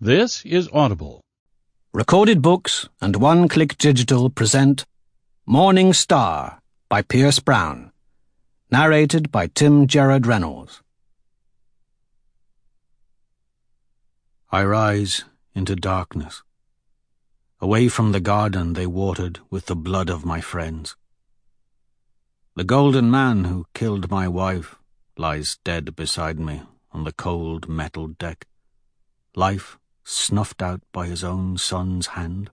This is Audible. Recorded Books and One Click Digital present Morning Star by Pierce Brown. Narrated by Tim Gerard Reynolds. I rise into darkness, away from the garden they watered with the blood of my friends. The golden man who killed my wife lies dead beside me on the cold metal deck, life snuffed out by his own son's hand.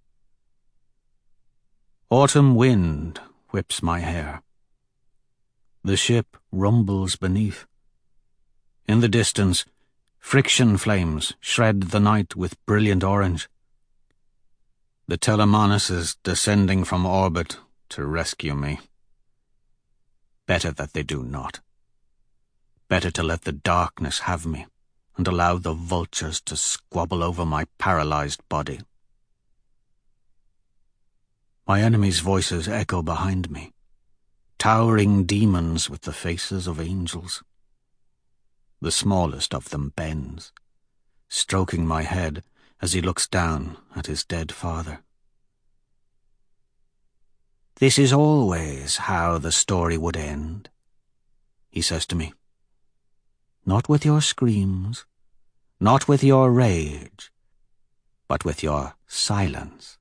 Autumn wind whips my hair. The ship rumbles beneath. In the distance, friction flames shred the night with brilliant orange. The Telemanus is descending from orbit to rescue me. Better that they do not. Better to let the darkness have me and allow the vultures to squabble over my paralyzed body. My enemies' voices echo behind me, towering demons with the faces of angels. The smallest of them bends, stroking my head as he looks down at his dead father. "This is always how the story would end," he says to me. "Not with your screams, not with your rage, but with your silence."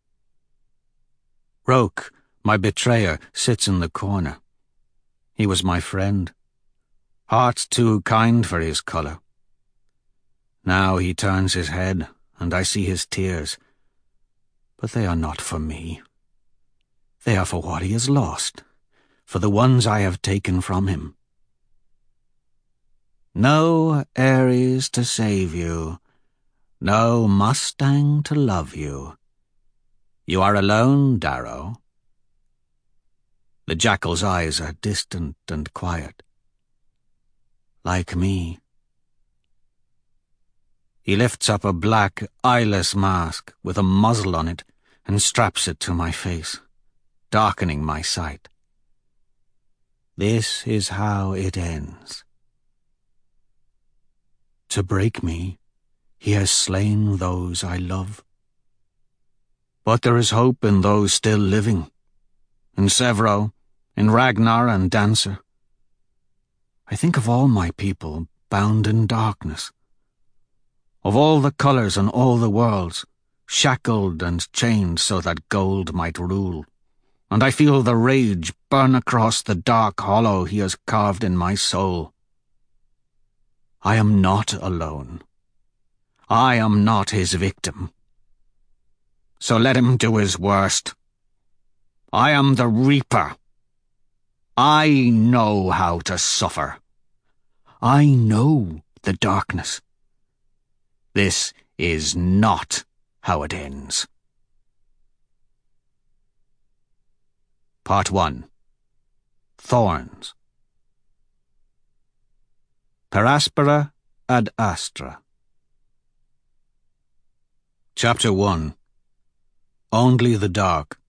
Roke, my betrayer, sits in the corner. He was my friend, heart too kind for his colour. Now he turns his head, and I see his tears, but they are not for me. They are for what he has lost, for the ones I have taken from him. No Ares to save you, no Mustang to love you. You are alone, Darrow. The jackal's eyes are distant and quiet. Like me. He lifts up a black, eyeless mask with a muzzle on it and straps it to my face, darkening my sight. This is how it ends. To break me, he has slain those I love. But there is hope in those still living, in Severo, in Ragnar and Dancer. I think of all my people bound in darkness, of all the colours and all the worlds, shackled and chained so that gold might rule, and I feel the rage burn across the dark hollow he has carved in my soul. I am not alone. I am not his victim. So let him do his worst. I am the Reaper. I know how to suffer. I know the darkness. This is not how it ends. Part 1. Thorns. Paraspera ad Astra. Chapter 1. Only the Dark.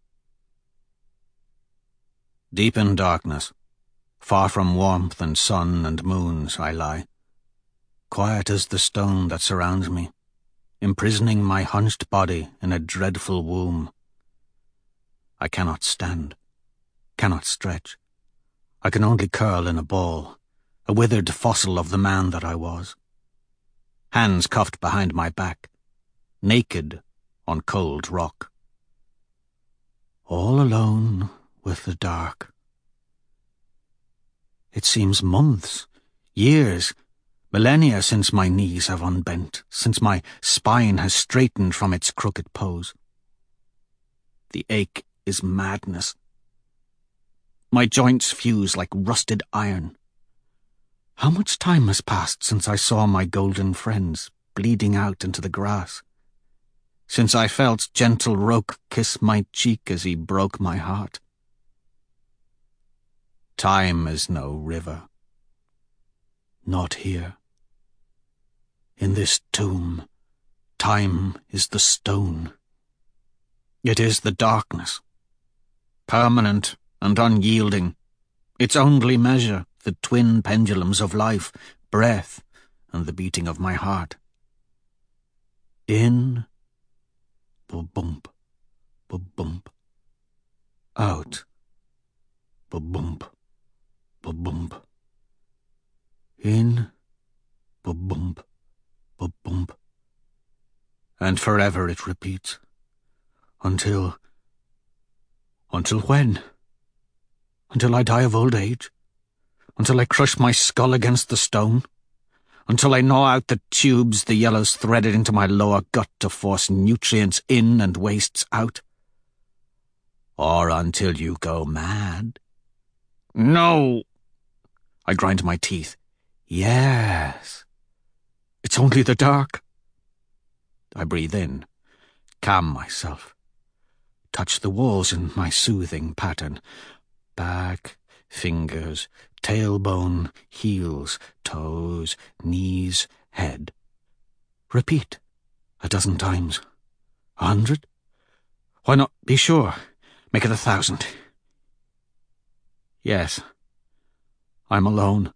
Deep in darkness, far from warmth and sun and moons, I lie, quiet as the stone that surrounds me, imprisoning my hunched body in a dreadful womb. I cannot stand, cannot stretch. I can only curl in a ball, a withered fossil of the man that I was. Hands cuffed behind my back, naked on cold rock. All alone with the dark. It seems months, years, millennia since my knees have unbent, since my spine has straightened from its crooked pose. The ache is madness. My joints fuse like rusted iron. How much time has passed since I saw my golden friends bleeding out into the grass? Since I felt gentle Roke kiss my cheek as he broke my heart? Time is no river. Not here. In this tomb, time is the stone. It is the darkness, permanent and unyielding, its only measure, the twin pendulums of life, breath, and the beating of my heart. In, ba-bump, ba-bump. Out, ba-bump, ba-bump. In, ba-bump, ba-bump. And forever it repeats. Until when? Until I die of old age? Until I crush my skull against the stone? Until I gnaw out the tubes the yellow's threaded into my lower gut to force nutrients in and wastes out? Or until you go mad? No! I grind my teeth. Yes. It's only the dark. I breathe in, calm myself, touch the walls in my soothing pattern. Back, fingers, tailbone, heels, toes, knees, head. Repeat 12 times. 100? Why not be sure? Make it 1,000. Yes, I'm alone.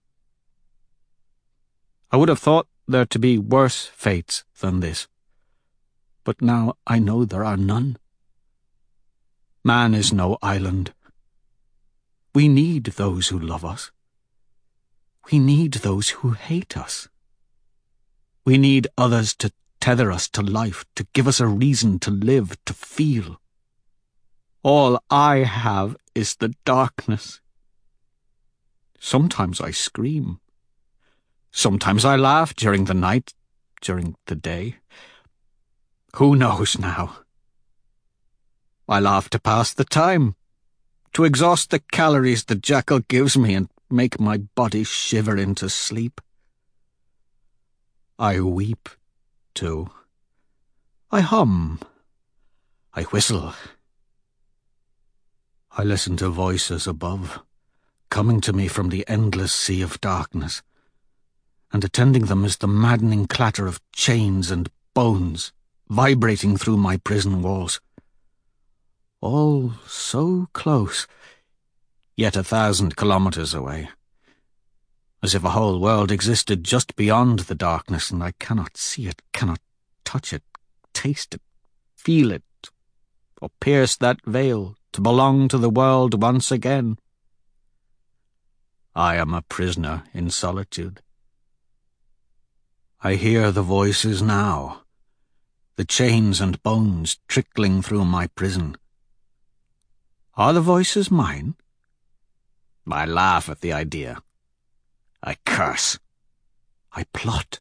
I would have thought there to be worse fates than this, but now I know there are none. Man is no island. We need those who love us. We need those who hate us. We need others to tether us to life, to give us a reason to live, to feel. All I have is the darkness. Sometimes I scream. Sometimes I laugh during the night, during the day. Who knows now? I laugh to pass the time, to exhaust the calories the jackal gives me and make my body shiver into sleep. I weep, too. I hum. I whistle. I listen to voices above, coming to me from the endless sea of darkness, and attending them is the maddening clatter of chains and bones vibrating through my prison walls. All so close, yet 1,000 kilometers away, as if a whole world existed just beyond the darkness and I cannot see it, cannot touch it, taste it, feel it, or pierce that veil to belong to the world once again. I am a prisoner in solitude. I hear the voices now, the chains and bones trickling through my prison. Are the voices mine? I laugh at the idea. I curse. I plot.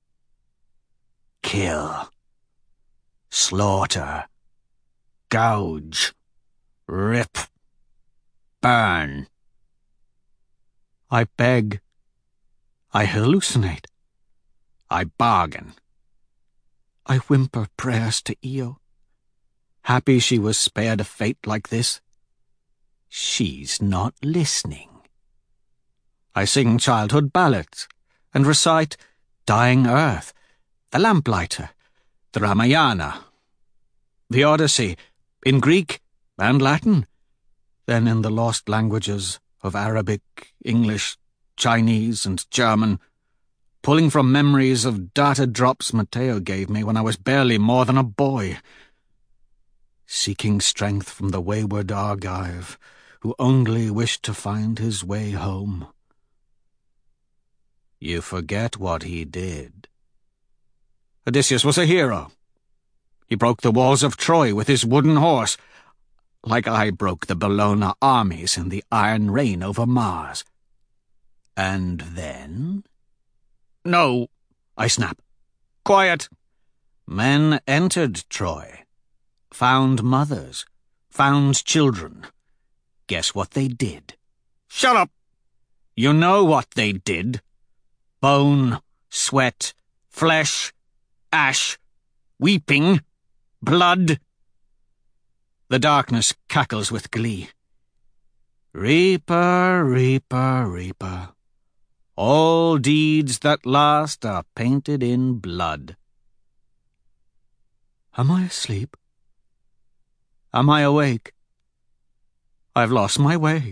Kill. Slaughter. Gouge. Rip. Burn. I beg. I hallucinate. I bargain. I whimper prayers to Io, happy she was spared a fate like this. She's not listening. I sing childhood ballads and recite Dying Earth, the Lamplighter, the Ramayana, the Odyssey, in Greek and Latin, then in the lost languages of Arabic, English, Chinese, and German, pulling from memories of data drops Matteo gave me when I was barely more than a boy, seeking strength from the wayward Argive, who only wished to find his way home. You forget what he did. Odysseus was a hero. He broke the walls of Troy with his wooden horse, like I broke the Bellona armies in the Iron Rain over Mars. And then? No, I snap. Quiet. Men entered Troy, found mothers, found children. Guess what they did? Shut up! You know what they did. Bone, sweat, flesh, ash, weeping, blood. The darkness cackles with glee. Reaper, reaper, reaper. All deeds that last are painted in blood. Am I asleep? Am I awake? I've lost my way.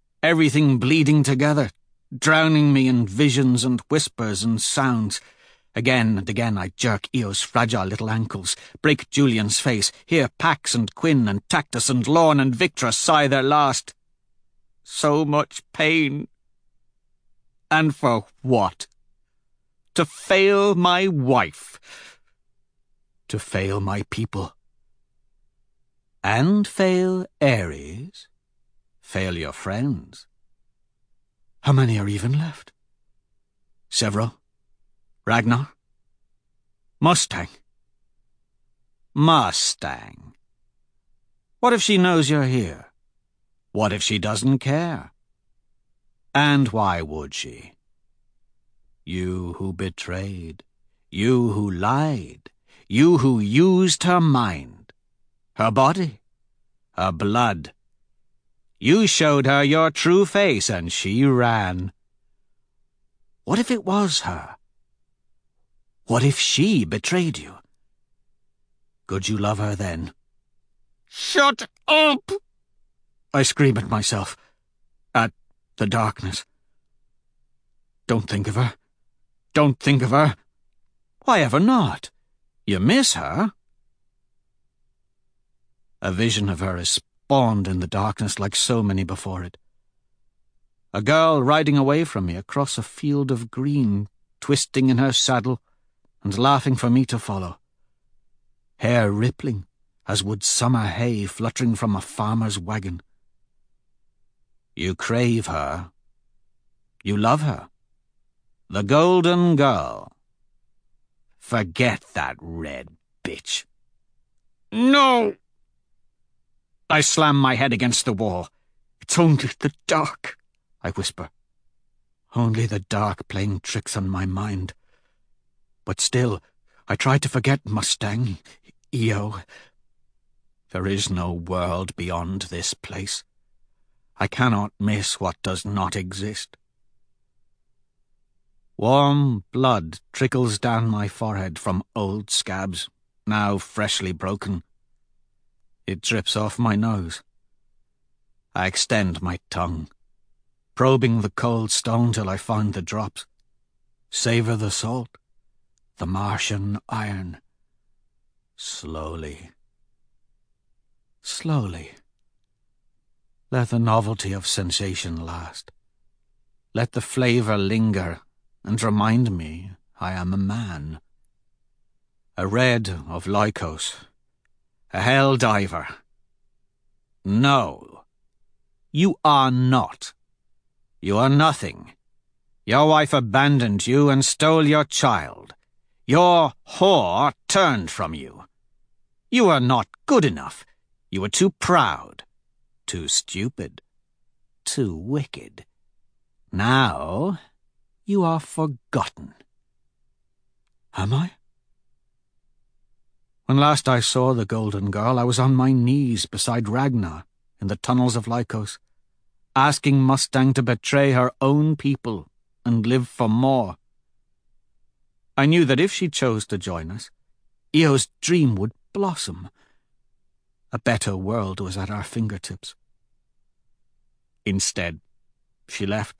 Everything bleeding together, drowning me in visions and whispers and sounds, Again and again I jerk Eo's fragile little ankles, break Julian's face, hear Pax and Quinn and Tactus and Lorne and Victra sigh their last. So much pain. And for what? To fail my wife. To fail my people. And fail Ares. Fail your friends. How many are even left? Sevro? Ragnar? Mustang? Mustang. What if she knows you're here? What if she doesn't care? And why would she? You who betrayed, you who lied, you who used her mind, her body, her blood. You showed her your true face and she ran. What if it was her? What if she betrayed you? Could you love her then? Shut up! I scream at myself, at the darkness. Don't think of her. Don't think of her. Why ever not? You miss her. A vision of her is spawned in the darkness like so many before it. A girl riding away from me across a field of green, twisting in her saddle and laughing for me to follow. Hair rippling, as would summer hay fluttering from a farmer's wagon. You crave her. You love her. The Golden Girl. Forget that red bitch. No! I slam my head against the wall. It's only the dark, I whisper. Only the dark playing tricks on my mind. But still, I try to forget Mustang, Io. There is no world beyond this place. I cannot miss what does not exist. Warm blood trickles down my forehead from old scabs, now freshly broken. It drips off my nose. I extend my tongue, probing the cold stone till I find the drops. Savor the salt, the Martian iron. Slowly. Slowly. Let the novelty of sensation last. Let the flavor linger and remind me I am a man. A red of Lycos. A hell diver. No. You are not. You are nothing. Your wife abandoned you and stole your child. Your whore turned from you. You are not good enough. You were too proud, too stupid, too wicked. Now you are forgotten. Am I? When last I saw the Golden Girl, I was on my knees beside Ragnar in the tunnels of Lycos, asking Mustang to betray her own people and live for more. I knew that if she chose to join us, Eo's dream would blossom. A better world was at our fingertips. Instead, she left.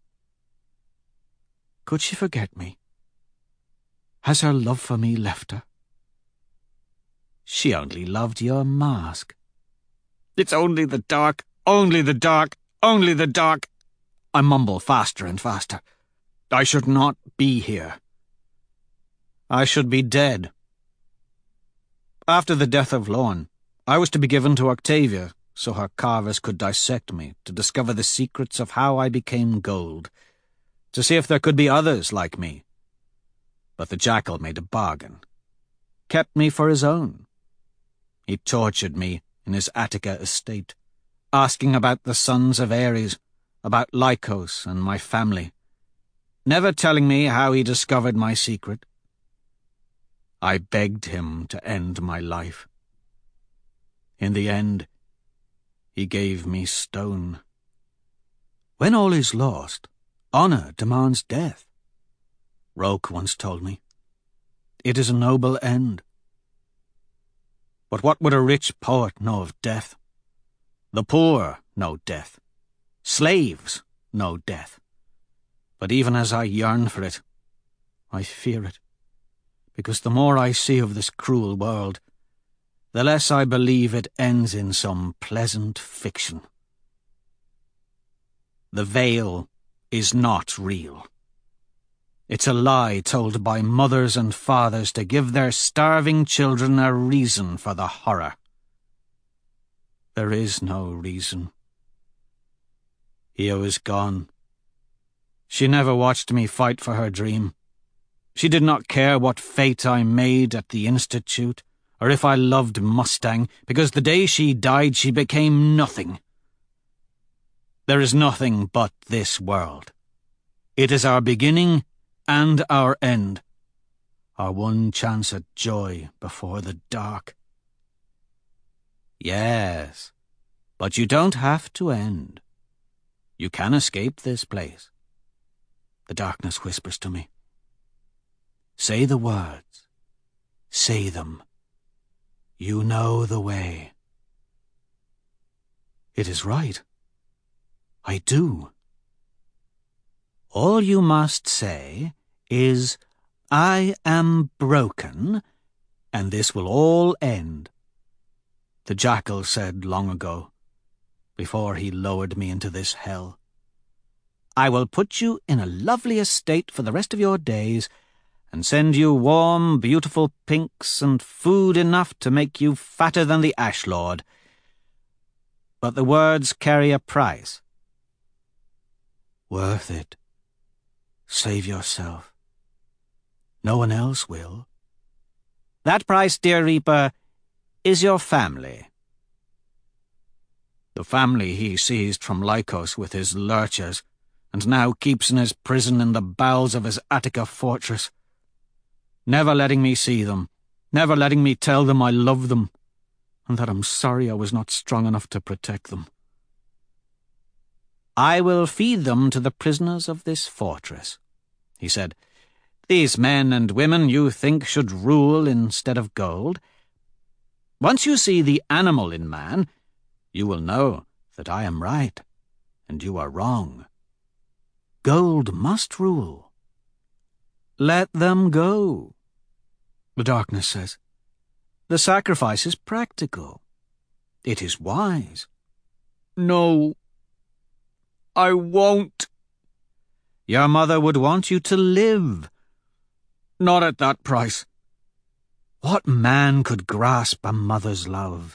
Could she forget me? Has her love for me left her? She only loved your mask. It's only the dark, only the dark, only the dark. I mumble faster and faster. I should not be here. I should be dead. After the death of Lorne, I was to be given to Octavia so her carvers could dissect me to discover the secrets of how I became gold, to see if there could be others like me. But the jackal made a bargain, kept me for his own. He tortured me in his Attica estate, asking about the sons of Ares, about Lycos and my family, never telling me how he discovered my secret. I begged him to end my life. In the end, he gave me stone. When all is lost, honor demands death. Roke once told me. It is a noble end. But what would a rich poet know of death? The poor know death. Slaves know death. But even as I yearn for it, I fear it. because the more I see of this cruel world, the less I believe it ends in some pleasant fiction. The veil is not real. It's a lie told by mothers and fathers to give their starving children a reason for the horror. There is no reason. Io is gone. She never watched me fight for her dream. She did not care what fate I made at the Institute, or if I loved Mustang, because the day she died she became nothing. There is nothing but this world. It is our beginning and our end, our one chance at joy before the dark. Yes, but you don't have to end. You can escape this place. The darkness whispers to me. Say the words. Say them. You know the way. It is right. I do. All you must say is, I am broken, and this will all end. The jackal said long ago, before he lowered me into this hell. I will put you in a lovely estate for the rest of your days, and send you warm, beautiful pinks and food enough to make you fatter than the Ash Lord. But the words carry a price. Worth it. Save yourself. No one else will. That price, dear Reaper, is your family. The family he seized from Lycos with his lurchers, and now keeps in his prison in the bowels of his Attica fortress. Never letting me see them, never letting me tell them I love them, and that I'm sorry I was not strong enough to protect them. I will feed them to the prisoners of this fortress, he said. These men and women you think should rule instead of gold. Once you see the animal in man, you will know that I am right, and you are wrong. Gold must rule. Let them go, the darkness says. The sacrifice is practical. It is wise. No, I won't. Your mother would want you to live. Not at that price. What man could grasp a mother's love?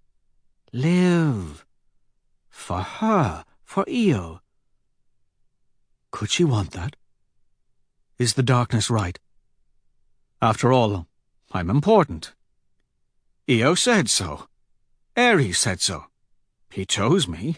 Live. For her, for Io. Could she want that? Is the darkness right? After all, I'm important. Io said so. Ares said so. He chose me.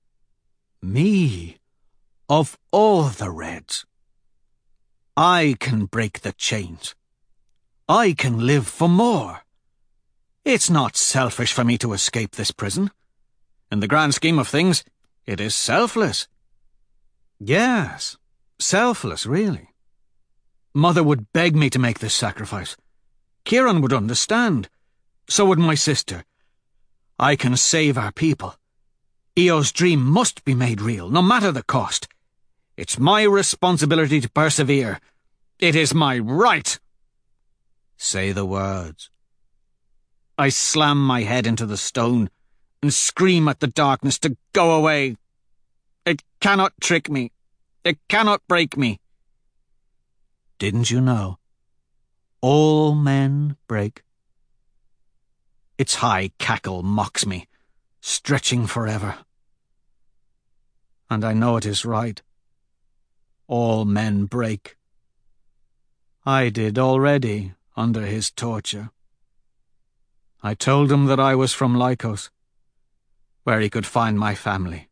Me, of all the Reds. I can break the chains. I can live for more. It's not selfish for me to escape this prison. In the grand scheme of things, it is selfless. Yes, selfless, really. Mother would beg me to make this sacrifice. Kieran would understand. So would my sister. I can save our people. Io's dream must be made real, no matter the cost. It's my responsibility to persevere. It is my right. Say the words. I slam my head into the stone and scream at the darkness to go away. It cannot trick me. It cannot break me. Didn't you know? All men break. Its high cackle mocks me, stretching forever. And I know it is right. All men break. I did already under his torture. I told him that I was from Lycos, where he could find my family.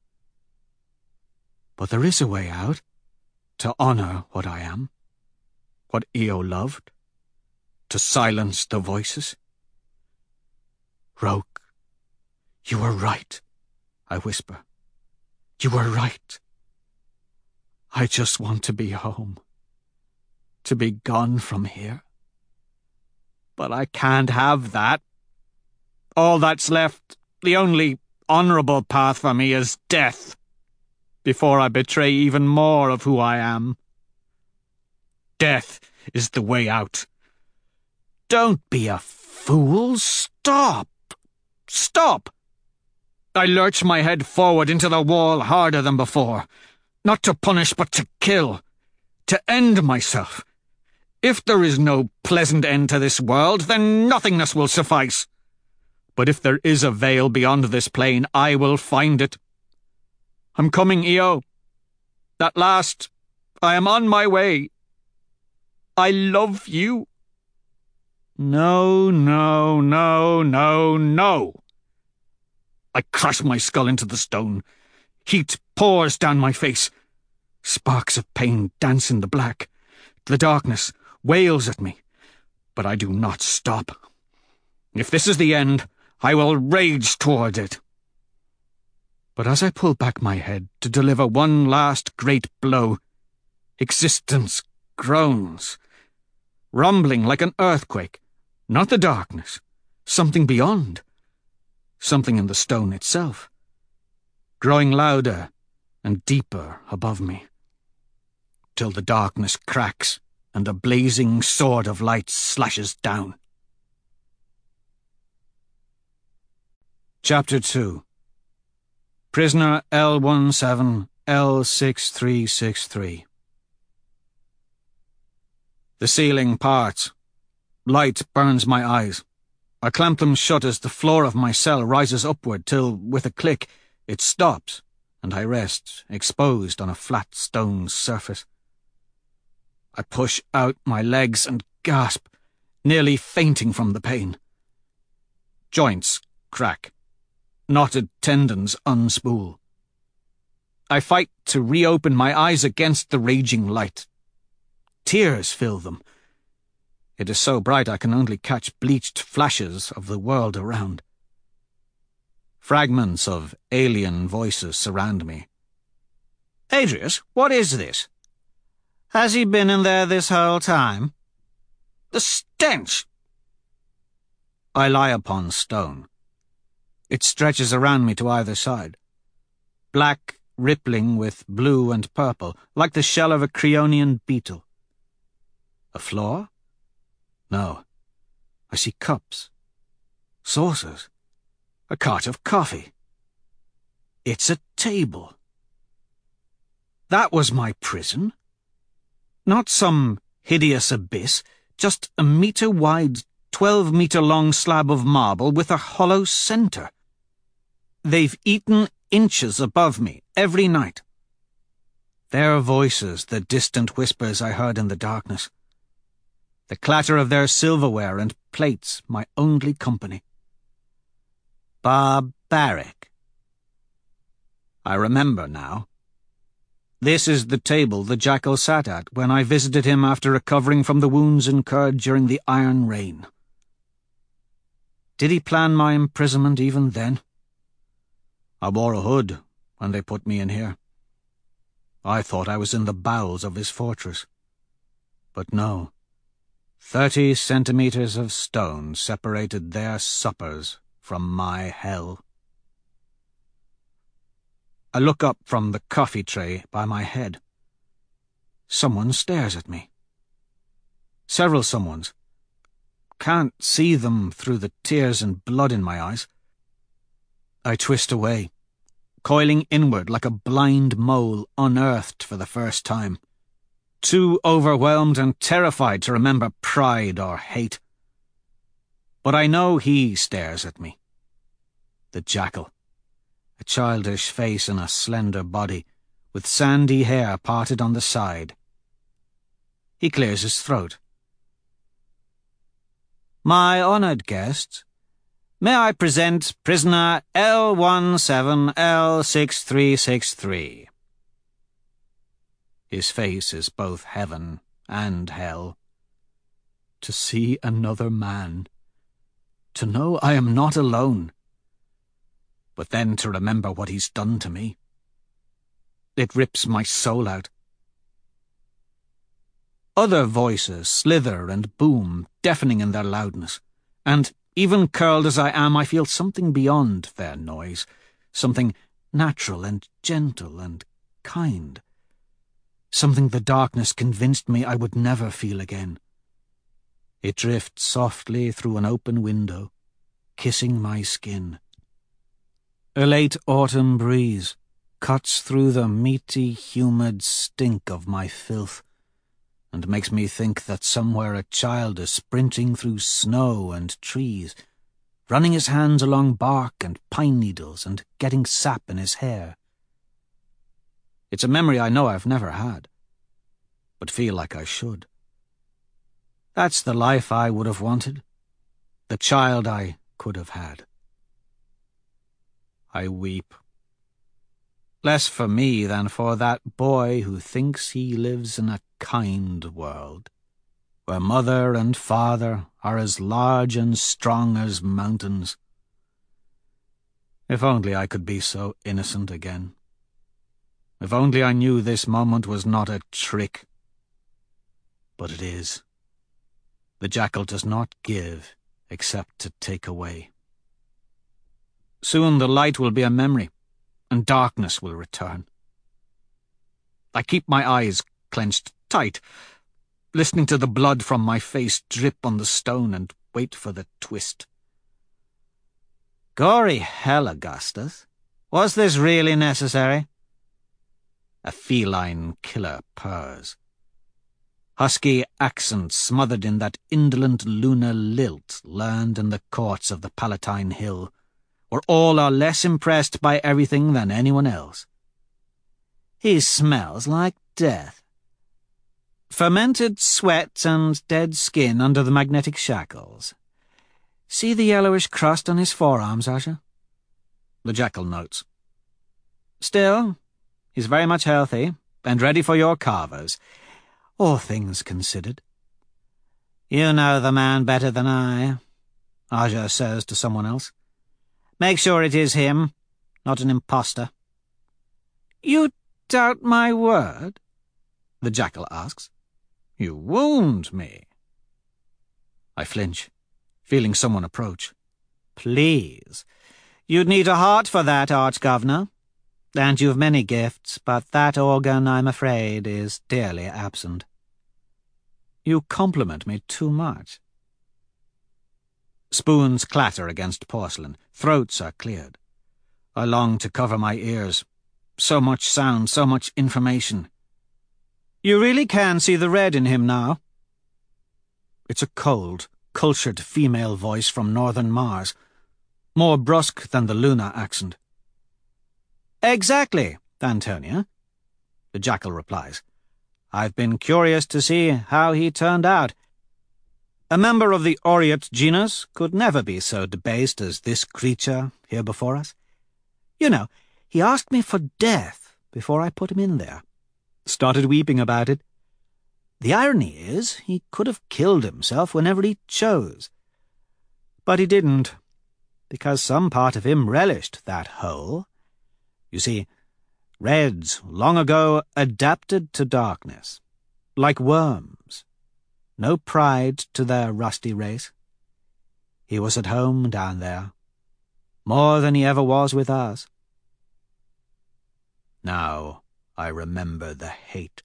But there is a way out, to honor what I am, what Io loved, to silence the voices. Roke, you were right, I whisper. You were right. I just want to be home, to be gone from here. But I can't have that. All that's left, the only honorable path for me is death, before I betray even more of who I am. Death is the way out, Don't be a fool. Stop! Stop! I lurched my head forward into the wall harder than before. Not to punish, but to kill. To end myself. If there is no pleasant end to this world, then nothingness will suffice. But if there is a veil beyond this plane, I will find it. I'm coming, Io. At last, I am on my way. I love you. No, no, no, no, no. I crash my skull into the stone. Heat pours down my face. Sparks of pain dance in the black. The darkness wails at me, but I do not stop. If this is the end, I will rage toward it. But as I pull back my head to deliver one last great blow, existence groans, rumbling like an earthquake, not the darkness, something beyond, something in the stone itself, growing louder and deeper above me, till the darkness cracks and a blazing sword of light slashes down. Chapter 2. Prisoner L17, L6363. The ceiling parts. Light burns my eyes. I clamp them shut as the floor of my cell rises upward till, with a click, it stops, and I rest, exposed on a flat stone surface. I push out my legs and gasp, nearly fainting from the pain. Joints crack. Knotted tendons unspool. I fight to reopen my eyes against the raging light. Tears fill them. It is so bright I can only catch bleached flashes of the world around. Fragments of alien voices surround me. Adrius, what is this? Has he been in there this whole time? The stench! I lie upon stone. It stretches around me to either side. Black, rippling with blue and purple, like the shell of a Creonian beetle. A floor? No. I see cups. Saucers. A cart of coffee. It's a table. That was my prison. Not some hideous abyss, just a metre-wide, 12-metre-long slab of marble with a hollow centre. They've eaten inches above me every night. Their voices, the distant whispers I heard in the darkness. The clatter of their silverware and plates, my only company. Barbaric. I remember now. This is the table the jackal sat at when I visited him after recovering from the wounds incurred during the Iron Rain. Did he plan my imprisonment even then? I wore a hood when they put me in here. I thought I was in the bowels of his fortress. But no. 30 centimeters of stone separated their suppers from my hell. I look up from the coffee tray by my head. Someone stares at me. Several someones. Can't see them through the tears and blood in my eyes. I twist away, coiling inward like a blind mole unearthed for the first time. Too overwhelmed and terrified to remember pride or hate. But I know he stares at me. The jackal. A childish face and a slender body, with sandy hair parted on the side. He clears his throat. My honoured guests, may I present prisoner L17, L6363. His face is both heaven and hell. To see another man. To know I am not alone. But then to remember what he's done to me. It rips my soul out. Other voices slither and boom, deafening in their loudness, and, even curled as I am, I feel something beyond their noise, something natural and gentle and kind, something the darkness convinced me I would never feel again. It drifts softly through an open window, kissing my skin. A late autumn breeze cuts through the meaty, humid stink of my filth, and makes me think that somewhere a child is sprinting through snow and trees, running his hands along bark and pine needles and getting sap in his hair. It's a memory I know I've never had, but feel like I should. That's the life I would have wanted, the child I could have had. I weep. Less for me than for that boy who thinks he lives in a kind world, where mother and father are as large and strong as mountains. If only I could be so innocent again. If only I knew this moment was not a trick. But it is. The jackal does not give except to take away. Soon the light will be a memory, and darkness will return. I keep my eyes clenched tight, listening to the blood from my face drip on the stone, and wait for the twist. Gory hell, Augustus. Was this really necessary? A feline killer purrs. Husky accents smothered in that indolent lunar lilt learned in the courts of the Palatine Hill, where all are less impressed by everything than anyone else. He smells like death. Fermented sweat and dead skin under the magnetic shackles. See the yellowish crust on his forearms, Asha? The jackal notes. Still, he's very much healthy, and ready for your carvers, all things considered. You know the man better than I, Aja says to someone else. Make sure it is him, not an imposter. You doubt my word? The jackal asks. You wound me. I flinch, feeling someone approach. Please. You'd need a heart for that, Arch-Governor. And you've many gifts, but that organ, I'm afraid, is dearly absent. You compliment me too much. Spoons clatter against porcelain. Throats are cleared. I long to cover my ears. So much sound, so much information. You really can see the red in him now. It's a cold, cultured female voice from northern Mars, more brusque than the Luna accent. Exactly, Antonia, the jackal replies. I've been curious to see how he turned out. A member of the Aureate genus could never be so debased as this creature here before us. You know, he asked me for death before I put him in there. Started weeping about it. The irony is, he could have killed himself whenever he chose. But he didn't, because some part of him relished that hole. You see, Reds long ago adapted to darkness, like worms. No pride to their rusty race. He was at home down there, more than he ever was with us. Now I remember the hate.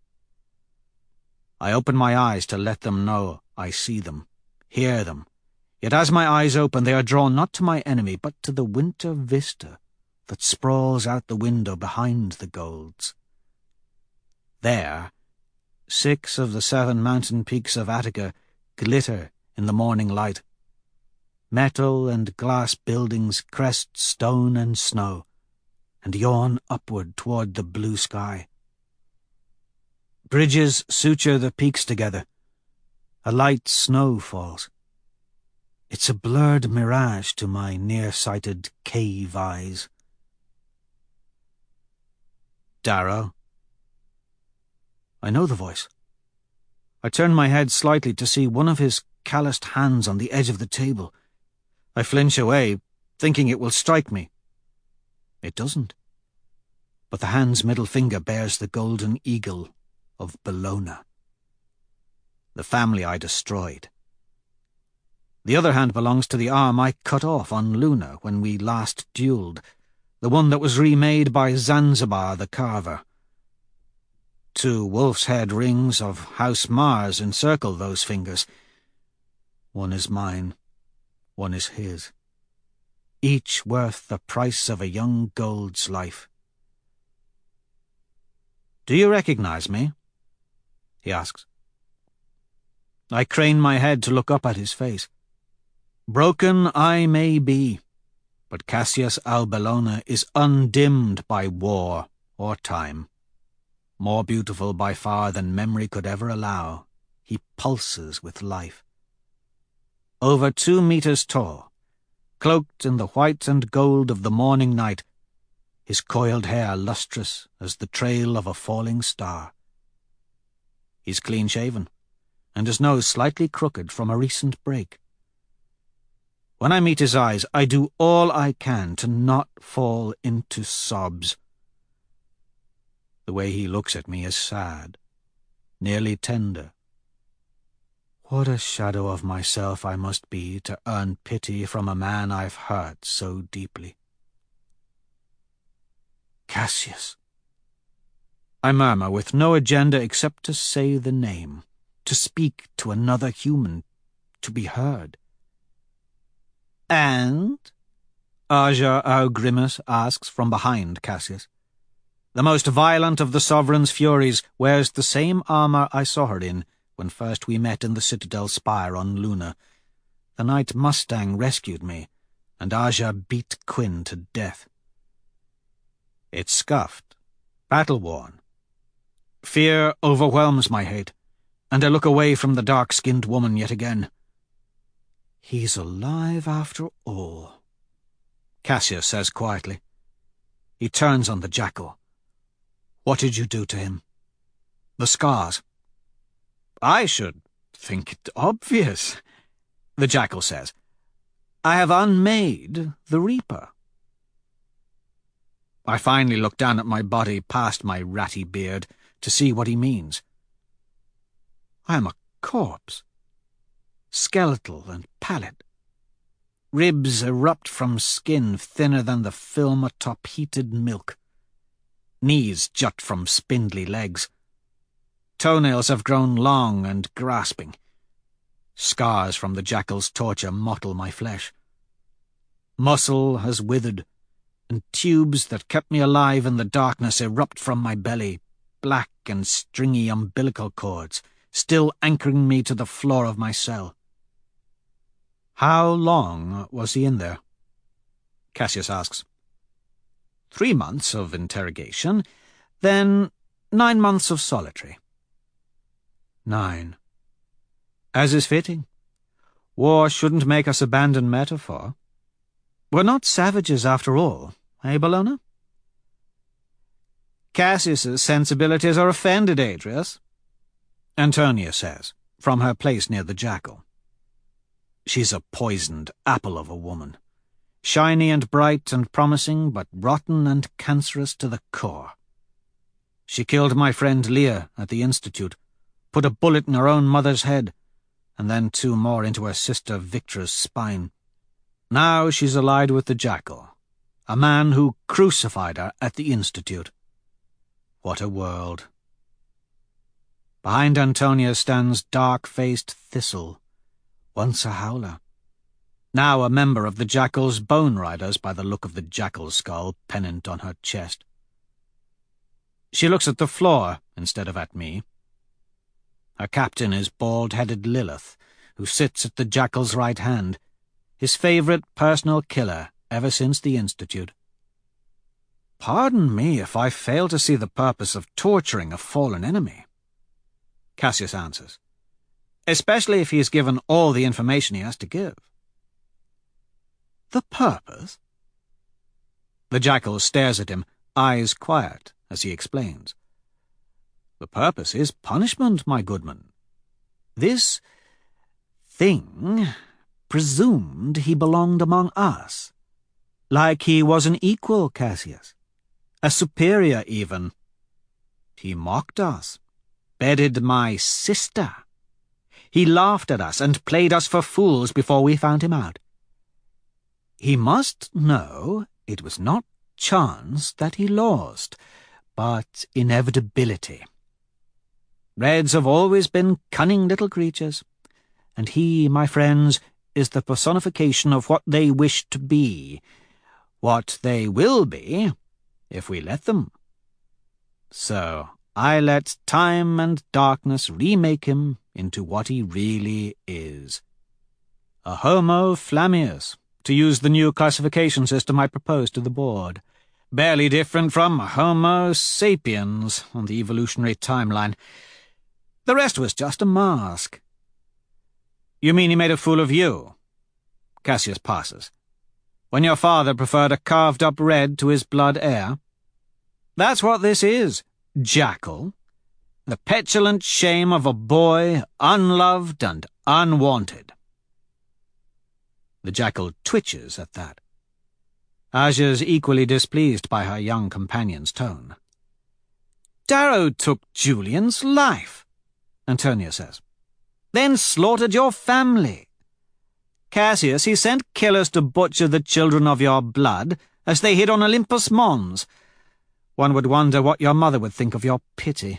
I open my eyes to let them know I see them, hear them. Yet as my eyes open, they are drawn not to my enemy, but to the winter vista that sprawls out the window behind the Golds. There, 6 of the 7 mountain peaks of Attica glitter in the morning light. Metal and glass buildings crest stone and snow, and yawn upward toward the blue sky. Bridges suture the peaks together. A light snow falls. It's a blurred mirage to my near-sighted cave eyes. Darrow. I know the voice. I turn my head slightly to see one of his calloused hands on the edge of the table. I flinch away, thinking it will strike me. It doesn't. But the hand's middle finger bears the golden eagle of Bellona, the family I destroyed. The other hand belongs to the arm I cut off on Luna when we last duelled, the one that was remade by Zanzibar the Carver. 2 wolf's head rings of House Mars encircle those fingers, One is mine, one is his. Each worth the price of a young gold's life. "Do you recognize me?" he asks. I crane my head to look up at his face. Broken I may be, but Cassius Albellona is undimmed by war or time. More beautiful by far than memory could ever allow, he pulses with life. Over 2 meters tall, cloaked in the white and gold of the morning night, his coiled hair lustrous as the trail of a falling star. He's clean-shaven, and his nose slightly crooked from a recent break. When I meet his eyes, I do all I can to not fall into sobs. The way he looks at me is sad, nearly tender. What a shadow of myself I must be to earn pity from a man I've hurt so deeply. Cassius. I murmur with no agenda except to say the name, to speak to another human, to be heard. "And?" Aja Augrimus asks from behind Cassius. The most violent of the Sovereign's furies wears the same armor I saw her in when first we met in the Citadel spire on Luna. The night Mustang rescued me, and Aja beat Quinn to death. It's scuffed, battle-worn. Fear overwhelms my hate, and I look away from the dark-skinned woman yet again. He's alive after all, Cassius says quietly. He turns on the jackal. What did you do to him? The scars. I should think it obvious, the jackal says. I have unmade the Reaper. I finally look down at my body past my ratty beard to see what he means. I am a corpse, skeletal and pallid. Ribs erupt from skin thinner than the film atop heated milk. Knees jut from spindly legs. Toenails have grown long and grasping. Scars from the jackal's torture mottle my flesh. Muscle has withered, and tubes that kept me alive in the darkness erupt from my belly, black and stringy umbilical cords, still anchoring me to the floor of my cell. How long was he in there? Cassius asks. 3 months of interrogation, then 9 months of solitary. 9. As is fitting. War shouldn't make us abandon metaphor. We're not savages after all, eh, Bellona? Cassius's sensibilities are offended, Adrius, Antonia says, from her place near the jackal. She's a poisoned apple of a woman, shiny and bright and promising, but rotten and cancerous to the core. She killed my friend Leah at the Institute, put a bullet in her own mother's head, and then 2 more into her sister Victra's spine. Now she's allied with the jackal, a man who crucified her at the Institute. What a world. Behind Antonia stands dark-faced Thistle, once a howler, now a member of the jackal's bone riders by the look of the jackal's skull pennant on her chest. She looks at the floor instead of at me. Her captain is bald-headed Lilith, who sits at the jackal's right hand, his favorite personal killer ever since the Institute. Pardon me if I fail to see the purpose of torturing a fallen enemy, Cassius answers, especially if he is given all the information he has to give. The purpose? The jackal stares at him, eyes quiet, as he explains. The purpose is punishment, my goodman. This thing presumed he belonged among us, like he was an equal, Cassius, a superior even. He mocked us, bedded my sister. He laughed at us and played us for fools before we found him out. He must know it was not chance that he lost, but inevitability. Reds have always been cunning little creatures, and he, my friends, is the personification of what they wish to be, what they will be, if we let them. So I let time and darkness remake him into what he really is. A Homo Flamius, to use the new classification system I proposed to the board. Barely different from Homo sapiens on the evolutionary timeline. The rest was just a mask. You mean he made a fool of you? Cassius passes. When your father preferred a carved-up red to his blood heir? That's what this is, Jackal. The petulant shame of a boy unloved and unwanted. The Jackal twitches at that. Aja's equally displeased by her young companion's tone. Darrow took Julian's life, Antonia says. Then slaughtered your family. Cassius, he sent killers to butcher the children of your blood as they hid on Olympus Mons. One would wonder what your mother would think of your pity.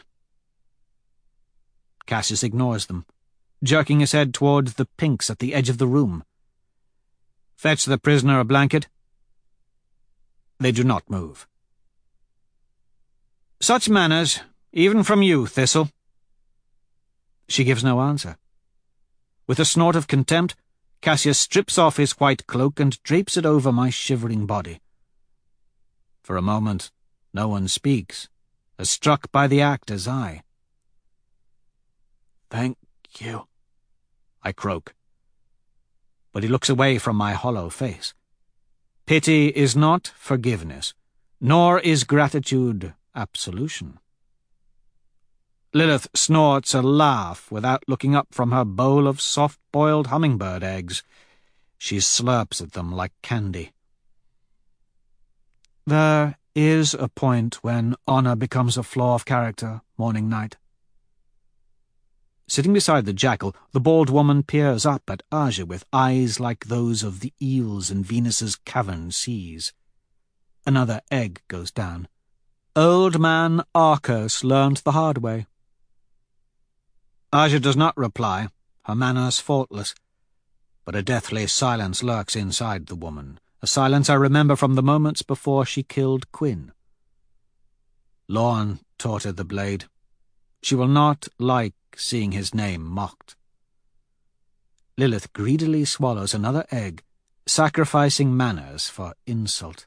Cassius ignores them, jerking his head towards the pinks at the edge of the room. Fetch the prisoner a blanket. They do not move. Such manners, even from you, Thistle. She gives no answer. With a snort of contempt, Cassius strips off his white cloak and drapes it over my shivering body. For a moment, no one speaks, as struck by the act as I. Thank you, I croak. But he looks away from my hollow face. Pity is not forgiveness, nor is gratitude absolution. Lilith snorts a laugh without looking up from her bowl of soft-boiled hummingbird eggs. She slurps at them like candy. There is a point when honor becomes a flaw of character, Morning Knight. Sitting beside the Jackal, the bald woman peers up at Aja with eyes like those of the eels in Venus's cavern seas. Another egg goes down. Old man Arcos learned the hard way. Aja does not reply, her manners faultless, but a deathly silence lurks inside the woman, a silence I remember from the moments before she killed Quinn. Lorne taught her the blade. She will not like seeing his name mocked. Lilith greedily swallows another egg, sacrificing manners for insult.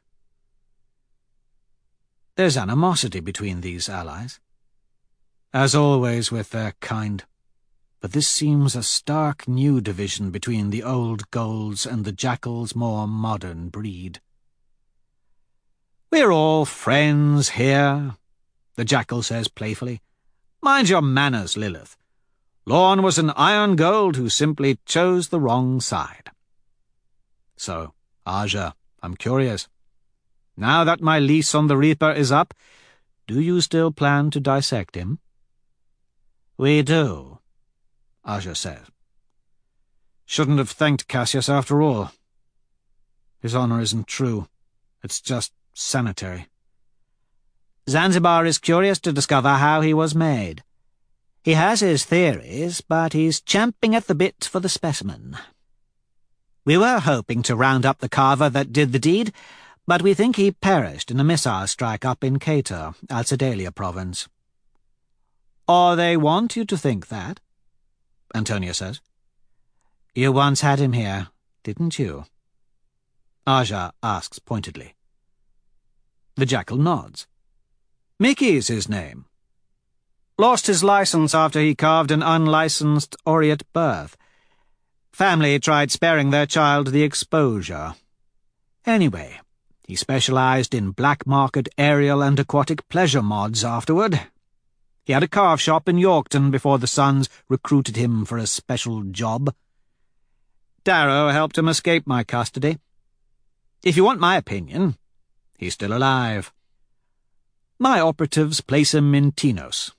There's animosity between these allies, as always with their kind. But this seems a stark new division between the old Golds and the Jackal's more modern breed. We're all friends here, the Jackal says playfully. Mind your manners, Lilith. Lorne was an Iron Gold who simply chose the wrong side. So, Aja, I'm curious. Now that my lease on the Reaper is up, do you still plan to dissect him? We do, Aja says. Shouldn't have thanked Cassius after all. His honor isn't true. It's just sanitary. Zanzibar is curious to discover how he was made. He has his theories, but he's champing at the bit for the specimen. We were hoping to round up the carver that did the deed, but we think he perished in a missile strike up in Cato, Alcidalia province. Or they want you to think that, Antonia says. You once had him here, didn't you? Aja asks pointedly. The Jackal nods. Mickey's his name. Lost his license after he carved an unlicensed Oriate birth. Family tried sparing their child the exposure. Anyway, he specialized in black market aerial and aquatic pleasure mods afterward. He had a carve shop in Yorkton before the Sons recruited him for a special job. Darrow helped him escape my custody. If you want my opinion, he's still alive. My operatives place him in Tinos.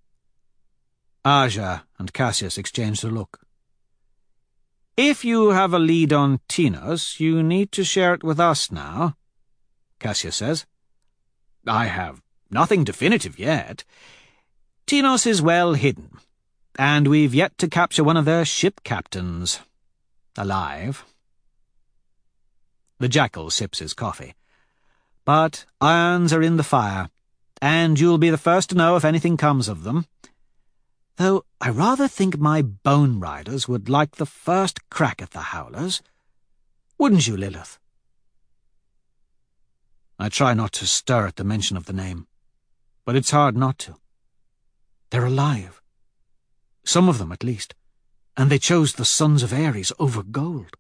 Aja and Cassius exchanged a look. If you have a lead on Tinos, you need to share it with us now, Cassius says. I have nothing definitive yet. Tinos is well hidden. and we've yet to capture one of their ship captains. Alive. The Jackal sips his coffee. But irons are in the fire, and you'll be the first to know if anything comes of them. Though I rather think my Bone Riders would like the first crack at the Howlers. Wouldn't you, Lilith? I try not to stir at the mention of the name, but it's hard not to. They're alive. Some of them, at least, and they chose the Sons of Ares over gold.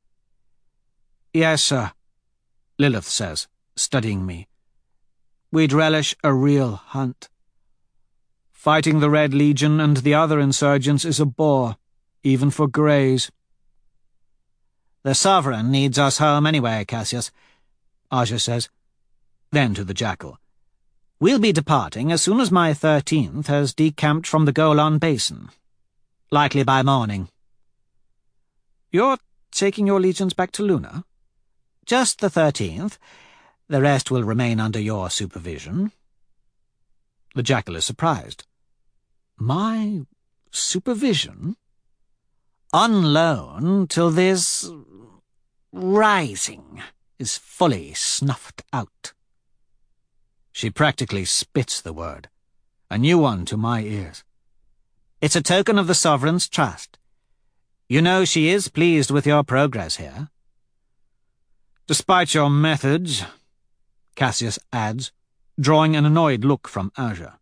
Yes, sir, Lilith says, studying me. We'd relish a real hunt. Fighting the Red Legion and the other insurgents is a bore, even for Greys. The Sovereign needs us home anyway, Cassius, Aja says. Then to the Jackal. We'll be departing as soon as my 13th has decamped from the Golan Basin. Likely by morning. You're taking your legions back to Luna? Just the 13th. The rest will remain under your supervision. The Jackal is surprised. My supervision? On loan till this rising is fully snuffed out. She practically spits the word, a new one to my ears. It's a token of the Sovereign's trust. You know she is pleased with your progress here. Despite your methods, Cassius adds, drawing an annoyed look from Aja.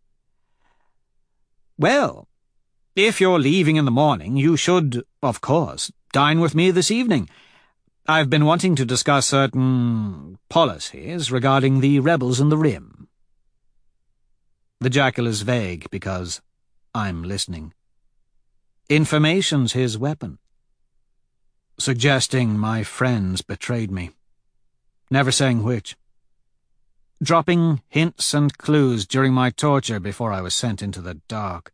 Well, if you're leaving in the morning, you should, of course, dine with me this evening. I've been wanting to discuss certain policies regarding the rebels in the Rim. The Jackal is vague because I'm listening. Information's his weapon. Suggesting my friends betrayed me. Never saying which. Dropping hints and clues during my torture before I was sent into the dark.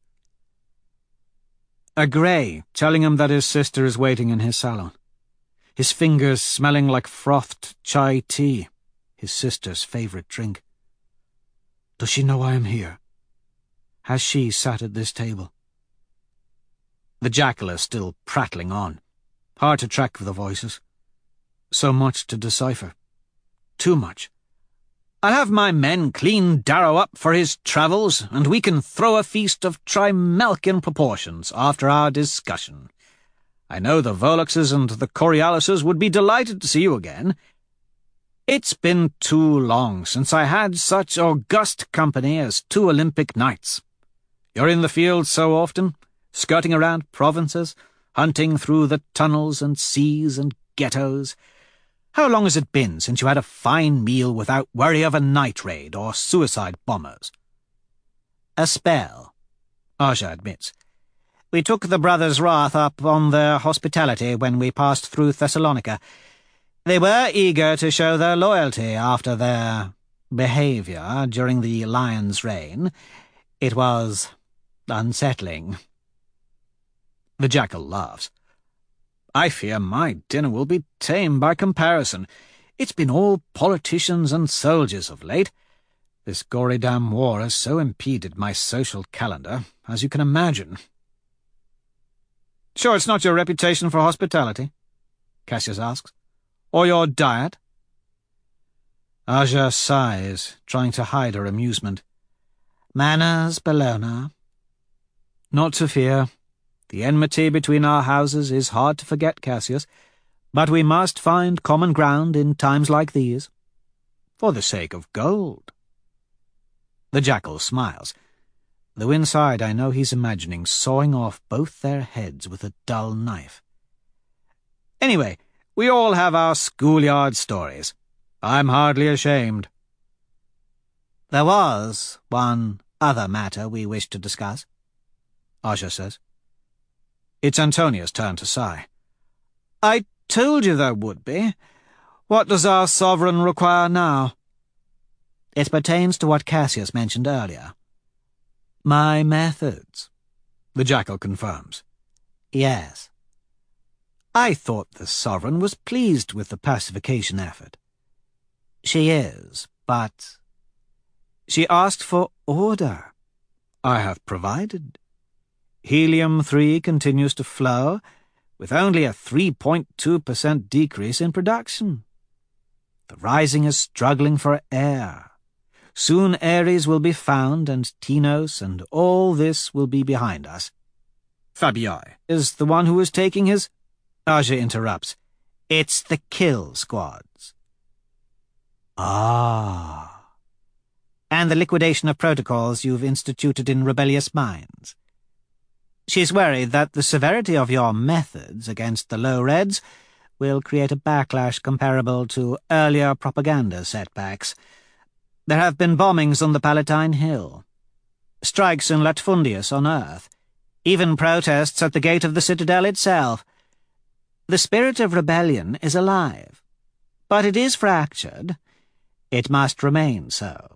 A Grey telling him that his sister is waiting in his salon. His fingers smelling like frothed chai tea, his sister's favorite drink. Does she know I am here? Has she sat at this table? The Jackal is still prattling on. Hard to track the voices. So much to decipher. Too much. I'll have my men clean Darrow up for his travels, and we can throw a feast of Trimalchian proportions after our discussion. I know the Volluxes and the Coriolisuses would be delighted to see you again. It's been too long since I had such august company as 2 Olympic nights. You're in the field so often, skirting around provinces, hunting through the tunnels and seas and ghettos. How long has it been since you had a fine meal without worry of a night raid or suicide bombers? A spell, Aja admits. We took the brothers' wrath up on their hospitality when we passed through Thessalonica. They were eager to show their loyalty after their behavior during the Lion's reign. It was unsettling. The Jackal laughs. I fear my dinner will be tame by comparison. It's been all politicians and soldiers of late. This gory damn war has so impeded my social calendar, as you can imagine. Sure it's not your reputation for hospitality? Cassius asks. Or your diet? Aja sighs, trying to hide her amusement. Manners, Bellona. Not to fear. The enmity between our houses is hard to forget, Cassius, but we must find common ground in times like these. For the sake of gold. The Jackal smiles. Though inside I know he's imagining sawing off both their heads with a dull knife. Anyway, we all have our schoolyard stories. I'm hardly ashamed. There was one other matter we wish to discuss, Aja says. It's Antonia's turn to sigh. I told you there would be. What does our sovereign require now? It pertains to what Cassius mentioned earlier. My methods, the Jackal confirms. Yes. I thought the sovereign was pleased with the pacification effort. She is, but she asked for order. I have provided. Helium-3 continues to flow, with only a 3.2% decrease in production. The Rising is struggling for air. Soon Ares will be found, and Tinos, and all this will be behind us. Fabiai is the one who is taking his... Aja interrupts. It's the kill squads. Ah. And the liquidation of protocols you've instituted in rebellious minds. She's worried that the severity of your methods against the Low Reds will create a backlash comparable to earlier propaganda setbacks. There have been bombings on the Palatine Hill, strikes in Latfundius on Earth, even protests at the gate of the Citadel itself. The spirit of rebellion is alive, but it is fractured. It must remain so.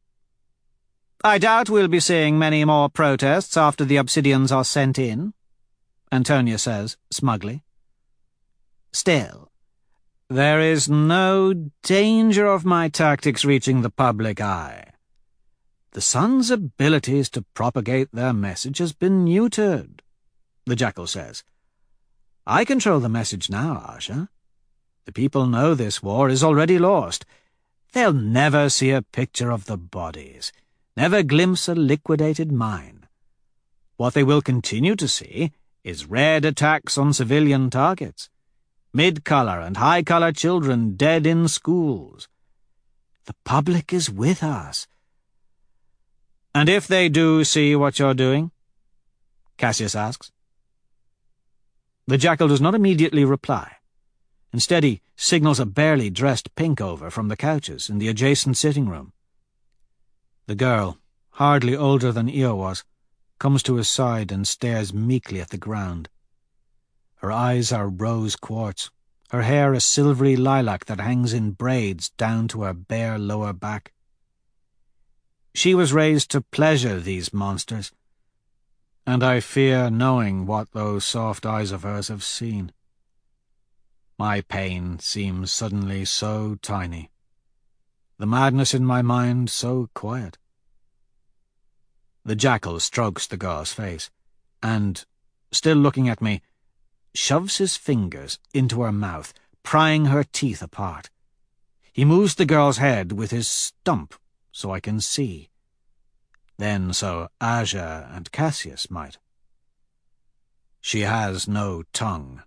I doubt we'll be seeing many more protests after the Obsidians are sent in, Antonia says smugly. Still, there is no danger of my tactics reaching the public eye. The Sun's abilities to propagate their message has been neutered, the Jackal says. I control the message now, Aja. The people know this war is already lost. They'll never see a picture of the bodies, never glimpse a liquidated mine. What they will continue to see is red attacks on civilian targets, mid-color and high-color children dead in schools. The public is with us. And if they do see what you're doing? Cassius asks. The Jackal does not immediately reply. Instead, he signals a barely dressed Pinkover from the couches in the adjacent sitting room. The girl, hardly older than Io was, comes to his side and stares meekly at the ground. Her eyes are rose quartz, her hair a silvery lilac that hangs in braids down to her bare lower back. She was raised to pleasure these monsters, and I fear knowing what those soft eyes of hers have seen. My pain seems suddenly so tiny, the madness in my mind so quiet. The Jackal strokes the girl's face, and, still looking at me, shoves his fingers into her mouth, prying her teeth apart. He moves the girl's head with his stump so I can see. Then so Aja and Cassius might. She has no tongue.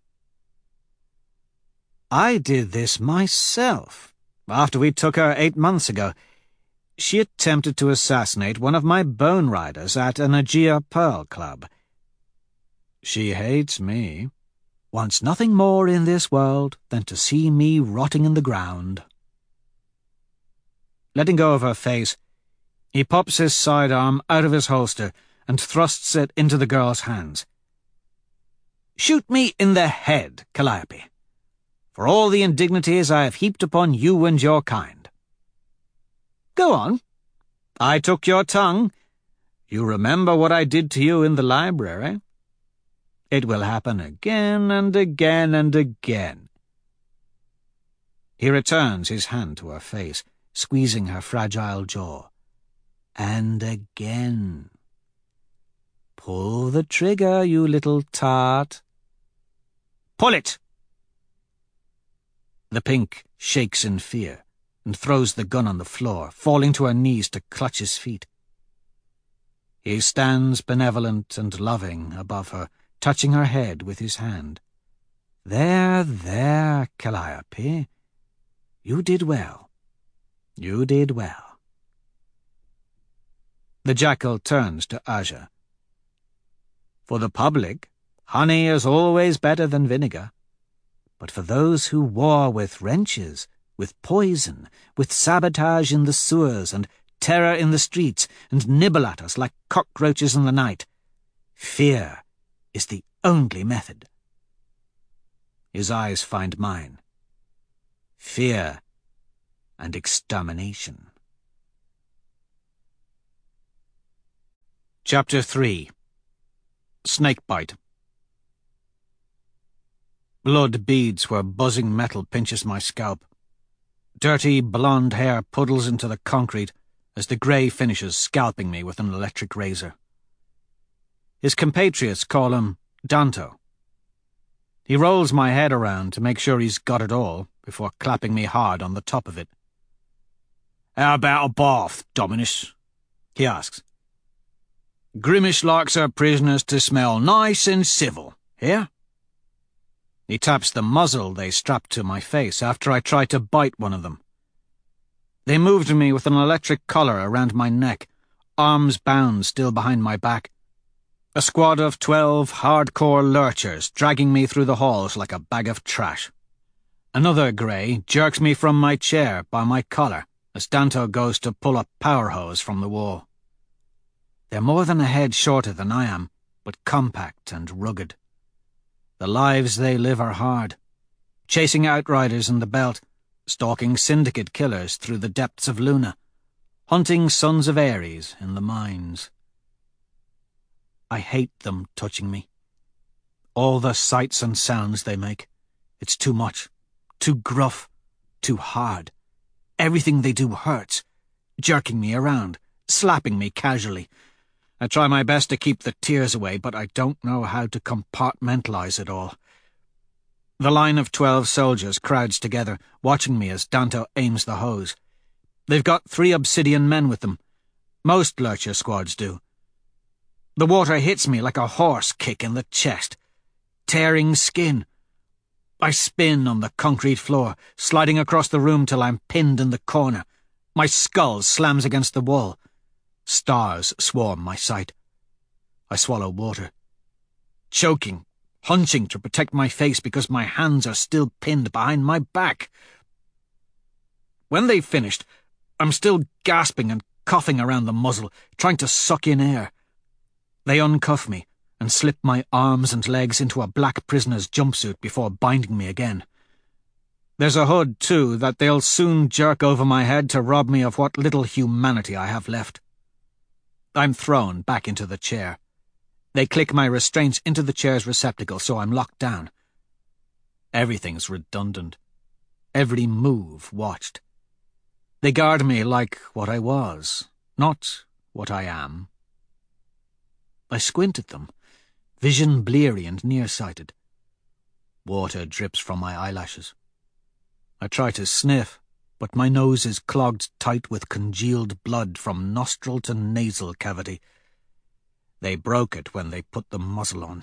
I did this myself, after we took her 8 months ago. She attempted to assassinate one of my bone riders at an Aegea Pearl Club. She hates me, wants nothing more in this world than to see me rotting in the ground. Letting go of her face, he pops his sidearm out of his holster and thrusts it into the girl's hands. Shoot me in the head, Calliope, for all the indignities I have heaped upon you and your kind. Go on. I took your tongue. You remember what I did to you in the library? It will happen again and again and again. He returns his hand to her face, squeezing her fragile jaw. And again. Pull the trigger, you little tart. Pull it! The Pink shakes in fear and throws the gun on the floor, falling to her knees to clutch his feet. He stands benevolent and loving above her, touching her head with his hand. There, there, Calliope. You did well. You did well. The Jackal turns to Aja. For the public, honey is always better than vinegar. But for those who war with wrenches, with poison, with sabotage in the sewers and terror in the streets, and nibble at us like cockroaches in the night, fear is the only method. His eyes find mine. Fear and extermination. Chapter 3. Snakebite. Blood beads where buzzing metal pinches my scalp. Dirty blonde hair puddles into the concrete as the grey finishes scalping me with an electric razor. His compatriots call him Danto. He rolls my head around to make sure he's got it all before clapping me hard on the top of it. "How about a bath, Dominus?" he asks. "Grimmish likes her prisoners to smell nice and civil, here?" He taps the muzzle they strapped to my face after I tried to bite one of them. They moved me with an electric collar around my neck, arms bound still behind my back. A squad of 12 hardcore lurchers dragging me through the halls like a bag of trash. Another grey jerks me from my chair by my collar as Danto goes to pull a power hose from the wall. They're more than a head shorter than I am, but compact and rugged. The lives they live are hard, chasing outriders in the belt, stalking syndicate killers through the depths of Luna, hunting sons of Ares in the mines. I hate them touching me. All the sights and sounds they make. It's too much, too gruff, too hard. Everything they do hurts, jerking me around, slapping me casually. I try my best to keep the tears away, but I don't know how to compartmentalize it all. The line of 12 soldiers crowds together, watching me as Danto aims the hose. They've got 3 obsidian men with them. Most lurcher squads do. The water hits me like a horse kick in the chest, tearing skin. I spin on the concrete floor, sliding across the room till I'm pinned in the corner. My skull slams against the wall. Stars swarm my sight. I swallow water, choking, hunching to protect my face because my hands are still pinned behind my back. When they've finished, I'm still gasping and coughing around the muzzle, trying to suck in air. They uncuff me and slip my arms and legs into a black prisoner's jumpsuit before binding me again. There's a hood, too, that they'll soon jerk over my head to rob me of what little humanity I have left. I'm thrown back into the chair. They click my restraints into the chair's receptacle, so I'm locked down. Everything's redundant. Every move watched. They guard me like what I was, not what I am. I squint at them, vision bleary and nearsighted. Water drips from my eyelashes. I try to sniff, but my nose is clogged tight with congealed blood from nostril to nasal cavity. They broke it when they put the muzzle on.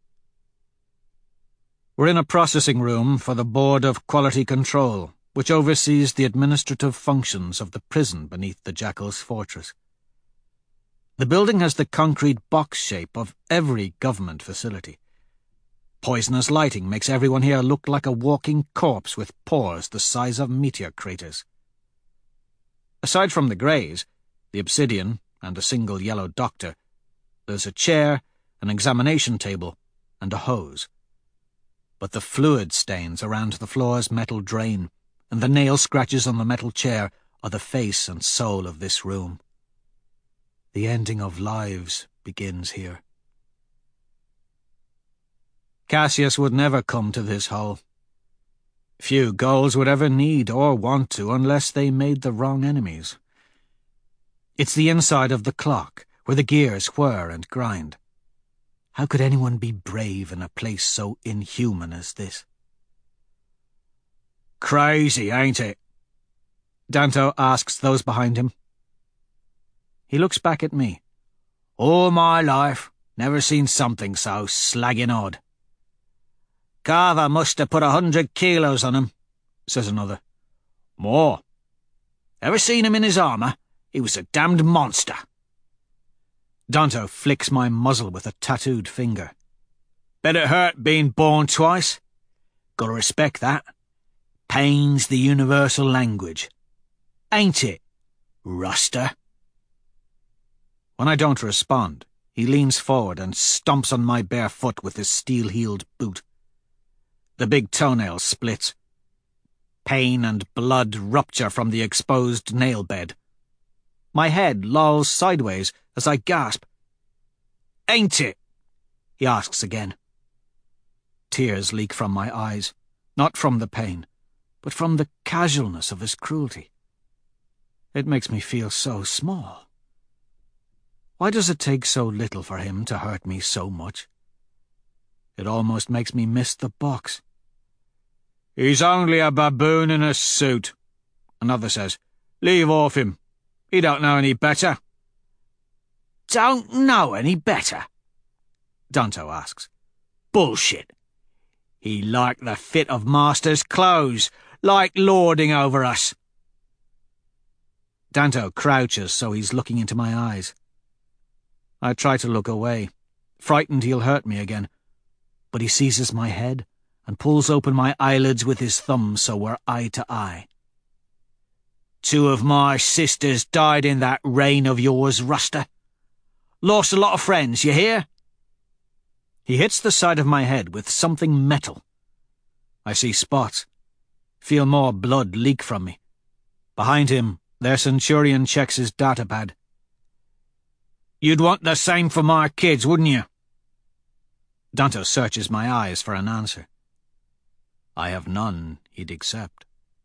We're in a processing room for the Board of Quality Control, which oversees the administrative functions of the prison beneath the Jackal's fortress. The building has the concrete box shape of every government facility. Poisonous lighting makes everyone here look like a walking corpse with pores the size of meteor craters. Aside from the greys, the obsidian, and a single yellow doctor, there's a chair, an examination table, and a hose. But the fluid stains around the floor's metal drain, and the nail scratches on the metal chair are the face and soul of this room. The ending of lives begins here. Cassius would never come to this hole. Few ghouls would ever need or want to unless they made the wrong enemies. It's the inside of the clock, where the gears whir and grind. How could anyone be brave in a place so inhuman as this? "Crazy, ain't it?" Danto asks those behind him. He looks back at me. "All my life, never seen something so slagging odd." "Carver must have put 100 kilos on him," says another. "More. Ever seen him in his armour? He was a damned monster." Danto flicks my muzzle with a tattooed finger. "Bet it hurt being born twice. Gotta respect that. Pain's the universal language. Ain't it, Ruster?" When I don't respond, he leans forward and stomps on my bare foot with his steel-heeled boot. The big toenail splits. Pain and blood rupture from the exposed nail bed. My head lolls sideways as I gasp. "Ain't it?" he asks again. Tears leak from my eyes, not from the pain, but from the casualness of his cruelty. It makes me feel so small. Why does it take so little for him to hurt me so much? It almost makes me miss the box. He's only a baboon in a suit. Another says, Leave off him. He don't know any better. Don't know any better? Danto asks. Bullshit. He liked the fit of master's clothes, like lording over us. Danto crouches so he's looking into my eyes. I try to look away, frightened he'll hurt me again, but he seizes my head and pulls open my eyelids with his thumb so we're eye to eye. 2 of my sisters died in that reign of yours, Ruster. Lost a lot of friends, you hear? He hits the side of my head with something metal. I see spots, feel more blood leak from me. Behind him, their Centurion checks his datapad. You'd want the same for my kids, wouldn't you? Danto searches my eyes for an answer. I have none he'd accept.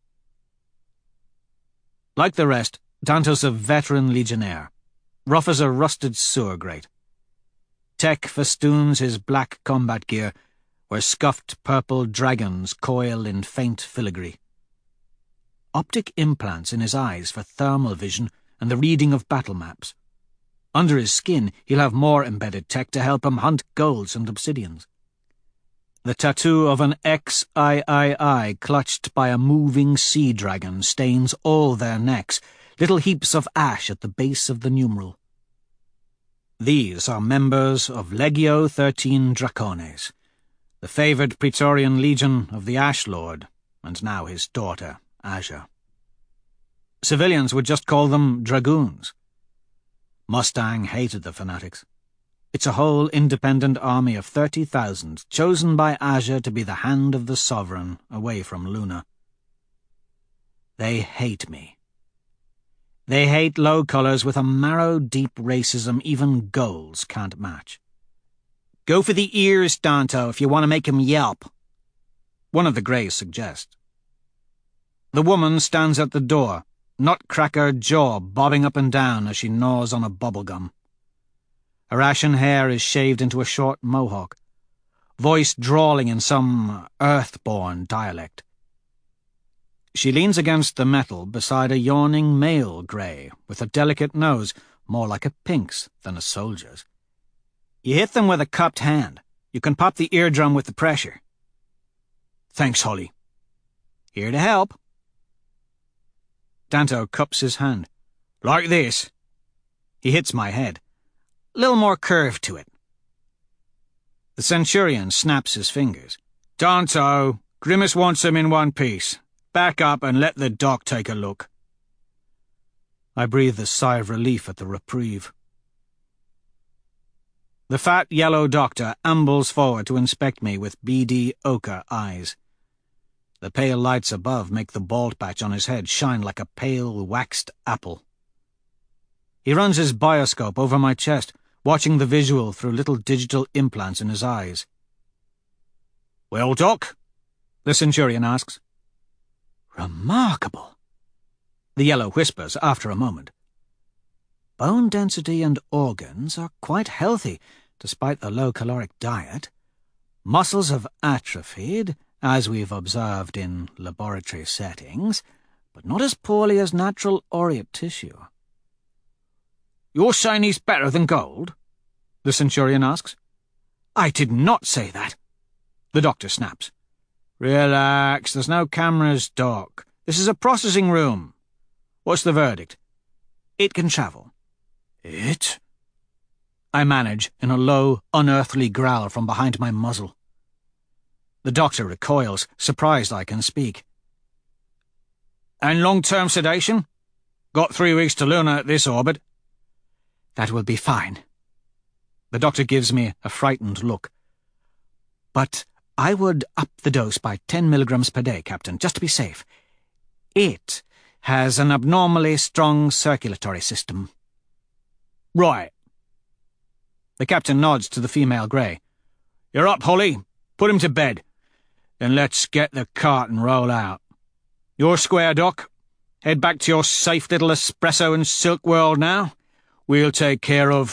Like the rest, Danto's a veteran legionnaire, rough as a rusted sewer grate. Tech festoons his black combat gear, where scuffed purple dragons coil in faint filigree. Optic implants in his eyes for thermal vision and the reading of battle maps. Under his skin, he'll have more embedded tech to help him hunt golds and obsidians. The tattoo of an XIII clutched by a moving sea dragon stains all their necks, little heaps of ash at the base of the numeral. These are members of Legio 13 Dracones, the favoured Praetorian Legion of the Ash Lord, and now his daughter, Azure. Civilians would just call them dragoons. Mustang hated the fanatics. It's a whole independent army of 30,000 chosen by Azure to be the hand of the sovereign away from Luna. They hate me. They hate low colours with a marrow-deep racism even ghouls can't match. Go for the ears, Danto, if you want to make him yelp, one of the Greys suggests. The woman stands at the door, nutcracker jaw bobbing up and down as she gnaws on a bubblegum. Her ashen hair is shaved into a short mohawk, voice drawling in some earthborn dialect. She leans against the metal beside a yawning male Grey with a delicate nose, more like a pink's than a soldier's. You hit them with a cupped hand. You can pop the eardrum with the pressure. Thanks, Holly. Here to help. Danto cups his hand. Like this. He hits my head. Little more curve to it. The Centurion snaps his fingers. Danto, Grimace wants him in one piece. Back up and let the doc take a look. I breathe a sigh of relief at the reprieve. The fat yellow doctor ambles forward to inspect me with beady ochre eyes. The pale lights above make the bald patch on his head shine like a pale waxed apple. He runs his bioscope over my chest, watching the visual through little digital implants in his eyes. Well, Doc? The Centurion asks. Remarkable, the Yellow whispers after a moment. Bone density and organs are quite healthy, despite the low-caloric diet. Muscles have atrophied, as we've observed in laboratory settings, but not as poorly as natural aureate tissue. You're saying he's better than gold? The Centurion asks. I did not say that, the doctor snaps. Relax, there's no cameras, Doc. This is a processing room. What's the verdict? It can travel. It? I manage in a low, unearthly growl from behind my muzzle. The doctor recoils, surprised I can speak. And long-term sedation? Got 3 weeks to Luna at this orbit. That will be fine. The doctor gives me a frightened look. But I would up the dose by 10 milligrams per day, Captain, just to be safe. It has an abnormally strong circulatory system. Right. The captain nods to the female Grey. You're up, Holly. Put him to bed. Then let's get the cart and roll out. You're square, Doc. Head back to your safe little espresso and silk world now. We'll take care of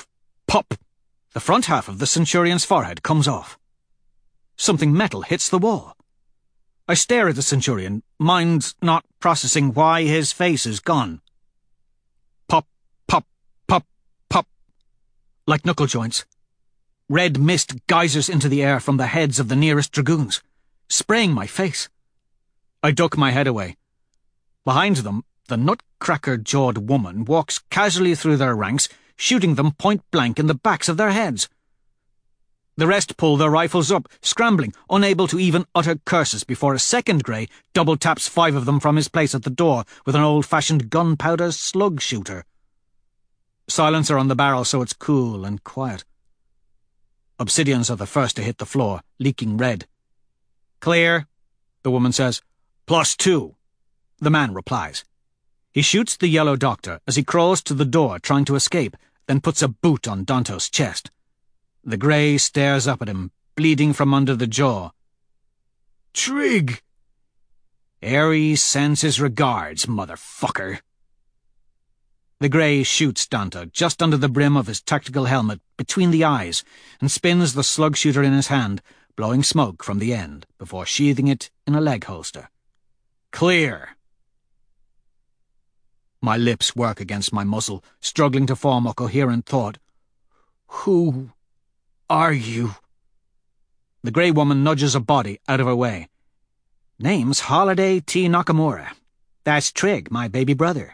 Pop! The front half of the Centurion's forehead comes off. Something metal hits the wall. I stare at the Centurion, mind not processing why his face is gone. Pop, pop, pop, pop. Like knuckle joints. Red mist geysers into the air from the heads of the nearest dragoons, spraying my face. I duck my head away. Behind them, the nutcracker-jawed woman walks casually through their ranks, shooting them point-blank in the backs of their heads. The rest pull their rifles up, scrambling, unable to even utter curses before a second grey double-taps 5 of them from his place at the door with an old-fashioned gunpowder slug shooter. Silencer on the barrel so it's cool and quiet. Obsidians are the first to hit the floor, leaking red. "Clear," the woman says. "+2," the man replies. He shoots the yellow doctor as he crawls to the door trying to escape, then puts a boot on Danto's chest. The grey stares up at him, bleeding from under the jaw. "Trig!" "Ares sends his regards, motherfucker." The grey shoots Danto just under the brim of his tactical helmet, between the eyes, and spins the slug shooter in his hand, blowing smoke from the end, before sheathing it in a leg holster. "Clear." My lips work against my muzzle, struggling to form a coherent thought. "Who are you?" The grey woman nudges a body out of her way. "Name's Holiday T. Nakamura. That's Trig, my baby brother."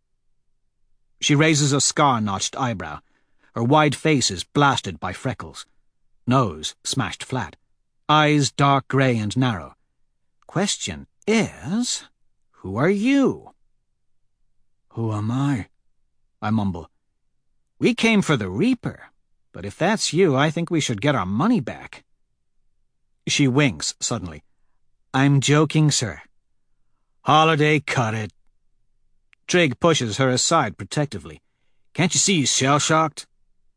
She raises a scar-notched eyebrow. Her wide face is blasted by freckles. Nose smashed flat. Eyes dark grey and narrow. "Question is, who are you?" "Who am I?" I mumble. "We came for the Reaper, but if that's you, I think we should get our money back." She winks suddenly. "I'm joking, sir." "Holiday, cut it." Trig pushes her aside protectively. "Can't you see he's shell-shocked?"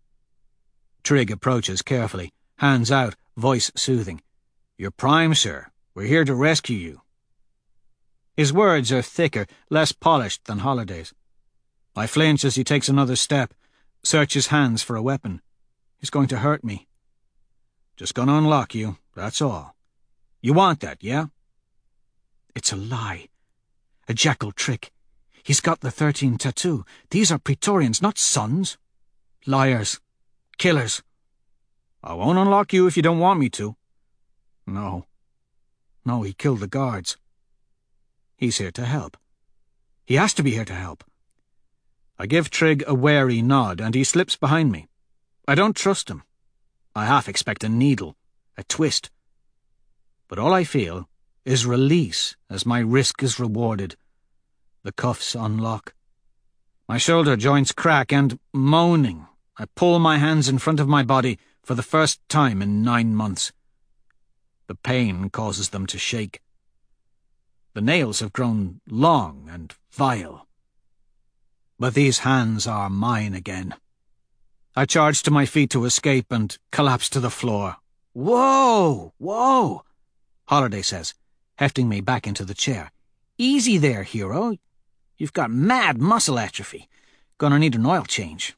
Trig approaches carefully, hands out, voice soothing. "You're prime, sir. We're here to rescue you." His words are thicker, less polished than Holiday's. I flinch as he takes another step, searches hands for a weapon. He's going to hurt me. "Just gonna unlock you, that's all. You want that, yeah?" It's a lie. A jackal trick. He's got the 13 tattoo. These are Praetorians, not sons. Liars. Killers. "I won't unlock you if you don't want me to." No. No, he killed the guards. He's here to help. He has to be here to help. I give Trig a wary nod, and he slips behind me. I don't trust him. I half expect a needle, a twist. But all I feel is release as my risk is rewarded. The cuffs unlock. My shoulder joints crack, and, moaning, I pull my hands in front of my body for the first time in 9 months. The pain causes them to shake. The nails have grown long and vile. But these hands are mine again. I charge to my feet to escape and collapse to the floor. "Whoa! Whoa!" Holiday says, hefting me back into the chair. "Easy there, hero. You've got mad muscle atrophy. Gonna need an oil change."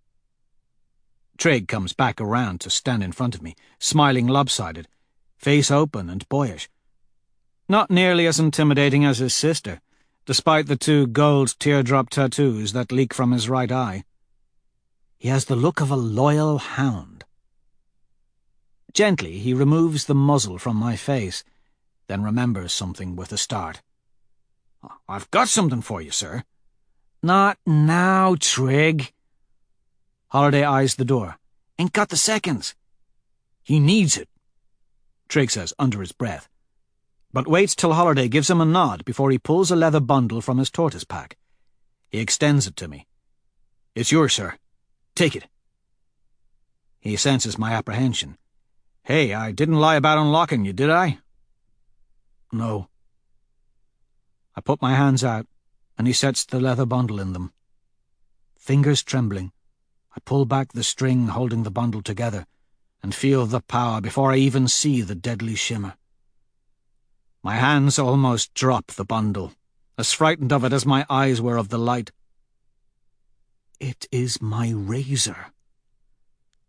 Trig comes back around to stand in front of me, smiling lopsided, face open and boyish. Not nearly as intimidating as his sister, despite the 2 gold teardrop tattoos that leak from his right eye. He has the look of a loyal hound. Gently, he removes the muzzle from my face, then remembers something with a start. "I've got something for you, sir." "Not now, Trig." Holiday eyes the door. "Ain't got the seconds." "He needs it," Trig says under his breath, but waits till Holiday gives him a nod before he pulls a leather bundle from his tortoise pack. He extends it to me. "It's yours, sir. Take it." He senses my apprehension. "Hey, I didn't lie about unlocking you, did I?" "No." I put my hands out, and he sets the leather bundle in them. Fingers trembling, I pull back the string holding the bundle together and feel the power before I even see the deadly shimmer. My hands almost drop the bundle, as frightened of it as my eyes were of the light. It is my razor.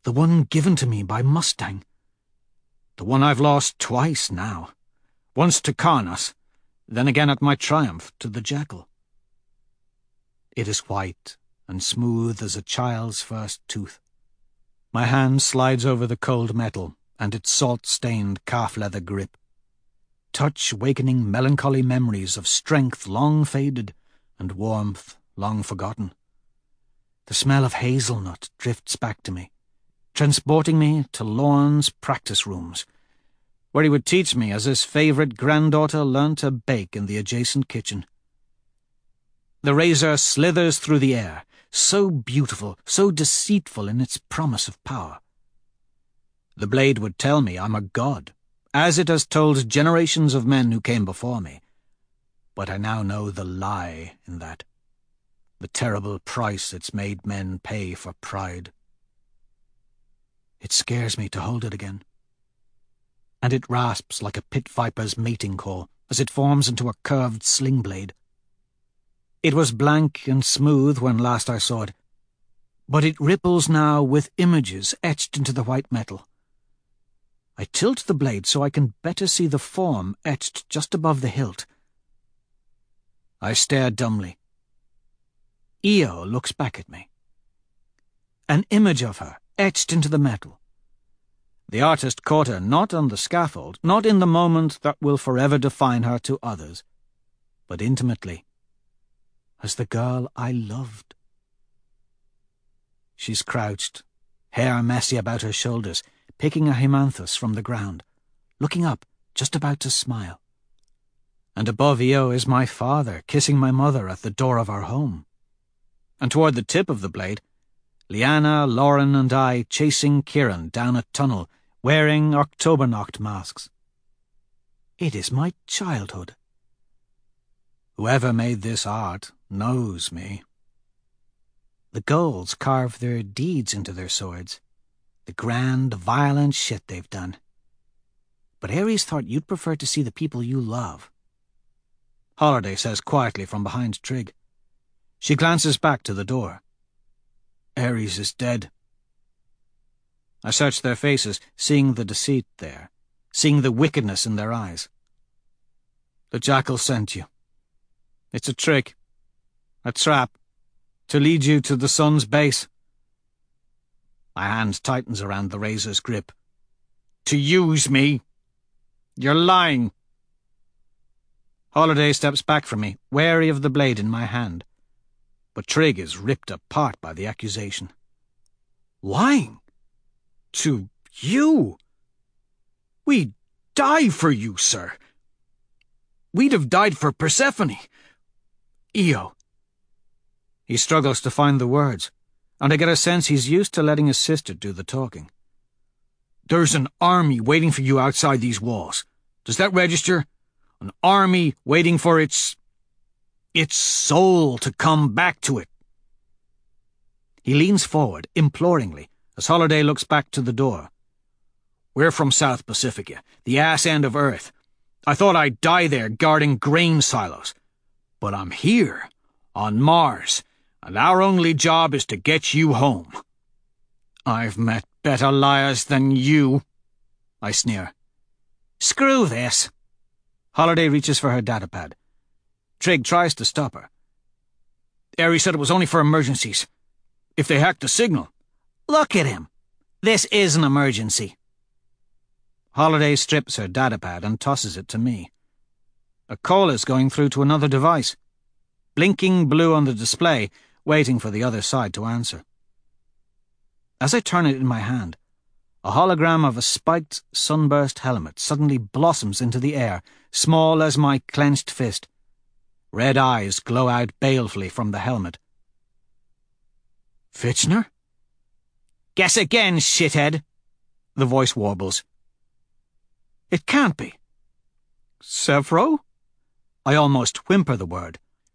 The one given to me by Mustang. The one I've lost twice now. Once to Karnas, then again at my triumph to the jackal. It is white and smooth as a child's first tooth. My hand slides over the cold metal and its salt-stained calf-leather grip. Touch wakening melancholy memories of strength long faded and warmth long forgotten. The smell of hazelnut drifts back to me, transporting me to Lorne's practice rooms, where he would teach me as his favourite granddaughter learned to bake in the adjacent kitchen. The razor slithers through the air, so beautiful, so deceitful in its promise of power. The blade would tell me I'm a god, as it has told generations of men who came before me. But I now know the lie in that, the terrible price it's made men pay for pride. It scares me to hold it again. And it rasps like a pit viper's mating call as it forms into a curved sling blade. It was blank and smooth when last I saw it, but it ripples now with images etched into the white metal. I tilt the blade so I can better see the form etched just above the hilt. I stare dumbly. Io looks back at me. An image of her etched into the metal. The artist caught her not on the scaffold, not in the moment that will forever define her to others, but intimately, as the girl I loved. She's crouched, hair messy about her shoulders, picking a himanthrus from the ground, looking up, just about to smile. And above Io is my father, kissing my mother at the door of our home. And toward the tip of the blade, Lyanna, Lauren, and I chasing Kieran down a tunnel, wearing Oktobernacht masks. It is my childhood. Whoever made this art knows me. The Gulls carve their deeds into their swords, the grand, violent shit they've done. But Ares thought you'd prefer to see the people you love. Holiday says quietly from behind Trig. She glances back to the door. Ares is dead. I search their faces, seeing the deceit there, seeing the wickedness in their eyes. The jackal sent you. It's a trick, a trap, to lead you to the sun's base. My hand tightens around the razor's grip. To use me? You're lying. Holiday steps back from me, wary of the blade in my hand. But Trig is ripped apart by the accusation. Lying? To you? We'd die for you, sir. We'd have died for Persephone. Io. He struggles to find the words, and I get a sense he's used to letting his sister do the talking. There's an army waiting for you outside these walls. Does that register? An army waiting for its soul to come back to it. He leans forward, imploringly, as Holiday looks back to the door. We're from South Pacifica, the ass end of Earth. I thought I'd die there guarding grain silos. But I'm here, on Mars, and our only job is to get you home. I've met better liars than you, I sneer. Screw this. Holiday reaches for her datapad. Trig tries to stop her. Ares said it was only for emergencies. If they hacked the signal. Look at him. This is an emergency. Holiday strips her datapad and tosses it to me. A call is going through to another device, blinking blue on the display, waiting for the other side to answer. As I turn it in my hand, a hologram of a spiked, sunburst helmet suddenly blossoms into the air, small as my clenched fist. Red eyes glow out balefully from the helmet. Fitchner? Guess again, shithead, the voice warbles. It can't be. Sevro? I almost whimper the word.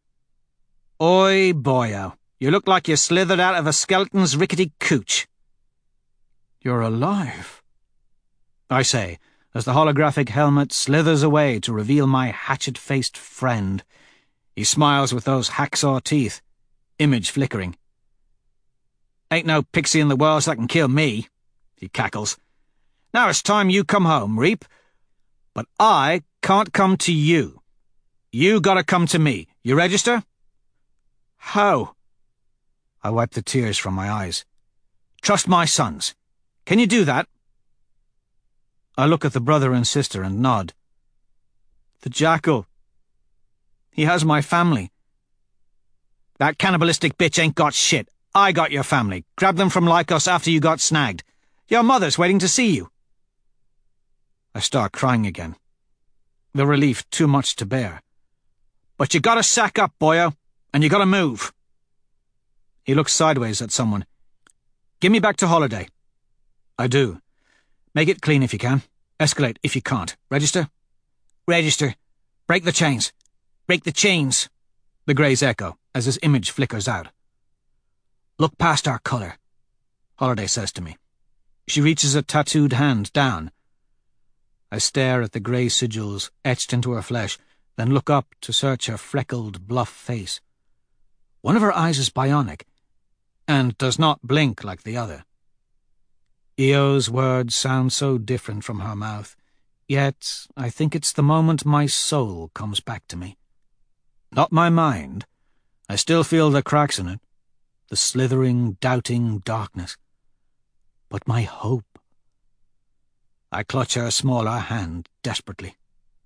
Oi, boyo, you look like you slithered out of a skeleton's rickety cooch. You're alive, I say, as the holographic helmet slithers away to reveal my hatchet-faced friend. He smiles with those hacksaw teeth, image flickering. Ain't no pixie in the world that can kill me, he cackles. Now it's time you come home, Reap. But I can't come to you. You gotta come to me. You register? How? I wipe the tears from my eyes. Trust my sons. Can you do that? I look at the brother and sister and nod. The jackal. He has my family. That cannibalistic bitch ain't got shit. I got your family. Grabbed them from Lycos after you got snagged. Your mother's waiting to see you. I start crying again. The relief too much to bear. But you gotta sack up, boyo, and you gotta move. He looks sideways at someone. Give me back to Holiday. I do. Make it clean if you can. Escalate if you can't. Register? Register. Break the chains. Break the chains. The Greys echo as his image flickers out. Look past our colour, Holiday says to me. She reaches a tattooed hand down. I stare at the grey sigils etched into her flesh, then look up to search her freckled, bluff face. One of her eyes is bionic, and does not blink like the other. Eo's words sound so different from her mouth, yet I think it's the moment my soul comes back to me. Not my mind. I still feel the cracks in it, the slithering, doubting darkness. But my hope. I clutch her smaller hand desperately.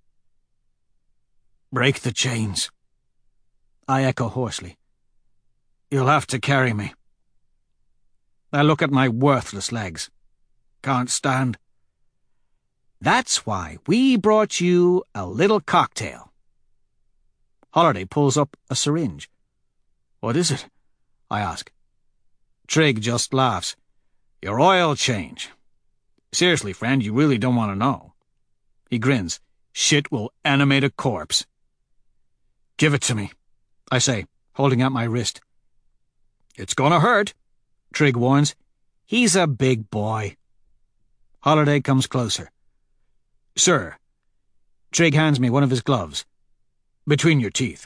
Break the chains. I echo hoarsely. You'll have to carry me. I look at my worthless legs. Can't stand. That's why we brought you a little cocktail. Holiday pulls up a syringe. What is it? I ask. Trig just laughs. Your oil change. Seriously, friend, you really don't want to know. He grins. Shit will animate a corpse. Give it to me, I say, holding out my wrist. It's gonna hurt, Trig warns. He's a big boy. Holiday comes closer. Sir. Trig hands me one of his gloves. Between your teeth.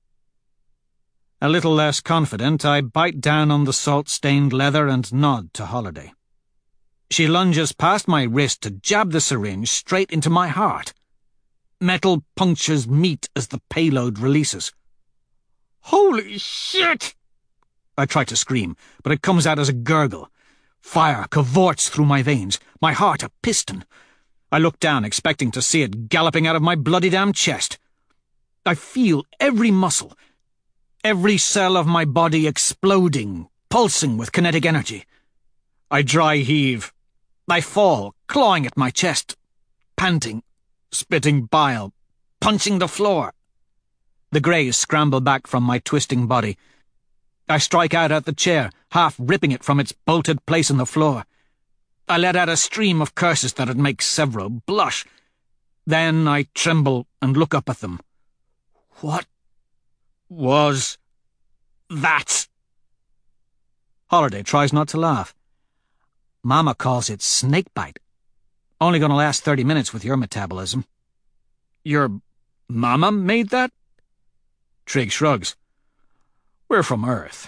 A little less confident, I bite down on the salt-stained leather and nod to Holiday. She lunges past my wrist to jab the syringe straight into my heart. Metal punctures meat as the payload releases. Holy shit! I try to scream, but it comes out as a gurgle. Fire cavorts through my veins, my heart a piston. I look down, expecting to see it galloping out of my bloody damn chest. I feel every muscle, every cell of my body exploding, pulsing with kinetic energy. I dry heave. I fall, clawing at my chest, panting, spitting bile, punching the floor. The Greys scramble back from my twisting body. I strike out at the chair, half ripping it from its bolted place in the floor. I let out a stream of curses that'd make Severo blush. Then I tremble and look up at them. What was that? Holiday tries not to laugh. Mama calls it snakebite. Only gonna last 30 minutes with your metabolism. Your mama made that? Trig shrugs. We're from Earth.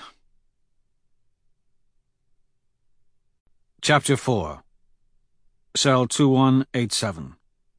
Chapter 4. Cell 2187.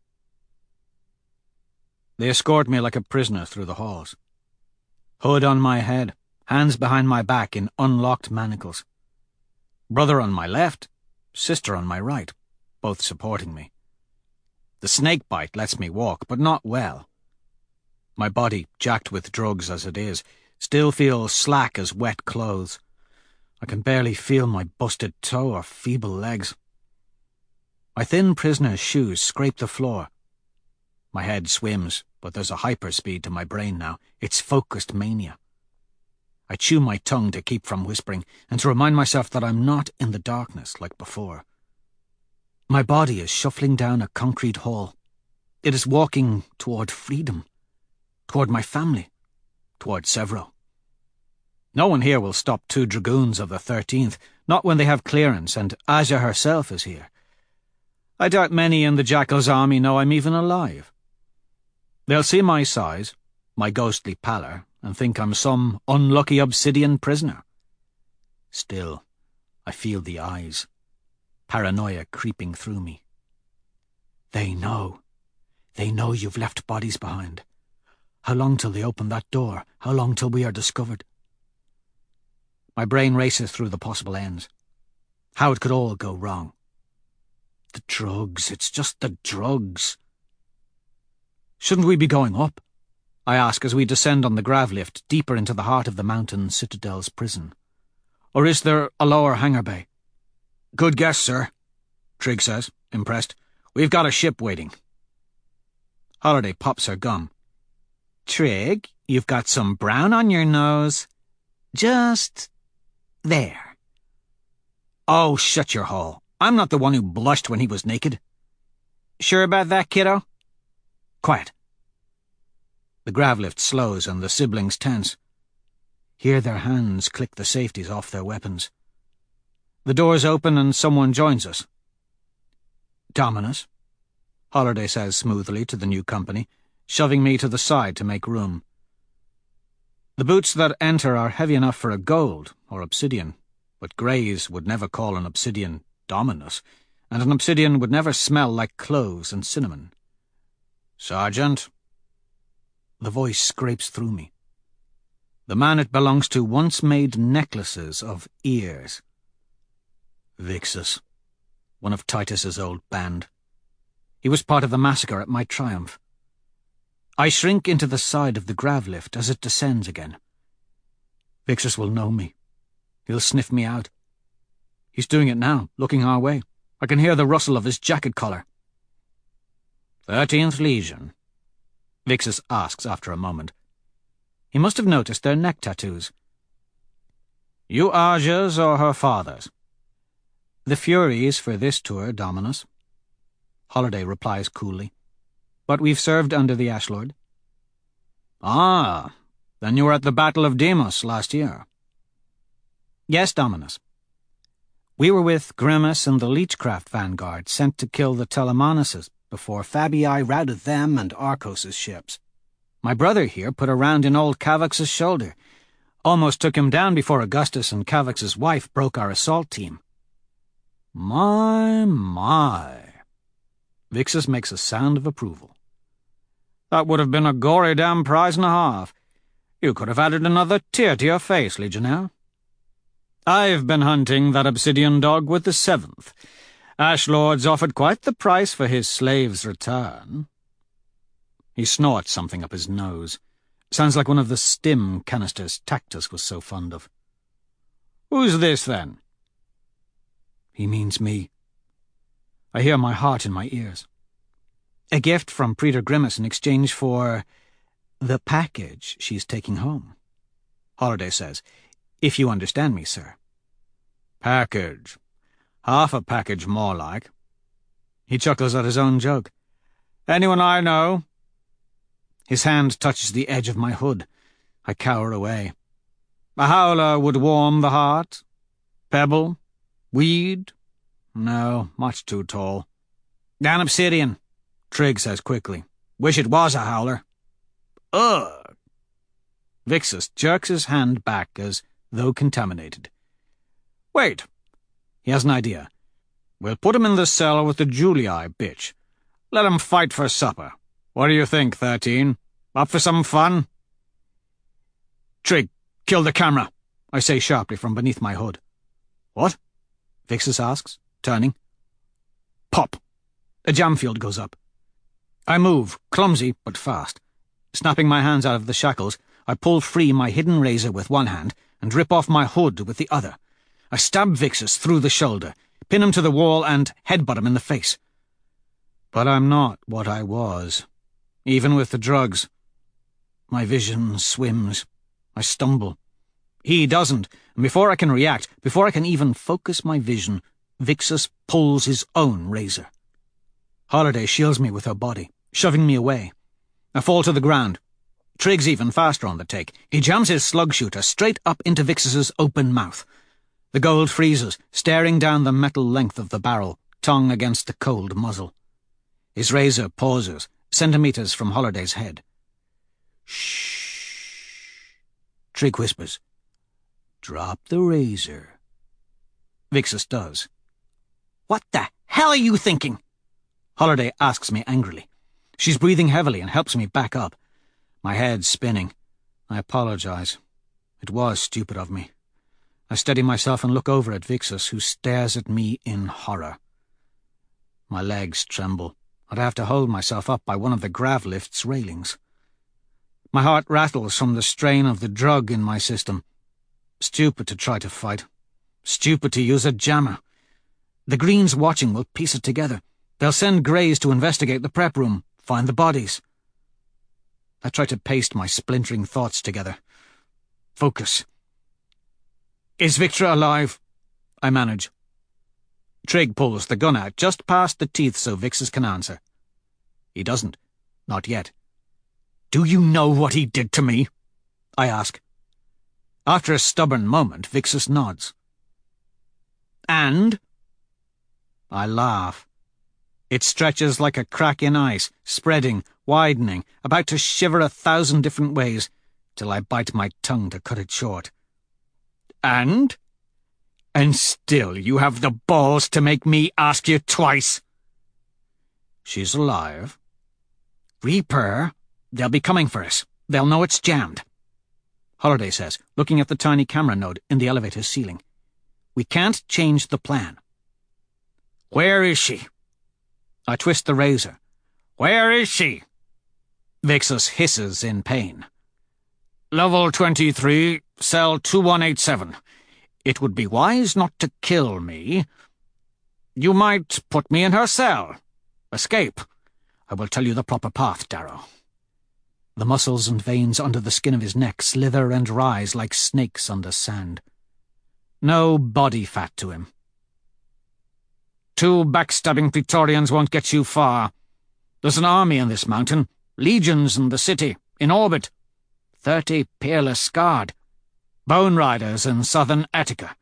They escort me like a prisoner through the halls. Hood on my head, hands behind my back in unlocked manacles. Brother on my left, sister on my right, both supporting me. The snake bite lets me walk, but not well. My body, jacked with drugs as it is, still feels slack as wet clothes. I can barely feel my busted toe or feeble legs. My thin prisoner's shoes scrape the floor. My head swims, but there's a hyperspeed to my brain now. It's focused mania. I chew my tongue to keep from whispering, and to remind myself that I'm not in the darkness like before. My body is shuffling down a concrete hall. It is walking toward freedom, toward my family, toward Severo. No one here will stop 2 dragoons of the 13th, not when they have clearance and Aja herself is here. I doubt many in the Jackal's army know I'm even alive. They'll see my size, my ghostly pallor, and think I'm some unlucky obsidian prisoner. Still, I feel the eyes. paranoia creeping through me. They know. They know you've left bodies behind. How long till they open that door? How long till we are discovered? My brain races through the possible ends. How it could all go wrong. The drugs, it's just the drugs. Shouldn't we be going up? I ask as we descend on the grav lift deeper into the heart of the mountain citadel's prison. Or is there a lower hangar bay? Good guess, sir, Trigg says, impressed. We've got a ship waiting. Holiday pops her gum. Trigg, you've got some brown on your nose. Just there. Oh, shut your hole. I'm not the one who blushed when he was naked. Sure about that, kiddo? Quiet. The grav lift slows and the siblings tense. Hear their hands click the safeties off their weapons. The doors open and someone joins us. Dominus, Holiday says smoothly to the new company, shoving me to the side to make room. The boots that enter are heavy enough for a gold or obsidian, but Greys would never call an obsidian Dominus, and an obsidian would never smell like cloves and cinnamon. Sergeant? The voice scrapes through me. The man it belongs to once made necklaces of ears. Vixus, one of Titus's old band. He was part of the massacre at my triumph. I shrink into the side of the grav lift as it descends again. Vixus will know me. He'll sniff me out. He's doing it now, looking our way. I can hear the rustle of his jacket collar. 13th Legion? Vixus asks after a moment. He must have noticed their neck tattoos. You Aja's or her father's? The Furies for this tour, Dominus. Holiday replies coolly. But we've served under the Ashlord. Ah, then you were at the Battle of Deimos last year. Yes, Dominus. We were with Grimace and the Leechcraft vanguard sent to kill the Telemanuses before Fabii routed them and Arcos' ships. My brother here put a round in old Cavax's shoulder. Almost took him down before Augustus and Cavax's wife broke our assault team. My. Vixus makes a sound of approval. That would have been a gory damn prize and a half. You could have added another tear to your face, Legionnaire. I've been hunting that obsidian dog with the 7th. Ashlord's offered quite the price for his slave's return. He snorts something up his nose. Sounds like one of the stim canisters Tactus was so fond of. Who's this, then? He means me. I hear my heart in my ears. A gift from Praetor Grimace in exchange for the package she's taking home. Holiday says, if you understand me, sir. Package. Half a package more like. He chuckles at his own joke. Anyone I know? His hand touches the edge of my hood. I cower away. A howler would warm the heart. Pebble? Weed? No, much too tall. An obsidian, Trigg says quickly. Wish it was a howler. Ugh! Vixus jerks his hand back as though contaminated. Wait. He has an idea. We'll put him in the cell with the Julii bitch. Let him fight for supper. What do you think, 13? Up for some fun? Trigg, kill the camera, I say sharply from beneath my hood. What? Vixus asks, turning. Pop! A jam field goes up. I move, clumsy but fast. Snapping my hands out of the shackles, I pull free my hidden razor with one hand and rip off my hood with the other. I stab Vixus through the shoulder, pin him to the wall and headbutt him in the face. But I'm not what I was, even with the drugs. My vision swims. I stumble. He doesn't, and before I can react, before I can even focus my vision, Vixus pulls his own razor. Holiday shields me with her body, shoving me away. I fall to the ground. Trigg's even faster on the take. He jams his slug shooter straight up into Vixus's open mouth. The gold freezes, staring down the metal length of the barrel, tongue against the cold muzzle. His razor pauses, centimeters from Holiday's head. Shh. Trigg whispers. Drop the razor. Vixus does. What the hell are you thinking? Holiday asks me angrily. She's breathing heavily and helps me back up. My head's spinning. I apologize. It was stupid of me. I steady myself and look over at Vixus, who stares at me in horror. My legs tremble, and I have to hold myself up by one of the grav lift's railings. My heart rattles from the strain of the drug in my system. Stupid to try to fight. Stupid to use a jammer. The Greens watching will piece it together. They'll send Greys to investigate the prep room, find the bodies. I try to paste my splintering thoughts together. Focus. Is Victra alive? I manage. Trig pulls the gun out just past the teeth so Vixus can answer. He doesn't. Not yet. Do you know what he did to me? I ask. After a stubborn moment, Vixus nods. And? I laugh. It stretches like a crack in ice, spreading, widening, about to shiver 1,000 different ways, till I bite my tongue to cut it short. And? And still you have the balls to make me ask you twice. She's alive. Reaper, they'll be coming for us. They'll know it's jammed. Holiday says, looking at the tiny camera node in the elevator's ceiling. We can't change the plan. Where is she? I twist the razor. Where is she? Vixus hisses in pain. Level 23, cell 2187. It would be wise not to kill me. You might put me in her cell. Escape. I will tell you the proper path, Darrow. The muscles and veins under the skin of his neck slither and rise like snakes under sand. No body fat to him. 2 backstabbing Praetorians won't get you far. There's an army in this mountain, legions in the city, in orbit. 30 peerless guard. Bone riders in southern Attica.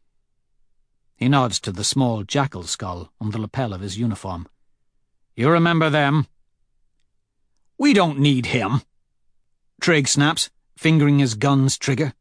He nods to the small jackal skull on the lapel of his uniform. You remember them? We don't need him. Trig snaps, fingering his gun's trigger.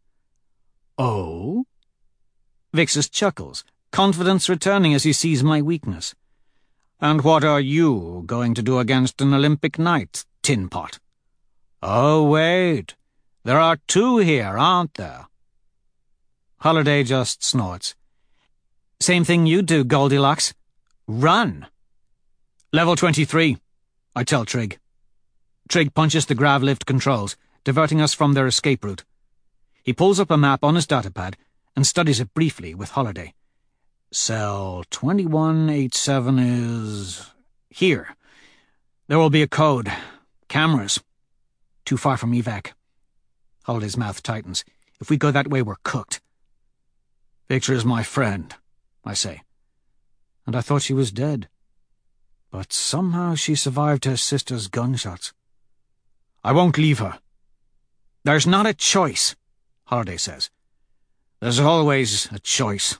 Oh? Vixus chuckles, confidence returning as he sees my weakness. And what are you going to do against an Olympic knight, Tin Pot? Oh, wait. There are 2 here, aren't there? Holiday just snorts. Same thing you do, Goldilocks. Run. Level 23, I tell Trig. Trig punches the grav lift controls, diverting us from their escape route. He pulls up a map on his datapad and studies it briefly with Holiday. Cell 2187 is... here. There will be a code. Cameras. Too far from evac. Holiday's mouth tightens. If we go that way, we're cooked. Victor is my friend, I say. And I thought she was dead. But somehow she survived her sister's gunshots. I won't leave her. There's not a choice, Holiday says. There's always a choice.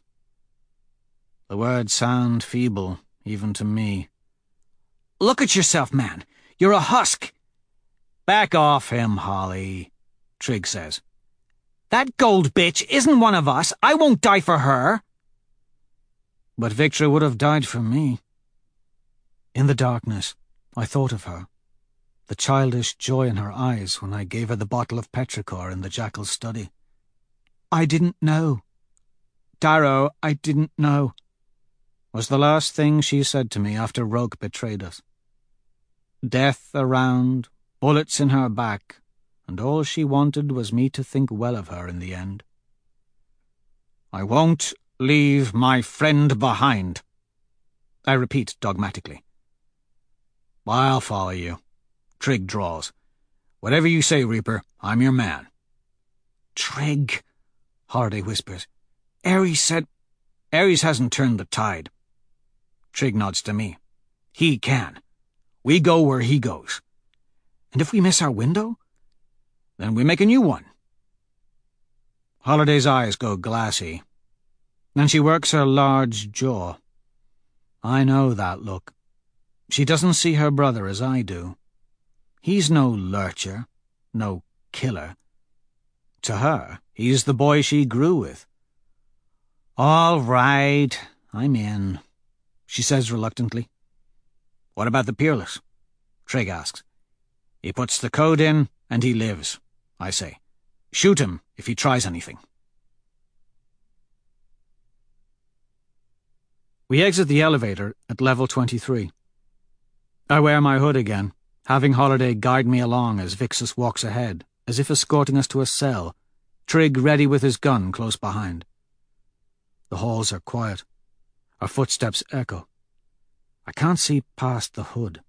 The words sound feeble, even to me. Look at yourself, man. You're a husk. Back off him, Holly, Trig says. That gold bitch isn't one of us. I won't die for her. But Victra would have died for me. In the darkness, I thought of her. The childish joy in her eyes when I gave her the bottle of petrichor in the jackal's study. I didn't know. Darrow, I didn't know. Was the last thing she said to me after Rogue betrayed us. Death around, bullets in her back, and all she wanted was me to think well of her in the end. I won't leave my friend behind, I repeat dogmatically. I'll follow you, Trig draws. Whatever you say, Reaper, I'm your man. Trig, Holiday whispers. Ares said... Ares hasn't turned the tide. Trig nods to me. He can. We go where he goes. And if we miss our window? Then we make a new one. Holiday's eyes go glassy, and she works her large jaw. I know that look. She doesn't see her brother as I do. He's no lurcher, no killer. To her, he's the boy she grew with. All right, I'm in. she says reluctantly. What about the Peerless? Trig asks. He puts the code in, and he lives, I say. Shoot him if he tries anything. We exit the elevator at level 23. I wear my hood again, having Holiday guide me along as Vixus walks ahead, as if escorting us to a cell, Trig ready with his gun close behind. The halls are quiet. Our footsteps echo. I can't see past the hood.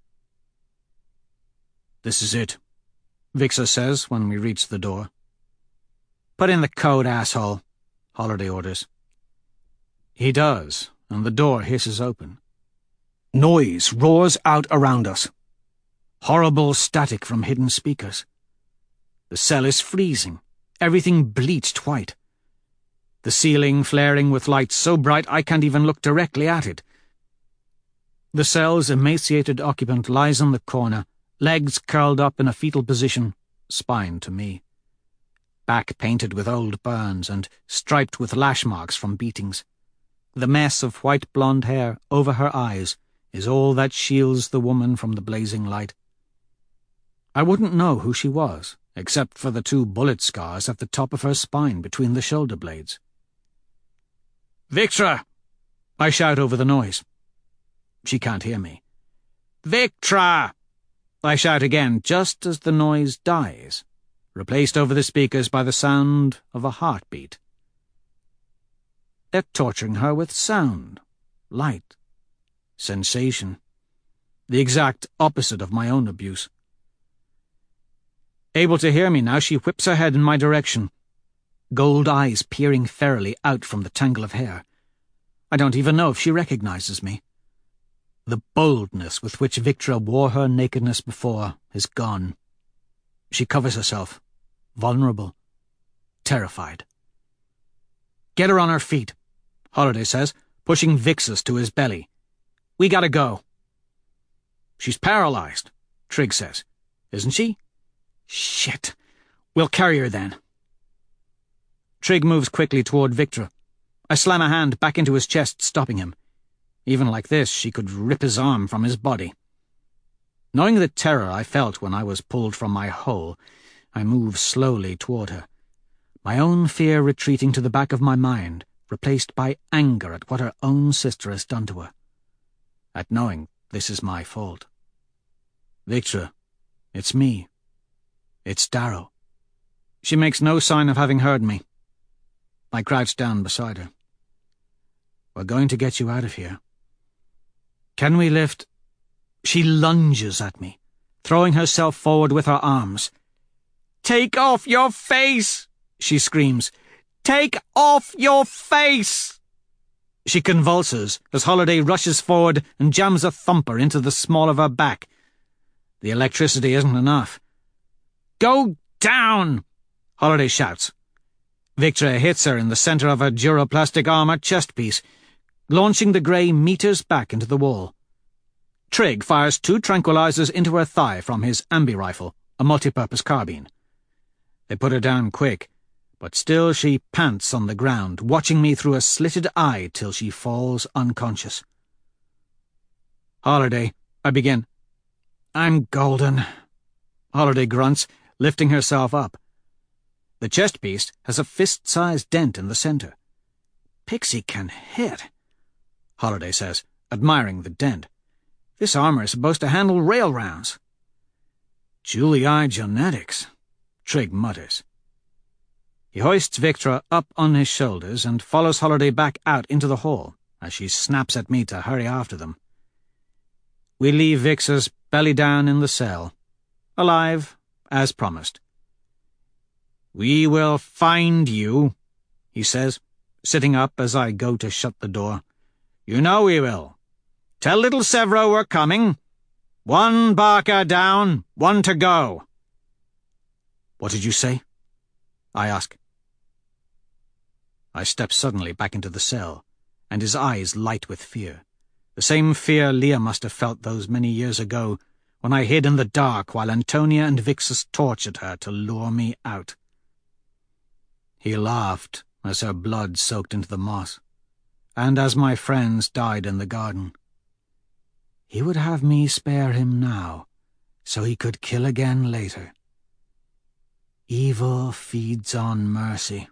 This is it, Vixus says when we reach the door. Put in the code, asshole, Holiday orders. He does, and the door hisses open. Noise roars out around us. Horrible static from hidden speakers. The cell is freezing, everything bleached white. The ceiling flaring with lights so bright I can't even look directly at it. The cell's emaciated occupant lies on the corner, legs curled up in a fetal position, spine to me. Back painted with old burns and striped with lash marks from beatings. The mess of white blonde hair over her eyes is all that shields the woman from the blazing light. I wouldn't know who she was, except for the 2 bullet scars at the top of her spine between the shoulder blades. Victra! I shout over the noise. She can't hear me. Victra! I shout again, just as the noise dies, replaced over the speakers by the sound of a heartbeat. They're torturing her with sound, light, sensation, the exact opposite of my own abuse. Able to hear me now, she whips her head in my direction, gold eyes peering ferally out from the tangle of hair. I don't even know if she recognizes me. The boldness with which Victra wore her nakedness before is gone. She covers herself, vulnerable, terrified. Get her on her feet, Holiday says, pushing Vixus to his belly. We gotta go. She's paralyzed, Trig says. Isn't she? Shit. We'll carry her then. Trig moves quickly toward Victra. I slam a hand back into his chest, stopping him. Even like this, she could rip his arm from his body. Knowing the terror I felt when I was pulled from my hole, I move slowly toward her, my own fear retreating to the back of my mind, replaced by anger at what her own sister has done to her. At knowing this is my fault. Victra, it's me. It's Darrow. She makes no sign of having heard me. I crouch down beside her. We're going to get you out of here. Can we lift... She lunges at me, throwing herself forward with her arms. Take off your face! She screams. Take off your face! She convulses as Holiday rushes forward and jams a thumper into the small of her back. The electricity isn't enough. Go down! Holiday shouts. Victra hits her in the center of her duroplastic armor chest piece, launching the grey meters back into the wall. Trig fires 2 tranquilizers into her thigh from his ambi rifle, a multipurpose carbine. They put her down quick, but still she pants on the ground, watching me through a slitted eye till she falls unconscious. Holiday, I begin. I'm golden. Holiday grunts, lifting herself up. The chest piece has a fist-sized dent in the center. Pixie can hit, Holiday says, admiring the dent. This armor is supposed to handle rail rounds. Julie-eye genetics, Trig mutters. He hoists Victra up on his shoulders and follows Holiday back out into the hall as she snaps at me to hurry after them. We leave Vixus belly down in the cell, alive as promised. We will find you, he says, sitting up as I go to shut the door. You know we will. Tell little Severo we're coming. 1 Barker down, 1 to go. What did you say? I ask. I step suddenly back into the cell, and his eyes light with fear. The same fear Leah must have felt those many years ago, when I hid in the dark while Antonia and Vixus tortured her to lure me out. He laughed as her blood soaked into the moss, and as my friends died in the garden, He would have me spare him now, so he could kill again later. Evil feeds on mercy.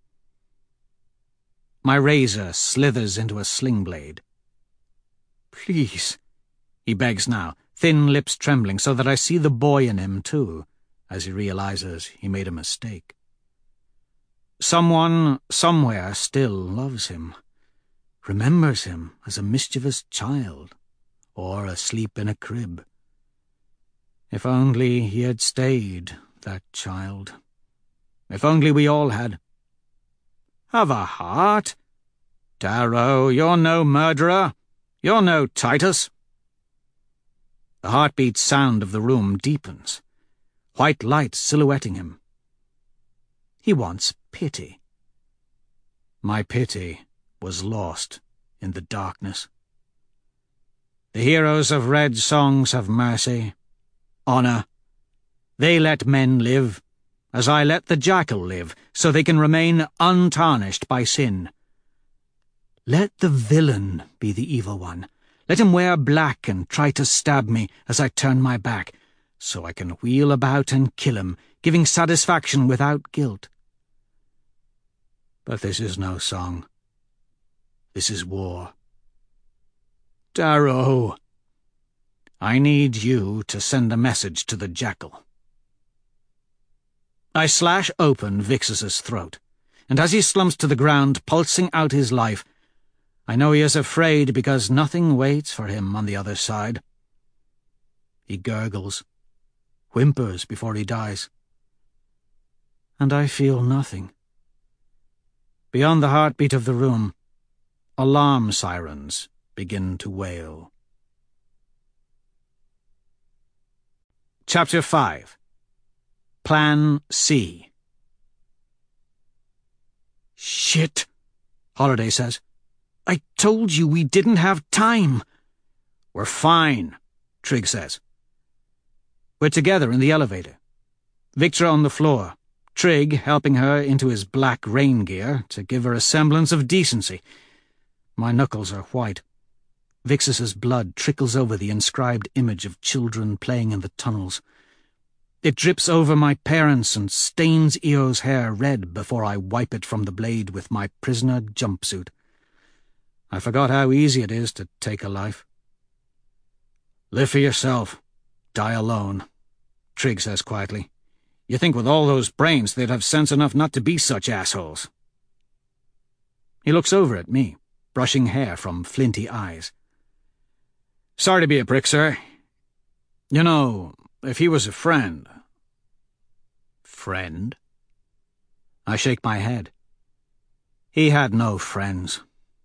My razor slithers into a sling blade. "Please," he begs now, thin lips trembling so that I see the boy in him too, as he realizes he made a mistake. Someone, somewhere, still loves him, remembers him as a mischievous child, or asleep in a crib. If only he had stayed, that child. If only we all had. Have a heart? Darrow, you're no murderer. You're no Titus. The heartbeat sound of the room deepens, white light silhouetting him. He wants pity. My pity was lost in the darkness. The heroes of Red songs have mercy, honor. They let men live, as I let the jackal live, so they can remain untarnished by sin. Let the villain be the evil one. Let him wear black and try to stab me as I turn my back, so I can wheel about and kill him, giving satisfaction without guilt. But this is no song. This is war. Darrow, I need you to send a message to the jackal. I slash open Vixus's throat, and as he slumps to the ground, pulsing out his life, I know he is afraid because nothing waits for him on the other side. He gurgles, whimpers before he dies. And I feel nothing. Beyond the heartbeat of the room, alarm sirens begin to wail. Chapter 5. Plan C. "Shit," Holiday says. "I told you we didn't have time." "We're fine," Trigg says. We're together in the elevator. Victra on the floor, Trigg helping her into his black rain gear to give her a semblance of decency. My knuckles are white. Vixus's blood trickles over the inscribed image of children playing in the tunnels. It drips over my parents and stains Eo's hair red before I wipe it from the blade with my prisoner jumpsuit. I forgot how easy it is to take a life. "Live for yourself. Die alone," Trigg says quietly. "You think with all those brains they'd have sense enough not to be such assholes." He looks over at me, brushing hair from flinty eyes. "Sorry to be a prick, sir. You know, if he was a friend—" "Friend?" I shake my head. He had no friends.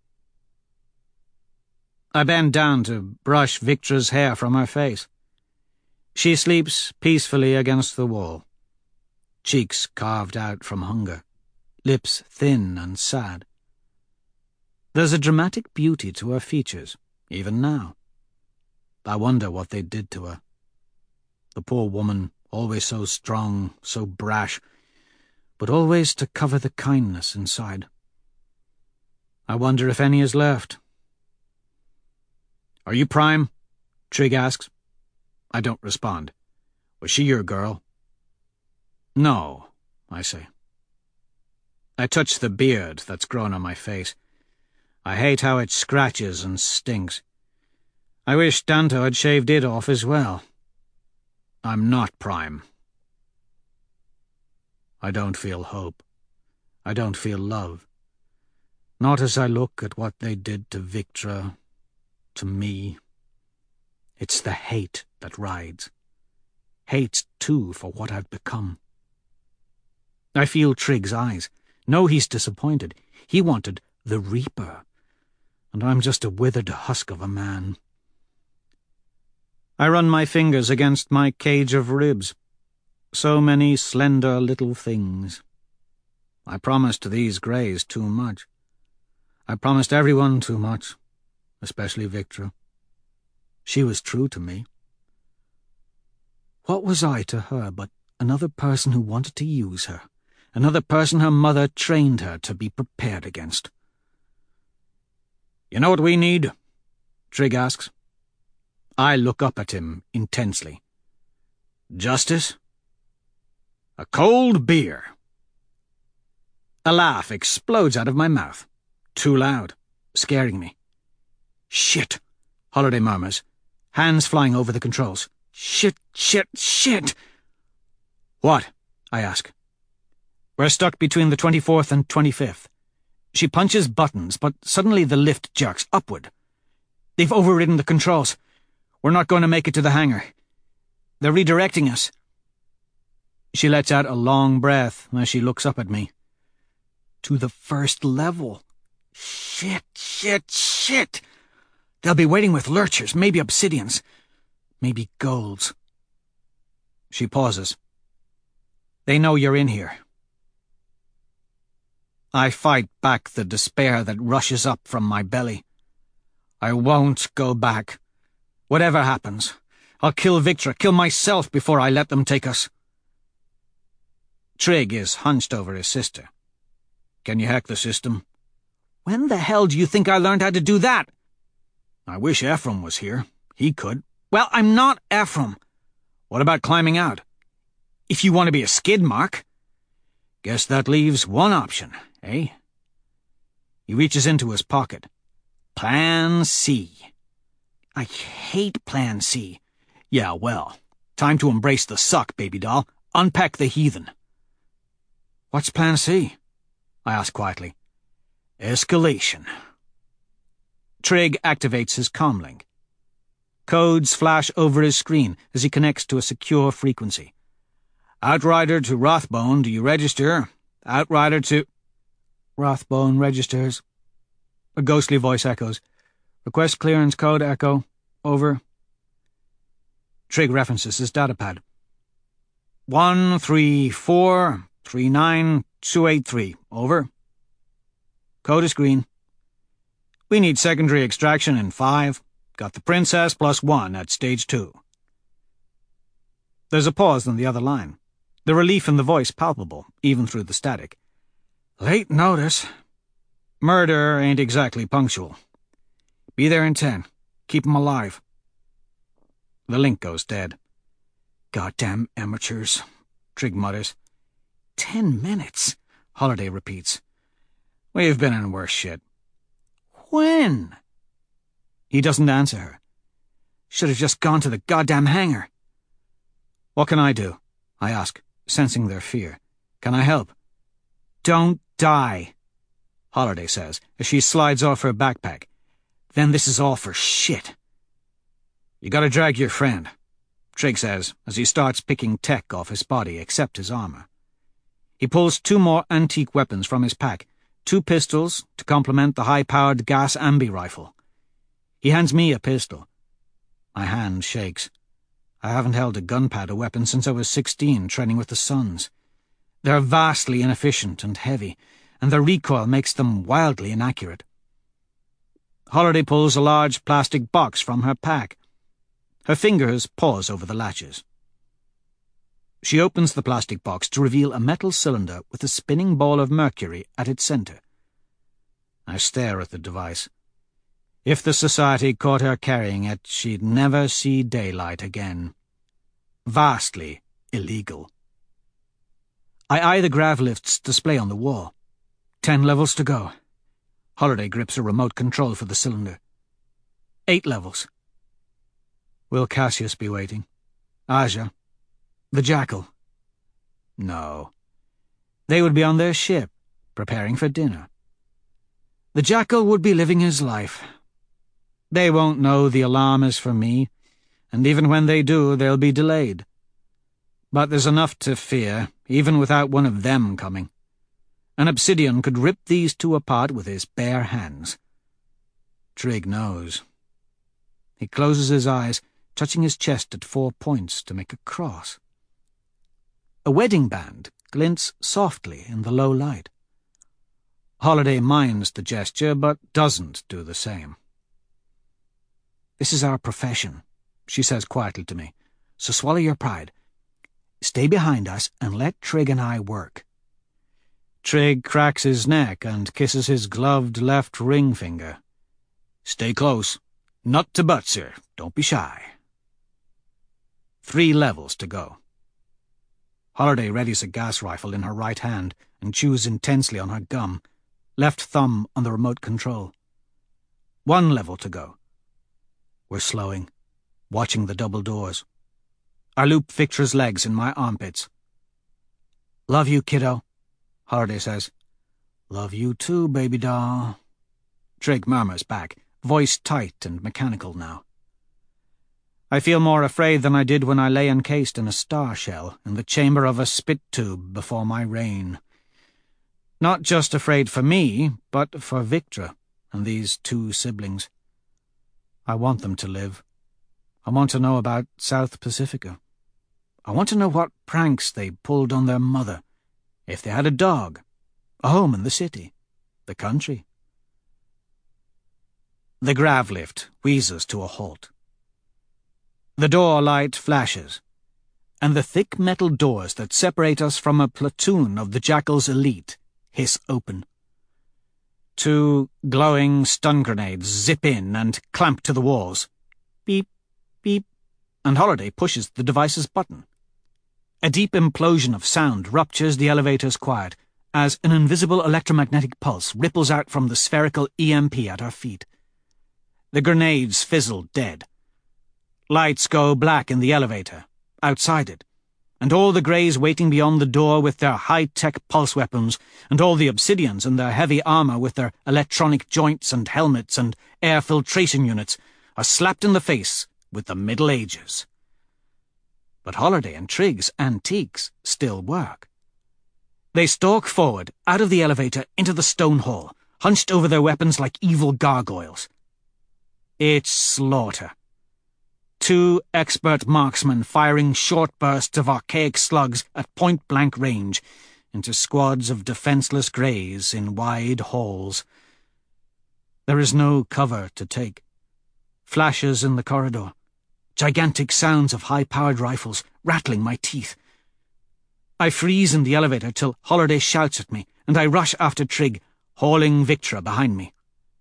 I bend down to brush Victra's hair from her face. She sleeps peacefully against the wall, cheeks carved out from hunger, lips thin and sad. There's a dramatic beauty to her features, even now. I wonder what they did to her. The poor woman, always so strong, so brash, but always to cover the kindness inside. I wonder if any is left. "Are you Prime?" Trigg asks. I don't respond. "Was she your girl?" "No," I say. I touch the beard that's grown on my face. I hate how it scratches and stinks. I wish Danto had shaved it off as well. I'm not Prime. I don't feel hope. I don't feel love. Not as I look at what they did to Victra, to me. It's the hate that rides. Hate, too, for what I've become. I feel Trigg's eyes. Know he's disappointed. He wanted the Reaper, and I'm just a withered husk of a man. I run my fingers against my cage of ribs. So many slender little things. I promised these greys too much. I promised everyone too much, especially Victra. She was true to me. What was I to her but another person who wanted to use her, another person her mother trained her to be prepared against? "You know what we need?" Trigg asks. I look up at him intensely. Justice? A cold beer. A laugh explodes out of my mouth. Too loud, scaring me. Shit, Holiday murmurs, hands flying over the controls. Shit, shit, shit! What? I ask. We're stuck between the 24th and 25th. She punches buttons, but suddenly the lift jerks upward. They've overridden the controls. We're not going to make it to the hangar. They're redirecting us. She lets out a long breath as she looks up at me. To the first level. Shit, shit, shit! They'll be waiting with lurchers, maybe obsidians, maybe golds. She pauses. They know you're in here. I fight back the despair that rushes up from my belly. I won't go back. Whatever happens, I'll kill Victra, kill myself before I let them take us. Trig is hunched over his sister. Can you hack the system? When the hell do you think I learned how to do that? I wish Ephraim was here. He could. Well, I'm not Ephraim. What about climbing out? If you want to be a skid mark. Guess that leaves one option, eh? He reaches into his pocket. Plan C. I hate Plan C. Yeah, well, time to embrace the suck, baby doll. Unpack the heathen. What's Plan C? I ask quietly. Escalation. Trig activates his comlink. Codes flash over his screen as he connects to a secure frequency. Outrider to Rothbone, do you register? Outrider to... Rothbone registers. A ghostly voice echoes. Request clearance code echo. Over. Trig references his datapad. 13439 Over. Code is green. We need secondary extraction in 5. Got the princess +1 at stage 2. There's a pause on the other line. The relief in the voice palpable, even through the static. Late notice. Murder ain't exactly punctual. Be there in 10. Keep 'em alive. The link goes dead. Goddamn amateurs, Trig mutters. 10 minutes, Holiday repeats. We've been in worse shit. When? He doesn't answer her. Should have just gone to the goddamn hangar. What can I do? I ask, sensing their fear. Can I help? Don't die, Holiday says, as she slides off her backpack. Then this is all for shit. You gotta drag your friend, Trig says, as he starts picking tech off his body except his armor. He pulls 2 more antique weapons from his pack, 2 pistols to complement the high-powered gas ambi rifle. He hands me a pistol. My hand shakes. I haven't held a gunpowder weapon since I was 16, training with the Sons. They're vastly inefficient and heavy, and their recoil makes them wildly inaccurate. Holiday pulls a large plastic box from her pack. Her fingers pause over the latches. She opens the plastic box to reveal a metal cylinder with a spinning ball of mercury at its center. I stare at the device. If the Society caught her carrying it, she'd never see daylight again. Vastly illegal. I eye the grav lift's display on the wall. 10 levels to go. Holiday grips a remote control for the cylinder. 8 levels. Will Cassius be waiting? Aja? The Jackal? No. They would be on their ship, preparing for dinner. The Jackal would be living his life. They won't know the alarm is for me, and even when they do, they'll be delayed. But there's enough to fear, even without one of them coming. An obsidian could rip these 2 apart with his bare hands. Trig knows. He closes his eyes, touching his chest at 4 points to make a cross. A wedding band glints softly in the low light. Holiday minds the gesture, but doesn't do the same. This is our profession, she says quietly to me, so swallow your pride. Stay behind us and let Trig and I work. Trig cracks his neck and kisses his gloved left ring finger. Stay close, Nut to butt, sir. Don't be shy. 3 levels to go. Holliday readies a gas rifle in her right hand and chews intensely on her gum, left thumb on the remote control. 1 level to go. We're slowing, watching the double doors. I loop Victor's legs in my armpits. "Love you, kiddo," Holliday says. "Love you too, baby doll." Trig murmurs back, voice tight and mechanical now. I feel more afraid than I did when I lay encased in a star shell in the chamber of a spit tube before my reign. Not just afraid for me, but for Victra and these 2 siblings. I want them to live. I want to know about South Pacifica. I want to know what pranks they pulled on their mother, if they had a dog, a home in the city, the country. The grav lift wheezes to a halt. The door light flashes, and the thick metal doors that separate us from a platoon of the Jackal's elite hiss open. 2 glowing stun grenades zip in and clamp to the walls. Beep, beep, and Holliday pushes the device's button. A deep implosion of sound ruptures the elevator's quiet as an invisible electromagnetic pulse ripples out from the spherical EMP at our feet. The grenades fizzle dead. Lights go black in the elevator, outside it, and all the Greys waiting beyond the door with their high-tech pulse weapons, and all the Obsidians in their heavy armor with their electronic joints and helmets and air filtration units are slapped in the face with the Middle Ages. But Holliday and Trig's antiques still work. They stalk forward, out of the elevator, into the stone hall, hunched over their weapons like evil gargoyles. It's slaughter. 2 expert marksmen firing short bursts of archaic slugs at point-blank range into squads of defenseless Greys in wide halls. There is no cover to take. Flashes in the corridor. Gigantic sounds of high-powered rifles rattling my teeth. I freeze in the elevator till Holliday shouts at me, and I rush after Trig, hauling Victra behind me.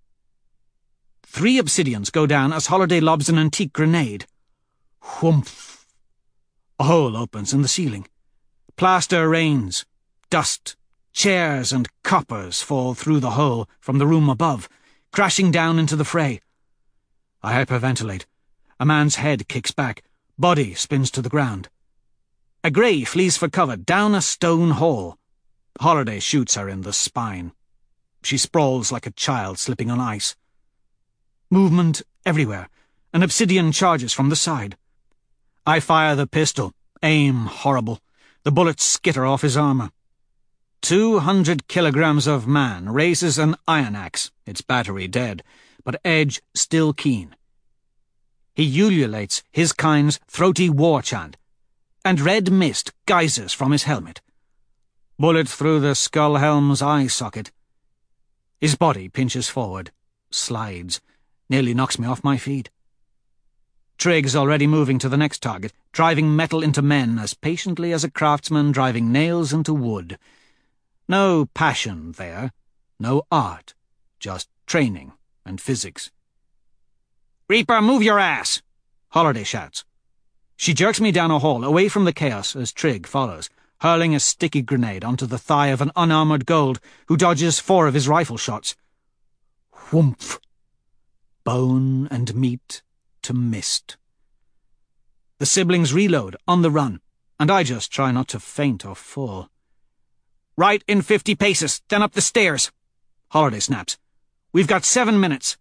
3 Obsidians go down as Holliday lobs an antique grenade. Whoomph! A hole opens in the ceiling. Plaster rains. Dust, chairs and coppers fall through the hole from the room above, crashing down into the fray. I hyperventilate. A man's head kicks back. Body spins to the ground. A Grey flees for cover down a stone hall. Holliday shoots her in the spine. She sprawls like a child slipping on ice. Movement everywhere. An Obsidian charges from the side. I fire the pistol. Aim horrible. The bullets skitter off his armor. 200 kilograms of man raises an iron axe, its battery dead, but edge still keen. He ululates his kind's throaty war chant, and red mist geysers from his helmet. Bullet through the skull helm's eye socket. His body pinches forward, slides, nearly knocks me off my feet. Trig's already moving to the next target, driving metal into men as patiently as a craftsman driving nails into wood. No passion there, no art, just training and physics. "Reaper, move your ass!" Holliday shouts. She jerks me down a hall, away from the chaos, as Trig follows, hurling a sticky grenade onto the thigh of an unarmored Gold who dodges 4 of his rifle shots. Whoomph! Bone and meat to mist. The siblings reload, on the run, and I just try not to faint or fall. "Right in 50 paces, then up the stairs," Holliday snaps. "We've got 7 minutes."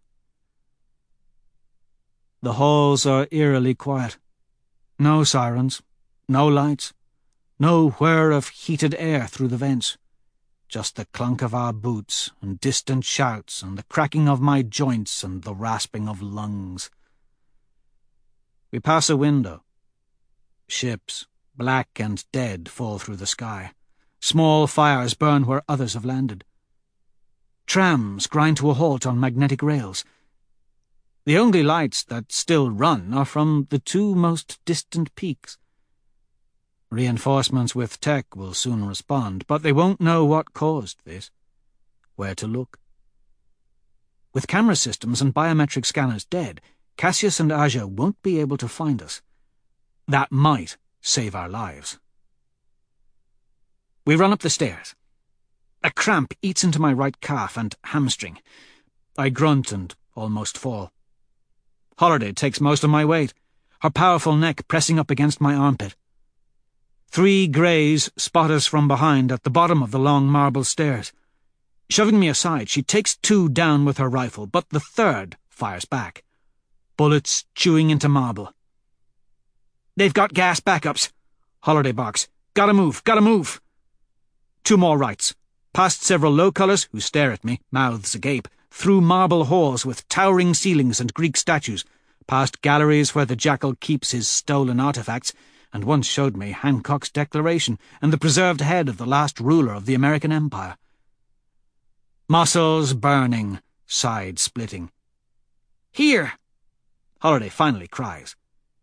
The halls are eerily quiet. No sirens, no lights, no whir of heated air through the vents. Just the clunk of our boots and distant shouts and the cracking of my joints and the rasping of lungs. We pass a window. Ships, black and dead, fall through the sky. Small fires burn where others have landed. Trams grind to a halt on magnetic rails. The only lights that still run are from the 2 most distant peaks. Reinforcements with tech will soon respond, but they won't know what caused this, where to look. With camera systems and biometric scanners dead, Cassius and Aja won't be able to find us. That might save our lives. We run up the stairs. A cramp eats into my right calf and hamstring. I grunt and almost fall. Holiday takes most of my weight, her powerful neck pressing up against my armpit. 3 greys spot us from behind at the bottom of the long marble stairs. Shoving me aside, she takes 2 down with her rifle, but the 3rd fires back. Bullets chewing into marble. "They've got gas backups," Holiday barks. "Gotta move, gotta move." 2 more rights, past several low-colours who stare at me, mouths agape, through marble halls with towering ceilings and Greek statues, past galleries where the jackal keeps his stolen artifacts, and once showed me Hancock's Declaration and the preserved head of the last ruler of the American Empire. Muscles burning, side splitting. "Here!" Holiday finally cries.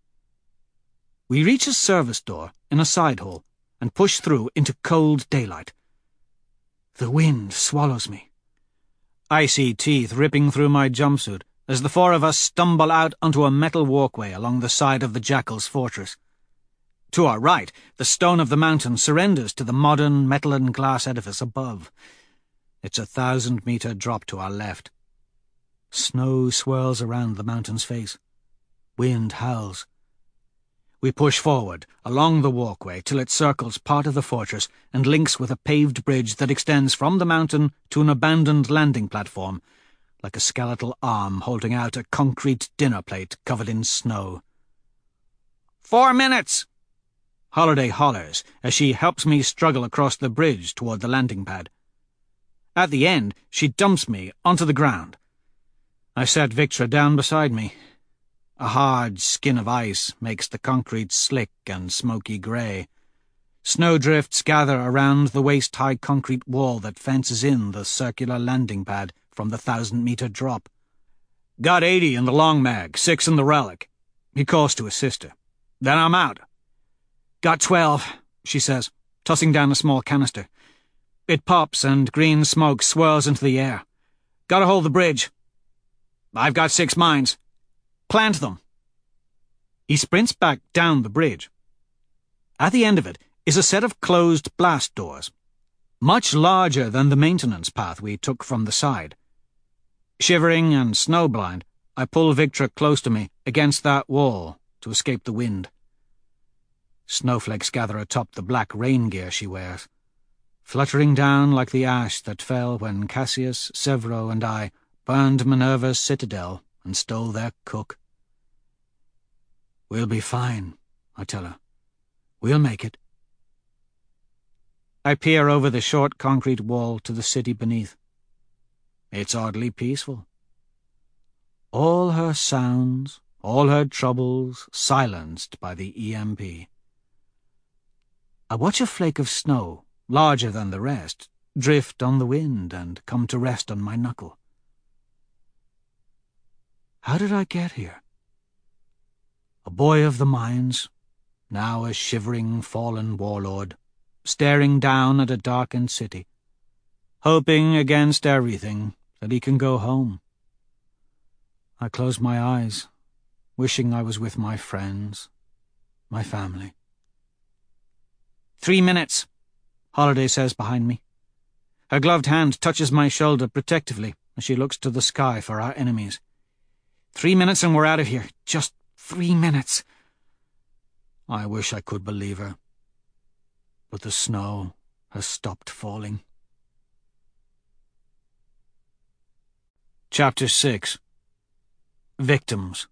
We reach a service door in a side hall and push through into cold daylight. The wind swallows me. Icy teeth ripping through my jumpsuit as the 4 of us stumble out onto a metal walkway along the side of the jackal's fortress. To our right, the stone of the mountain surrenders to the modern metal and glass edifice above. It's a 1,000-meter drop to our left. Snow swirls around the mountain's face. Wind howls. We push forward, along the walkway, till it circles part of the fortress and links with a paved bridge that extends from the mountain to an abandoned landing platform, like a skeletal arm holding out a concrete dinner plate covered in snow. 4 minutes! Holiday hollers as she helps me struggle across the bridge toward the landing pad. At the end, she dumps me onto the ground. I set Victra down beside me. A hard skin of ice makes the concrete slick and smoky grey. Snowdrifts gather around the waist-high concrete wall that fences in the circular landing pad from the 1,000-meter drop. "Got 80 in the long mag, 6 in the relic," he calls to his sister. "Then I'm out." "Got 12, she says, tossing down a small canister. It pops and green smoke swirls into the air. "Gotta hold the bridge." "I've got 6 mines. Plant them." He sprints back down the bridge. At the end of it is a set of closed blast doors, much larger than the maintenance path we took from the side. Shivering and snowblind, I pull Victra close to me against that wall to escape the wind. Snowflakes gather atop the black rain gear she wears, fluttering down like the ash that fell when Cassius, Severo, and I burned Minerva's citadel and stole their cook. "We'll be fine," I tell her. "We'll make it." I peer over the short concrete wall to the city beneath. It's oddly peaceful. All her sounds, all her troubles silenced by the EMP. I watch a flake of snow, larger than the rest, drift on the wind and come to rest on my knuckle. How did I get here? A boy of the mines, now a shivering, fallen warlord, staring down at a darkened city, hoping against everything that he can go home. I close my eyes, wishing I was with my friends, my family. 3 minutes, Holiday says behind me. Her gloved hand touches my shoulder protectively as she looks to the sky for our enemies. 3 minutes and we're out of here. Just 3 minutes. I wish I could believe her. But the snow has stopped falling. Chapter 6. Victims.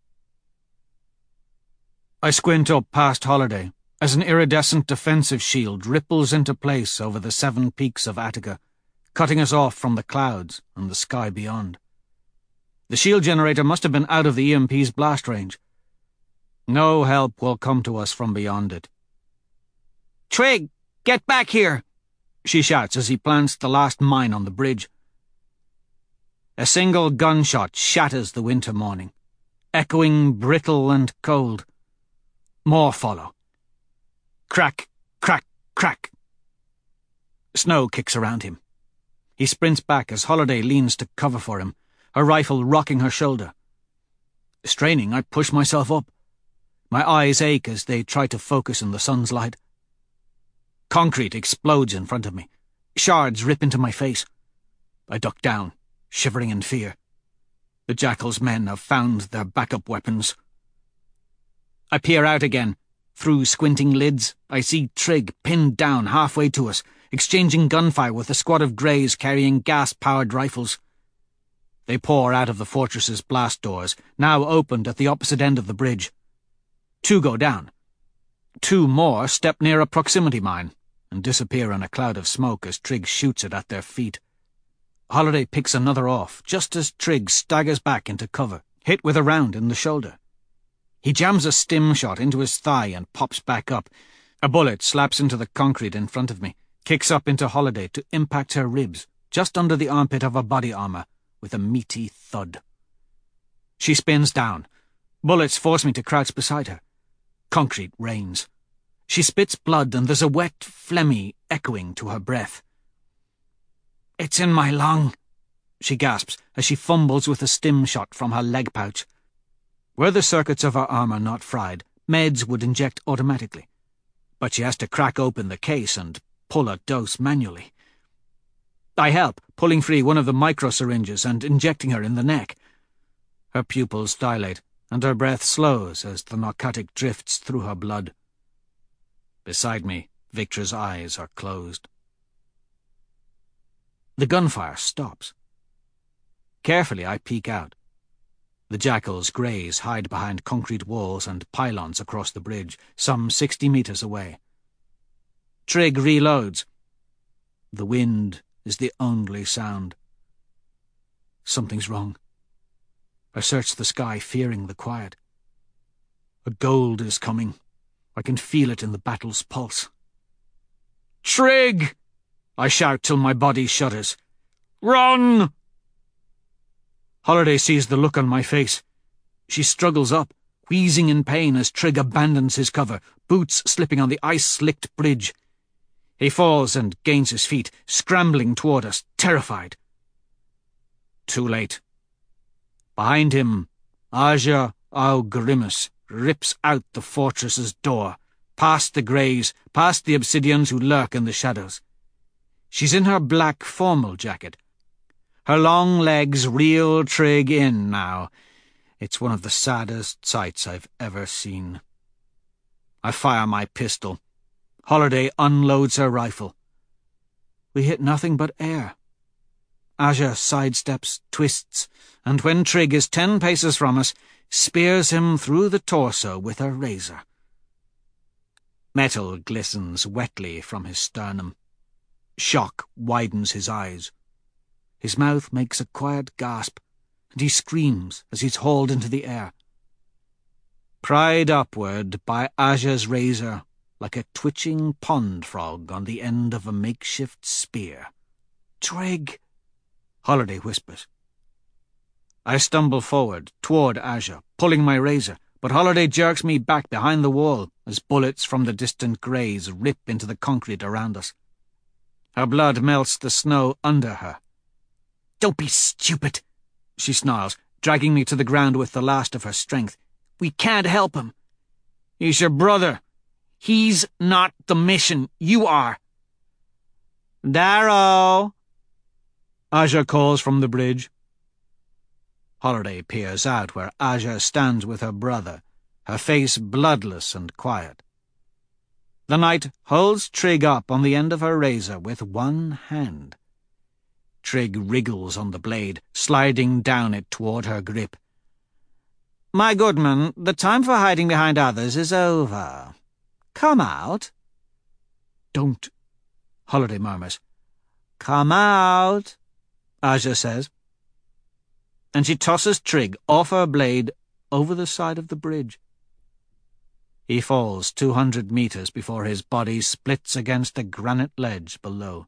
I squint up past Holiday as an iridescent defensive shield ripples into place over the 7 peaks of Attica, cutting us off from the clouds and the sky beyond. The shield generator must have been out of the EMP's blast range. No help will come to us from beyond it. "Trig, get back here!" she shouts as he plants the last mine on the bridge. A single gunshot shatters the winter morning, echoing brittle and cold. More follow. Crack, crack, crack. Snow kicks around him. He sprints back as Holiday leans to cover for him, her rifle rocking her shoulder. Straining, I push myself up. My eyes ache as they try to focus in the sun's light. Concrete explodes in front of me. Shards rip into my face. I duck down, shivering in fear. The Jackal's men have found their backup weapons. I peer out again. Through squinting lids, I see Trig pinned down halfway to us, exchanging gunfire with a squad of Greys carrying gas-powered rifles. They pour out of the fortress's blast doors, now opened at the opposite end of the bridge. 2 go down. 2 more step near a proximity mine and disappear in a cloud of smoke as Trig shoots it at their feet. Holiday picks another off, just as Trig staggers back into cover, hit with a round in the shoulder. He jams a stim shot into his thigh and pops back up. A bullet slaps into the concrete in front of me, kicks up into Holiday to impact her ribs, just under the armpit of her body armor, with a meaty thud. She spins down. Bullets force me to crouch beside her. Concrete rains. She spits blood and there's a wet, phlegmy echoing to her breath. "It's in my lung," she gasps as she fumbles with a stim shot from her leg pouch. Were the circuits of her armor not fried, meds would inject automatically. But she has to crack open the case and pull a dose manually. I help, pulling free one of the micro-syringes and injecting her in the neck. Her pupils dilate, and her breath slows as the narcotic drifts through her blood. Beside me, Victor's eyes are closed. The gunfire stops. Carefully, I peek out. The Jackal's Greys hide behind concrete walls and pylons across the bridge, some 60 meters away. Trig reloads. The wind is the only sound. Something's wrong. I search the sky, fearing the quiet. A gold is coming. I can feel it in the battle's pulse. "Trig!" I shout till my body shudders. "Run!" Holiday sees the look on my face. She struggles up, wheezing in pain as Trig abandons his cover, boots slipping on the ice-slicked bridge. He falls and gains his feet, scrambling toward us, terrified. Too late. Behind him, Aja au Grimace rips out the fortress's door, past the Greys, past the Obsidians who lurk in the shadows. She's in her black formal jacket. Her long legs reel Trig in now. It's one of the saddest sights I've ever seen. I fire my pistol. Holiday unloads her rifle. We hit nothing but air. Aja sidesteps, twists, and when Trig is 10 paces from us, spears him through the torso with her razor. Metal glistens wetly from his sternum. Shock widens his eyes. His mouth makes a quiet gasp, and he screams as he's hauled into the air. Pried upward by Aja's razor, like a twitching pond frog on the end of a makeshift spear. "Trig!" Holiday whispers. I stumble forward, toward Aja, pulling my razor, but Holiday jerks me back behind the wall as bullets from the distant Greys rip into the concrete around us. Her blood melts the snow under her. "Don't be stupid," she snarls, dragging me to the ground with the last of her strength. "We can't help him. He's your brother. He's not the mission. You are." "Darrow!" Aja calls from the bridge. Holiday peers out where Aja stands with her brother, her face bloodless and quiet. The knight holds Trig up on the end of her razor with one hand. Trig wriggles on the blade, sliding down it toward her grip. "My good man, the time for hiding behind others is over. Come out." "Don't," Holiday murmurs. "Come out," Aja says. And she tosses Trig off her blade over the side of the bridge. He falls 200 meters before his body splits against the granite ledge below.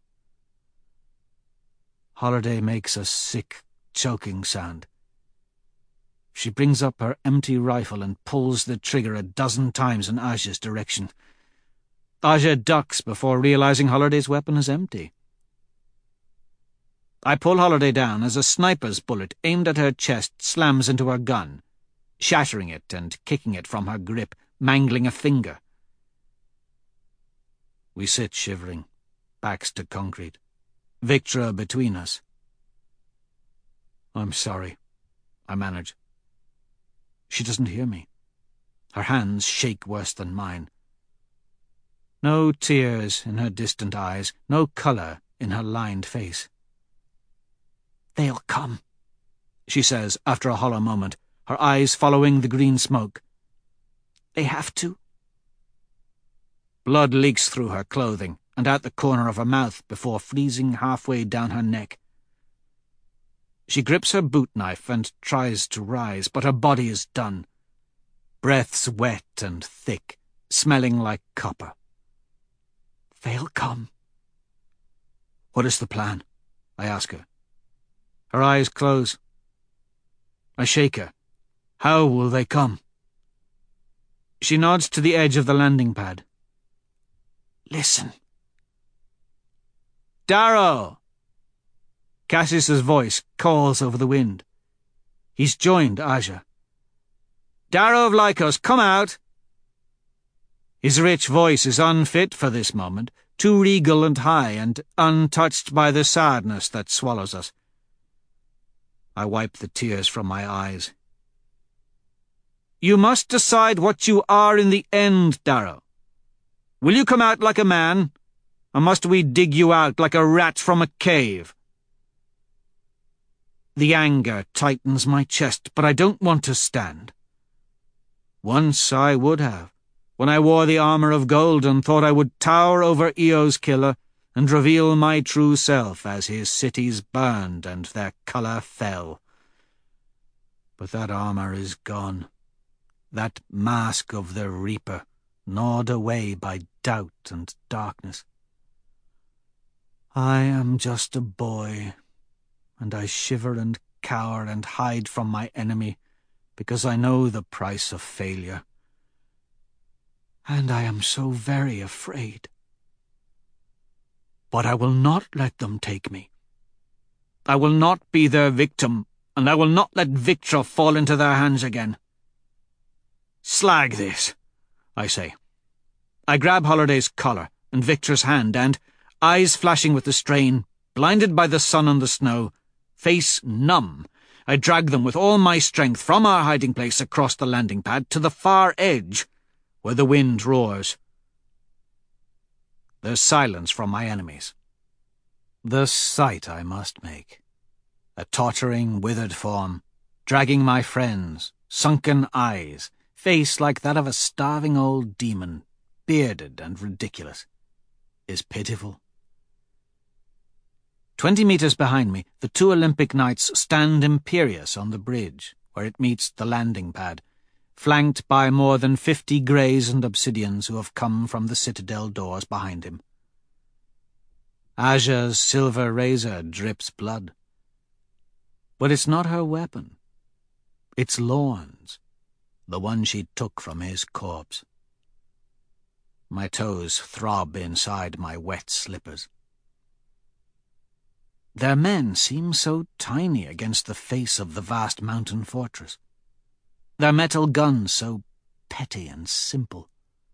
Holiday makes a sick, choking sound. She brings up her empty rifle and pulls the trigger a dozen times in Aja's direction. Aja ducks before realizing Holiday's weapon is empty. I pull Holiday down as a sniper's bullet aimed at her chest slams into her gun. shattering it and kicking it from her grip, mangling a finger. We sit shivering, backs to concrete, Victra between us. "I'm sorry," I manage. She doesn't hear me. Her hands shake worse than mine. No tears in her distant eyes, no colour in her lined face. "They'll come," she says after a hollow moment, her eyes following the green smoke. "They have to." Blood leaks through her clothing and out the corner of her mouth before freezing halfway down her neck. She grips her boot knife and tries to rise, but her body is done. Breaths wet and thick, smelling like copper. "They'll come." "What is the plan?" I ask her. Her eyes close. I shake her. "How will they come?" She nods to the edge of the landing pad. "Listen." "Darrow!" Cassius's voice calls over the wind. He's joined Aja. "Darrow of Lycos, come out!" His rich voice is unfit for this moment, too regal and high, and untouched by the sadness that swallows us. I wipe the tears from my eyes. "You must decide what you are in the end, Darrow. Will you come out like a man, or must we dig you out like a rat from a cave?" The anger tightens my chest, but I don't want to stand. Once I would have, when I wore the armour of gold and thought I would tower over Eo's killer and reveal my true self as his cities burned and their colour fell. But that armour is gone, that mask of the Reaper, gnawed away by doubt and darkness. I am just a boy, and I shiver and cower and hide from my enemy because I know the price of failure. And I am so very afraid. But I will not let them take me. I will not be their victim, and I will not let Victra fall into their hands again. "Slag this," I say. I grab Holliday's collar and Victra's hand and, eyes flashing with the strain, blinded by the sun and the snow, face numb, I drag them with all my strength from our hiding place across the landing pad to the far edge, where the wind roars. There's silence from my enemies. The sight I must make. A tottering, withered form, dragging my friends, sunken eyes, face like that of a starving old demon, bearded and ridiculous, is pitiful. 20 meters behind me, the two Olympic Knights stand imperious on the bridge, where it meets the landing pad, flanked by more than 50 greys and obsidians who have come from the citadel doors behind him. Aja's silver razor drips blood. But it's not her weapon. It's Lorne's, the one she took from his corpse. My toes throb inside my wet slippers. Their men seem so tiny against the face of the vast mountain fortress. Their metal guns so petty and simple.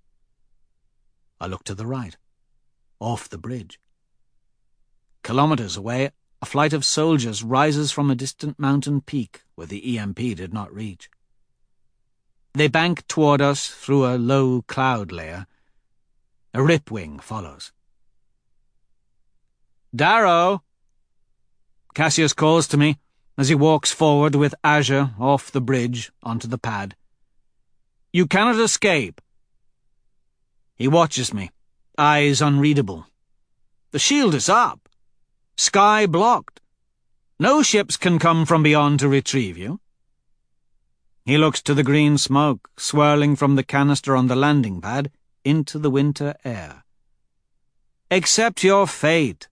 I look to the right, off the bridge. Kilometers away, a flight of soldiers rises from a distant mountain peak where the EMP did not reach. They bank toward us through a low cloud layer. A ripwing follows. "Darrow!" Cassius calls to me as he walks forward with Aja off the bridge onto the pad. "You cannot escape." He watches me, eyes unreadable. The shield is up. Sky blocked. No ships can come from beyond to retrieve you. He looks to the green smoke swirling from the canister on the landing pad into the winter air. "Accept your fate."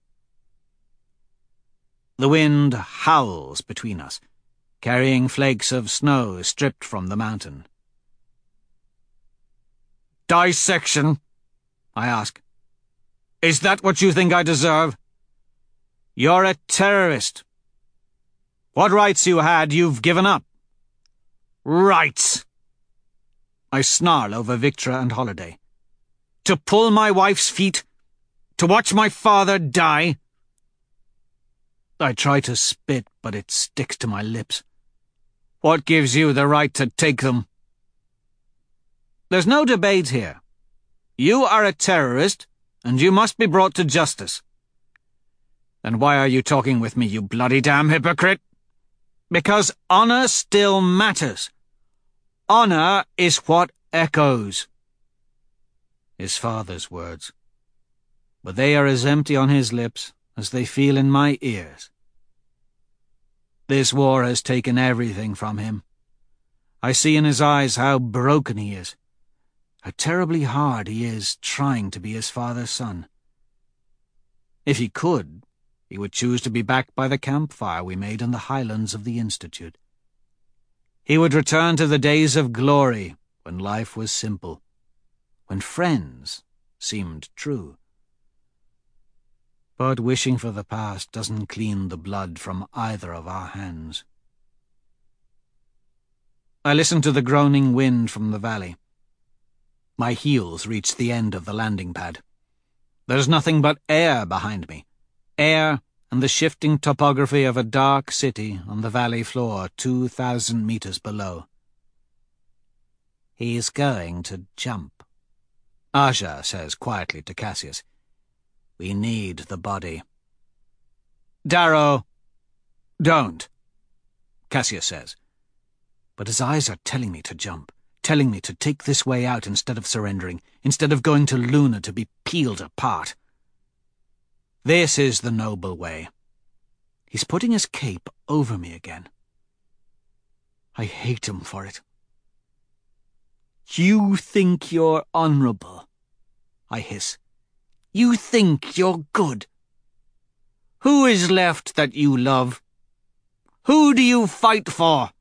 The wind howls between us, carrying flakes of snow stripped from the mountain. "Dissection?" I ask. "Is that what you think I deserve? You're a terrorist. What rights you had, you've given up. Rights! I snarl over Victra and Holiday. To pull my wife's feet? To watch my father die? I try to spit, but it sticks to my lips. What gives you the right to take them? There's no debate here. You are a terrorist, and you must be brought to justice. Then why are you talking with me, you bloody damn hypocrite? Because honor still matters. Honor is what echoes. His father's words. But they are as empty on his lips as they feel in my ears. This war has taken everything from him. I see in his eyes how broken he is, how terribly hard he is trying to be his father's son. If he could, he would choose to be back by the campfire we made in the highlands of the Institute. He would return to the days of glory when life was simple, when friends seemed true. But wishing for the past doesn't clean the blood from either of our hands. I listened to the groaning wind from the valley. My heels reached the end of the landing pad. There's nothing but air behind me. Air and the shifting topography of a dark city on the valley floor 2,000 meters below. He's going to jump, Aja says quietly to Cassius. We need the body. Darrow, don't, Cassius says. But his eyes are telling me to jump, telling me to take this way out instead of surrendering, instead of going to Luna to be peeled apart. This is the noble way. He's putting his cape over me again. I hate him for it. You think you're honorable, I hiss. You think you're good. Who is left that you love? Who do you fight for?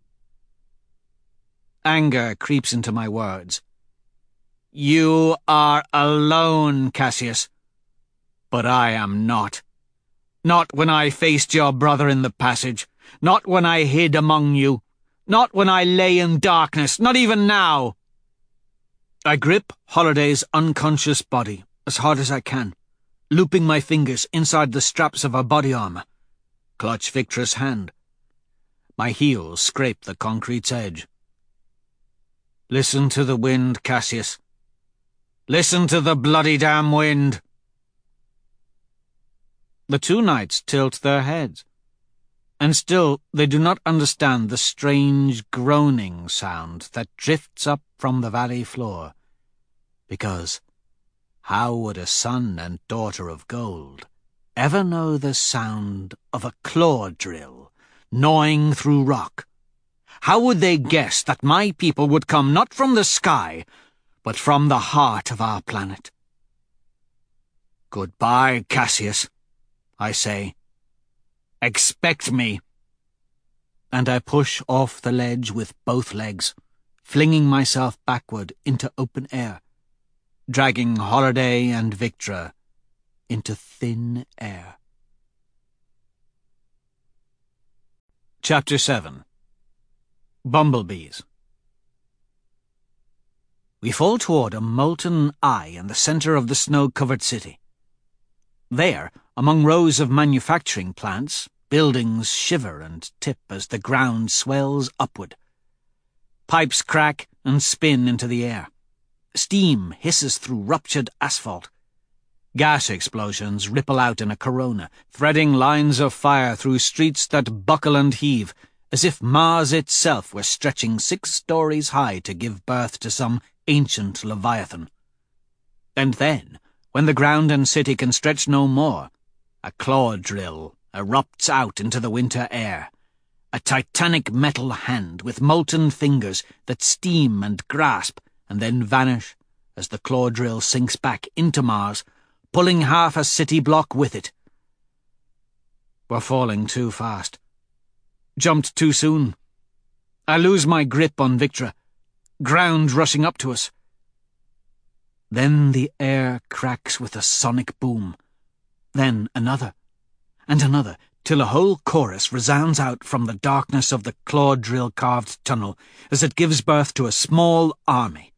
Anger creeps into my words. You are alone, Cassius. But I am not. Not when I faced your brother in the passage. Not when I hid among you. Not when I lay in darkness. Not even now. I grip Holiday's unconscious body as hard as I can, looping my fingers inside the straps of her body armor. Clutch Victra's hand. My heels scrape the concrete's edge. Listen to the wind, Cassius. Listen to the bloody damn wind. The two knights tilt their heads, and still they do not understand the strange groaning sound that drifts up from the valley floor, because how would a son and daughter of gold ever know the sound of a claw drill gnawing through rock? How would they guess that my people would come not from the sky, but from the heart of our planet? Goodbye, Cassius, I say. Expect me. And I push off the ledge with both legs, flinging myself backward into open air, dragging Holiday and Victra into thin air. Chapter 7. Bumblebees. We fall toward a molten eye in the center of the snow-covered city. There, among rows of manufacturing plants, buildings shiver and tip as the ground swells upward. Pipes crack and spin into the air. Steam hisses through ruptured asphalt. Gas explosions ripple out in a corona, threading lines of fire through streets that buckle and heave, as if Mars itself were stretching 6 stories high to give birth to some ancient leviathan. And then, when the ground and city can stretch no more, a claw drill erupts out into the winter air, a titanic metal hand with molten fingers that steam and grasp and then vanish as the claw drill sinks back into Mars, pulling half a city block with it. We're falling too fast. Jumped too soon. I lose my grip on Victra, ground rushing up to us. Then the air cracks with a sonic boom. Then another, and another, till a whole chorus resounds out from the darkness of the claw-drill-carved tunnel as it gives birth to a small army.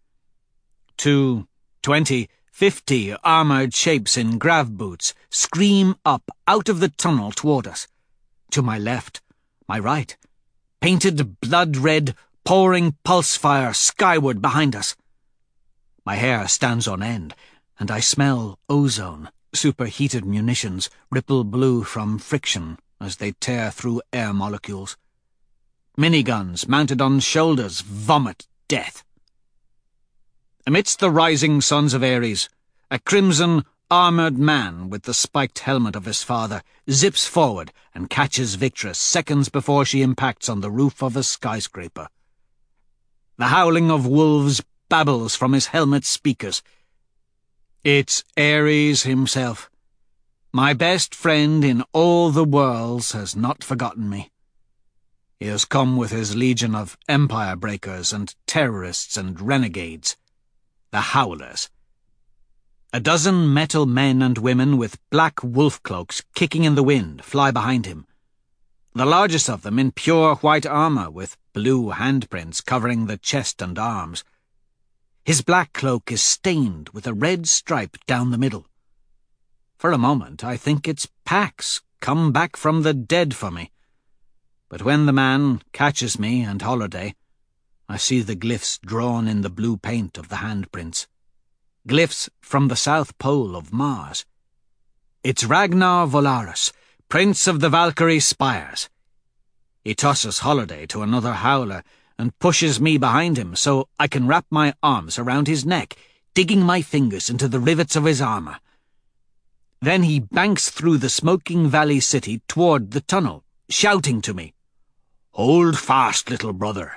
2, 20, 50 armoured shapes in grav boots scream up out of the tunnel toward us. To my left, my right, painted blood-red, pouring pulse fire skyward behind us. My hair stands on end, and I smell ozone, superheated munitions, ripple blue from friction as they tear through air molecules. Miniguns mounted on shoulders vomit death. Amidst the rising sons of Ares, a crimson, armoured man with the spiked helmet of his father zips forward and catches Victra seconds before she impacts on the roof of a skyscraper. The howling of wolves babbles from his helmet's speakers. It's Ares himself. My best friend in all the worlds has not forgotten me. He has come with his legion of empire breakers and terrorists and renegades, the Howlers. A dozen metal men and women with black wolf cloaks kicking in the wind fly behind him, the largest of them in pure white armour with blue handprints covering the chest and arms. His black cloak is stained with a red stripe down the middle. For a moment I think it's Pax come back from the dead for me, but when the man catches me and Holiday, I see the glyphs drawn in the blue paint of the handprints. Glyphs from the South Pole of Mars. It's Ragnar Volaris, Prince of the Valkyrie Spires. He tosses Holiday to another howler and pushes me behind him so I can wrap my arms around his neck, digging my fingers into the rivets of his armour. Then he banks through the smoking valley city toward the tunnel, shouting to me, "Hold fast, little brother."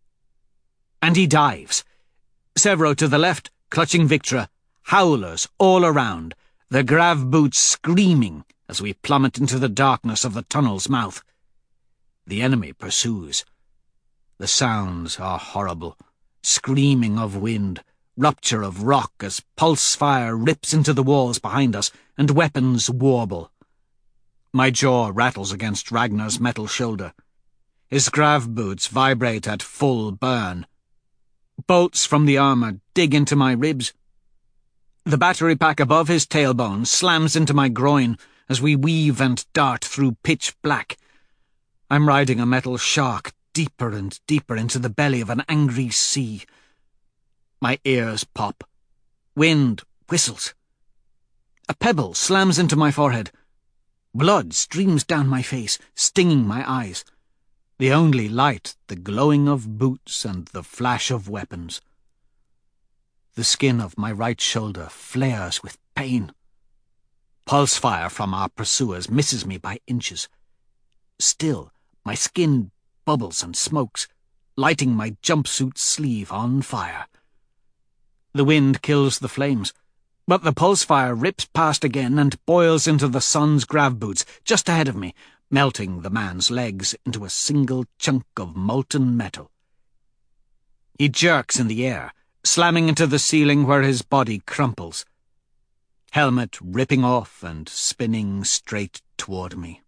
And he dives. Severo to the left, clutching Victra, howlers all around, the grav boots screaming as we plummet into the darkness of the tunnel's mouth. The enemy pursues. The sounds are horrible. Screaming of wind, rupture of rock as pulse fire rips into the walls behind us and weapons warble. My jaw rattles against Ragnar's metal shoulder. His grav boots vibrate at full burn. Bolts from the armour dig into my ribs. The battery pack above his tailbone slams into my groin as we weave and dart through pitch black. I'm riding a metal shark deeper and deeper into the belly of an angry sea. My ears pop. Wind whistles. A pebble slams into my forehead. Blood streams down my face, stinging my eyes. The only light, the glowing of boots and the flash of weapons. The skin of my right shoulder flares with pain. Pulse fire from our pursuers misses me by inches. Still, my skin bubbles and smokes, lighting my jumpsuit sleeve on fire. The wind kills the flames, but the pulse fire rips past again and boils into the sun's grav boots just ahead of me, melting the man's legs into a single chunk of molten metal. He jerks in the air, slamming into the ceiling where his body crumples. Helmet ripping off and spinning straight toward me.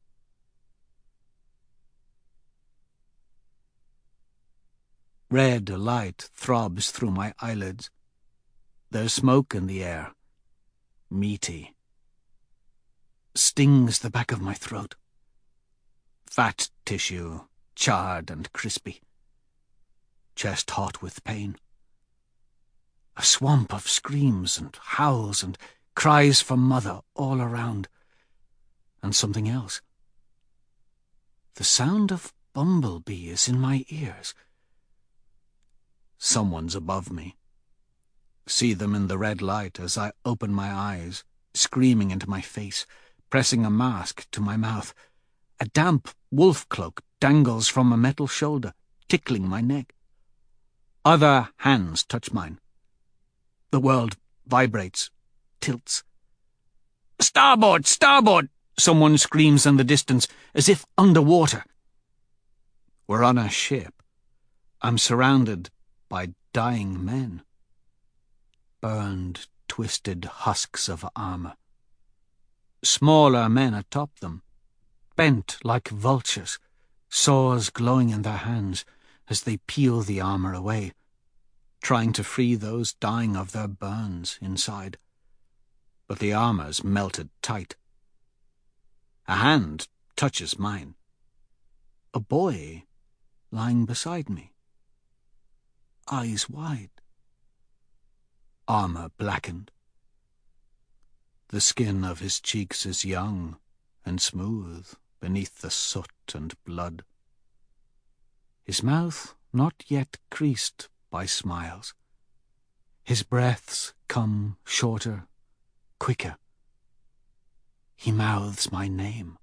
Red light throbs through my eyelids. There's smoke in the air. Meaty. Stings the back of my throat. Fat tissue, charred and crispy. Chest hot with pain. A swamp of screams and howls and cries for mother all around. And something else. The sound of bumblebees in my ears. Someone's above me. See them in the red light as I open my eyes, screaming into my face, pressing a mask to my mouth. A damp wolf cloak dangles from a metal shoulder, tickling my neck. Other hands touch mine. The world vibrates, tilts. "Starboard! Starboard!" someone screams in the distance, as if underwater. We're on a ship. I'm surrounded by dying men. Burned, twisted husks of armour. Smaller men atop them, bent like vultures, saws glowing in their hands as they peel the armour away, trying to free those dying of their burns inside. But the armour's melted tight. A hand touches mine. A boy lying beside me. Eyes wide. Armour blackened. The skin of his cheeks is young and smooth beneath the soot and blood. His mouth not yet creased by smiles. His breaths come shorter, quicker. He mouths my name.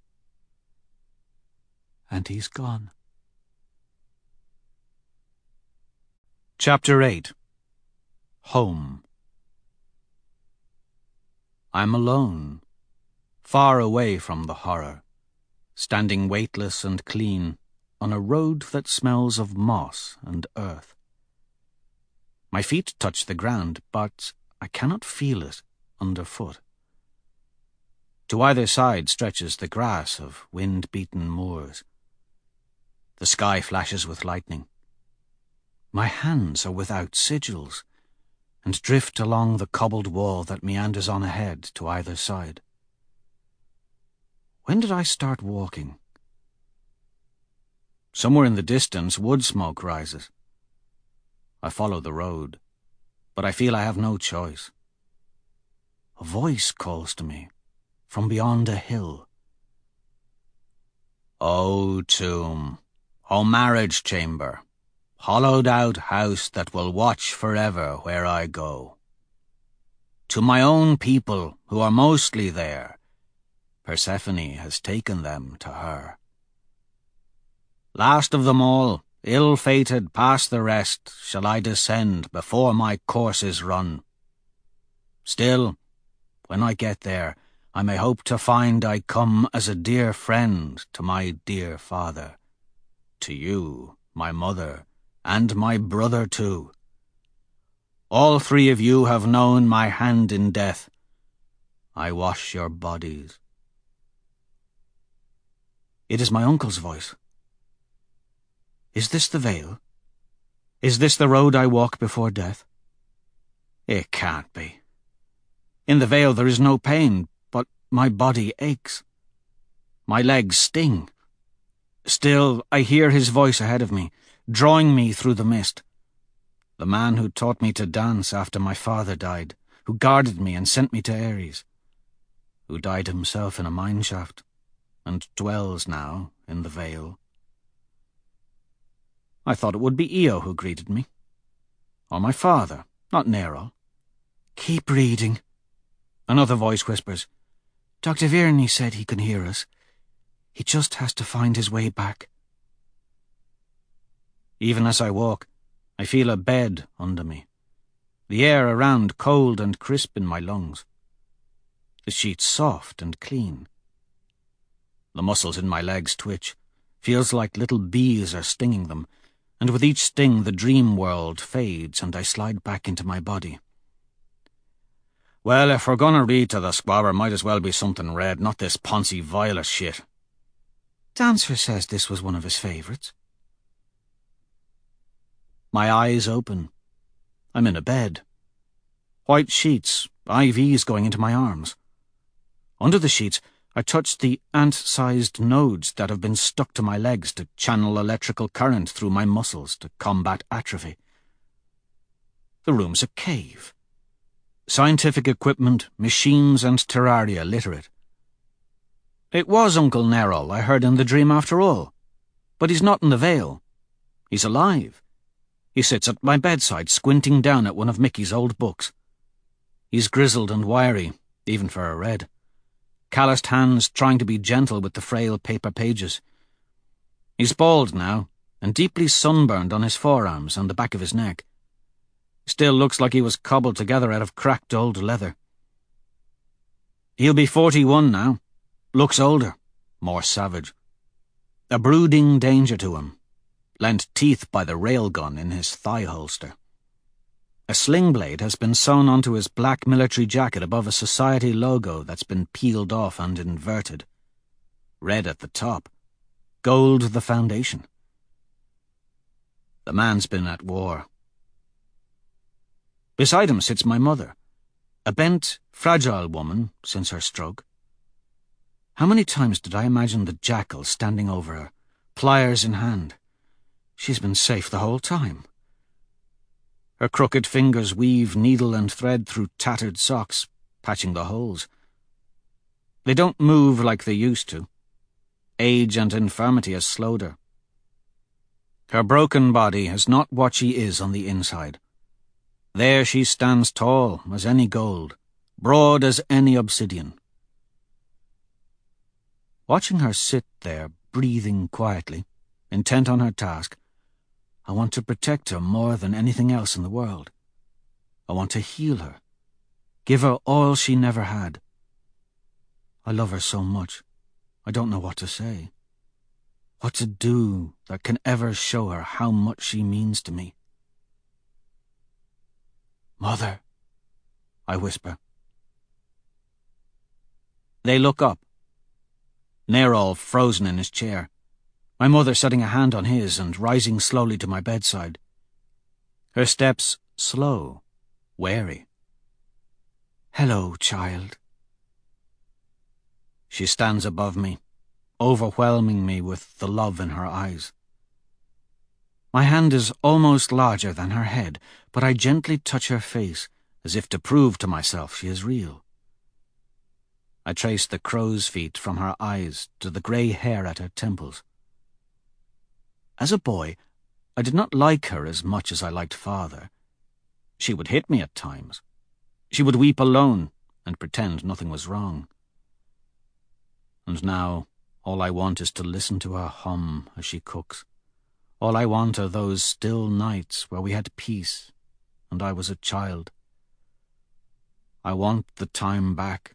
And he's gone. Chapter 8. Home. I'm alone, far away from the horror, standing weightless and clean on a road that smells of moss and earth. My feet touch the ground, but I cannot feel it underfoot. To either side stretches the grass of wind-beaten moors. The sky flashes with lightning. My hands are without sigils, and drift along the cobbled wall that meanders on ahead to either side. When did I start walking? Somewhere in the distance, wood smoke rises. I follow the road, but I feel I have no choice. A voice calls to me from beyond a hill. O tomb, O marriage chamber, hollowed-out house that will watch forever where I go. To my own people, who are mostly there, Persephone has taken them to her. Last of them all, ill-fated past the rest, shall I descend before my course is run. Still, when I get there, I may hope to find I come as a dear friend to my dear father, to you, my mother, and my brother too. All three of you have known my hand in death. I wash your bodies. It is my uncle's voice. Is this the Vale? Is this the road I walk before death? It can't be. In the Vale there is no pain, but my body aches. My legs sting. Still, I hear his voice ahead of me, drawing me through the mist. The man who taught me to dance after my father died, who guarded me and sent me to Ares, who died himself in a mine shaft, and dwells now in the Vale. I thought it would be Io who greeted me. Or my father, not Nero. Keep reading. Another voice whispers. Dr. Vierney said he can hear us. He just has to find his way back. Even as I walk, I feel a bed under me. The air around cold and crisp in my lungs. The sheets soft and clean. The muscles in my legs twitch. Feels like little bees are stinging them, and with each sting the dream world fades and I slide back into my body. Well, if we're gonna read to the squabber, might as well be something red, not this Poncy Violet shit. Dancer says this was one of his favourites. My eyes open. I'm in a bed. White sheets, IVs going into my arms. Under the sheets, I touch the ant-sized nodes that have been stuck to my legs to channel electrical current through my muscles to combat atrophy. The room's a cave. Scientific equipment, machines and terraria litter it. It was Uncle Nerol I heard in the dream after all. But he's not in the Vale. He's alive. He sits at my bedside, squinting down at one of Mickey's old books. He's grizzled and wiry, even for a red. Calloused hands trying to be gentle with the frail paper pages. He's bald now, and deeply sunburned on his forearms and the back of his neck. Still looks like he was cobbled together out of cracked old leather. He'll be 41 now. Looks older, more savage. A brooding danger to him, lent teeth by the railgun in his thigh holster. A sling blade has been sewn onto his black military jacket above a society logo that's been peeled off and inverted. red at the top, gold the foundation. The man's been at war. Beside him sits my mother, a bent, fragile woman since her stroke. How many times did I imagine the jackal standing over her, pliers in hand? She's been safe the whole time. Her crooked fingers weave needle and thread through tattered socks, patching the holes. They don't move like they used to. Age and infirmity has slowed her. Her broken body is not what she is on the inside. There she stands tall as any gold, broad as any obsidian. Watching her sit there, breathing quietly, intent on her task, I want to protect her more than anything else in the world. I want to heal her, give her all she never had. I love her so much, I don't know what to say, what to do that can ever show her how much she means to me. "Mother," I whisper. They look up. Nerol frozen in his chair, my mother setting a hand on his and rising slowly to my bedside. Her steps slow, wary. "Hello, child." She stands above me, overwhelming me with the love in her eyes. My hand is almost larger than her head, but I gently touch her face, as if to prove to myself she is real. I trace the crow's feet from her eyes to the grey hair at her temples. As a boy, I did not like her as much as I liked Father. She would hit me at times. She would weep alone and pretend nothing was wrong. And now, all I want is to listen to her hum as she cooks. All I want are those still nights where we had peace, and I was a child. I want the time back.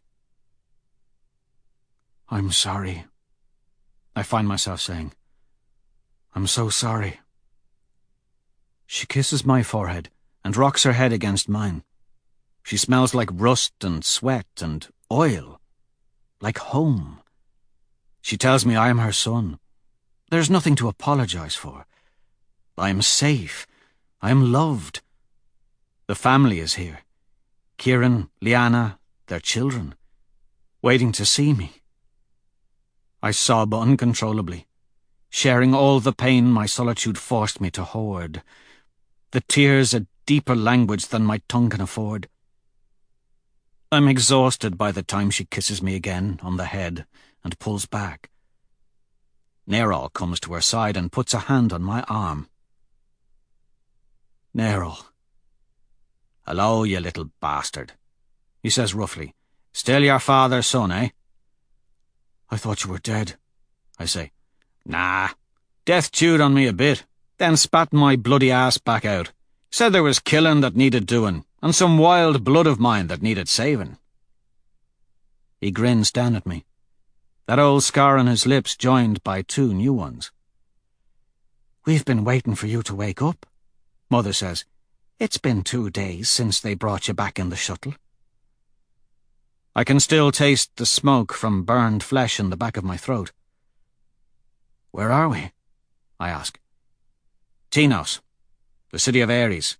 "I'm sorry," I find myself saying. "I'm so sorry." She kisses my forehead and rocks her head against mine. She smells like rust and sweat and oil, like home. She tells me I am her son. There's nothing to apologize for. I am safe. I am loved. The family is here. Kieran, Liana, their children, waiting to see me. I sob uncontrollably, sharing all the pain my solitude forced me to hoard. The tears a deeper language than my tongue can afford. I'm exhausted by the time she kisses me again on the head and pulls back. Nerol comes to her side and puts a hand on my arm. "Nerol." "Hello, you little bastard," he says roughly. "Still your father's son, eh?" "I thought you were dead," I say. "Nah. Death chewed on me a bit, then spat my bloody ass back out. Said there was killing that needed doing, and some wild blood of mine that needed saving." He grins down at me, that old scar on his lips joined by 2 new ones. "We've been waiting for you to wake up," Mother says. "It's been 2 days since they brought you back in the shuttle." I can still taste the smoke from burned flesh in the back of my throat. "Where are we?" I ask. "Tinos, the city of Ares."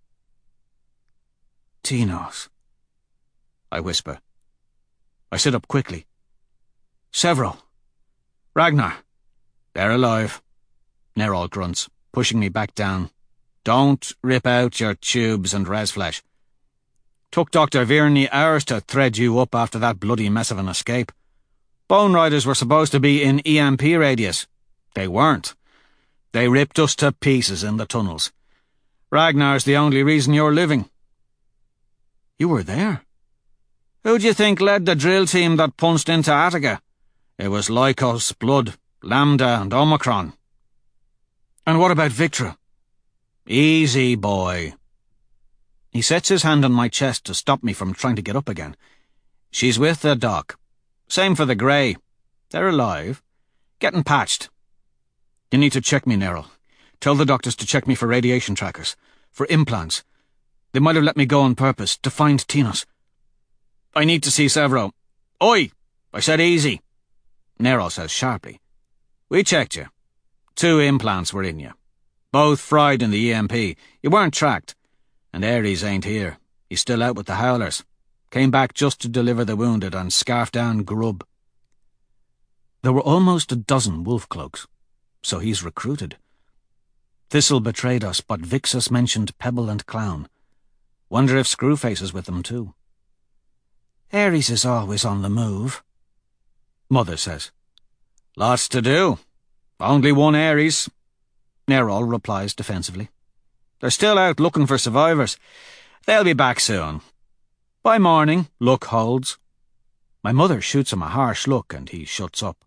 "Tinos," I whisper. I sit up quickly. "Sevro, Ragnar, they're alive," Nerol grunts, pushing me back down. "Don't rip out your tubes and res flesh. Took Dr. Virney hours to thread you up after that bloody mess of an escape. Bone Riders were supposed to be in EMP radius. They weren't. They ripped us to pieces in the tunnels. Ragnar's the only reason you're living." "You were there?" "Who do you think led the drill team that punched into Attica? It was Lycos, Blood, Lambda and Omicron." "And what about Victra?" "Easy, boy." He sets his hand on my chest to stop me from trying to get up again. "She's with the doc. Same for the Grey. They're alive. Getting patched. You need to check me, Nerol. Tell the doctors to check me for radiation trackers, for implants. They might have let me go on purpose, to find Tinos. I need to see Sevro. Oi! I said easy." Nero says sharply. We checked you. 2 implants were in you. Both fried in the EMP. You weren't tracked. And Ares ain't here. He's still out with the Howlers. Came back just to deliver the wounded and scarf down Grub. There were almost a dozen wolf cloaks, so he's recruited. Thistle betrayed us, but Vixus mentioned Pebble and Clown. Wonder if Screwface is with them too. Ares is always on the move, Mother says. Lots to do. Only one Ares, Nerol replies defensively. They're still out looking for survivors. They'll be back soon. By morning, luck holds. My mother shoots him a harsh look and he shuts up.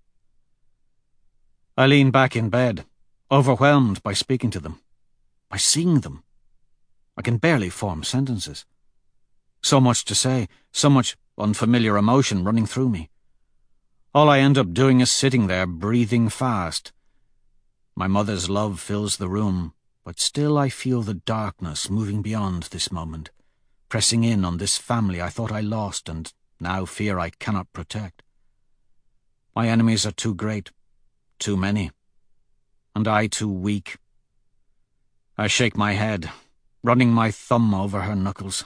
I lean back in bed, overwhelmed by speaking to them, by seeing them. I can barely form sentences. So much to say, so much unfamiliar emotion running through me. All I end up doing is sitting there, breathing fast. My mother's love fills the room, but still I feel the darkness moving beyond this moment, pressing in on this family I thought I lost and now fear I cannot protect. My enemies are too great, too many, and I too weak. I shake my head, running my thumb over her knuckles.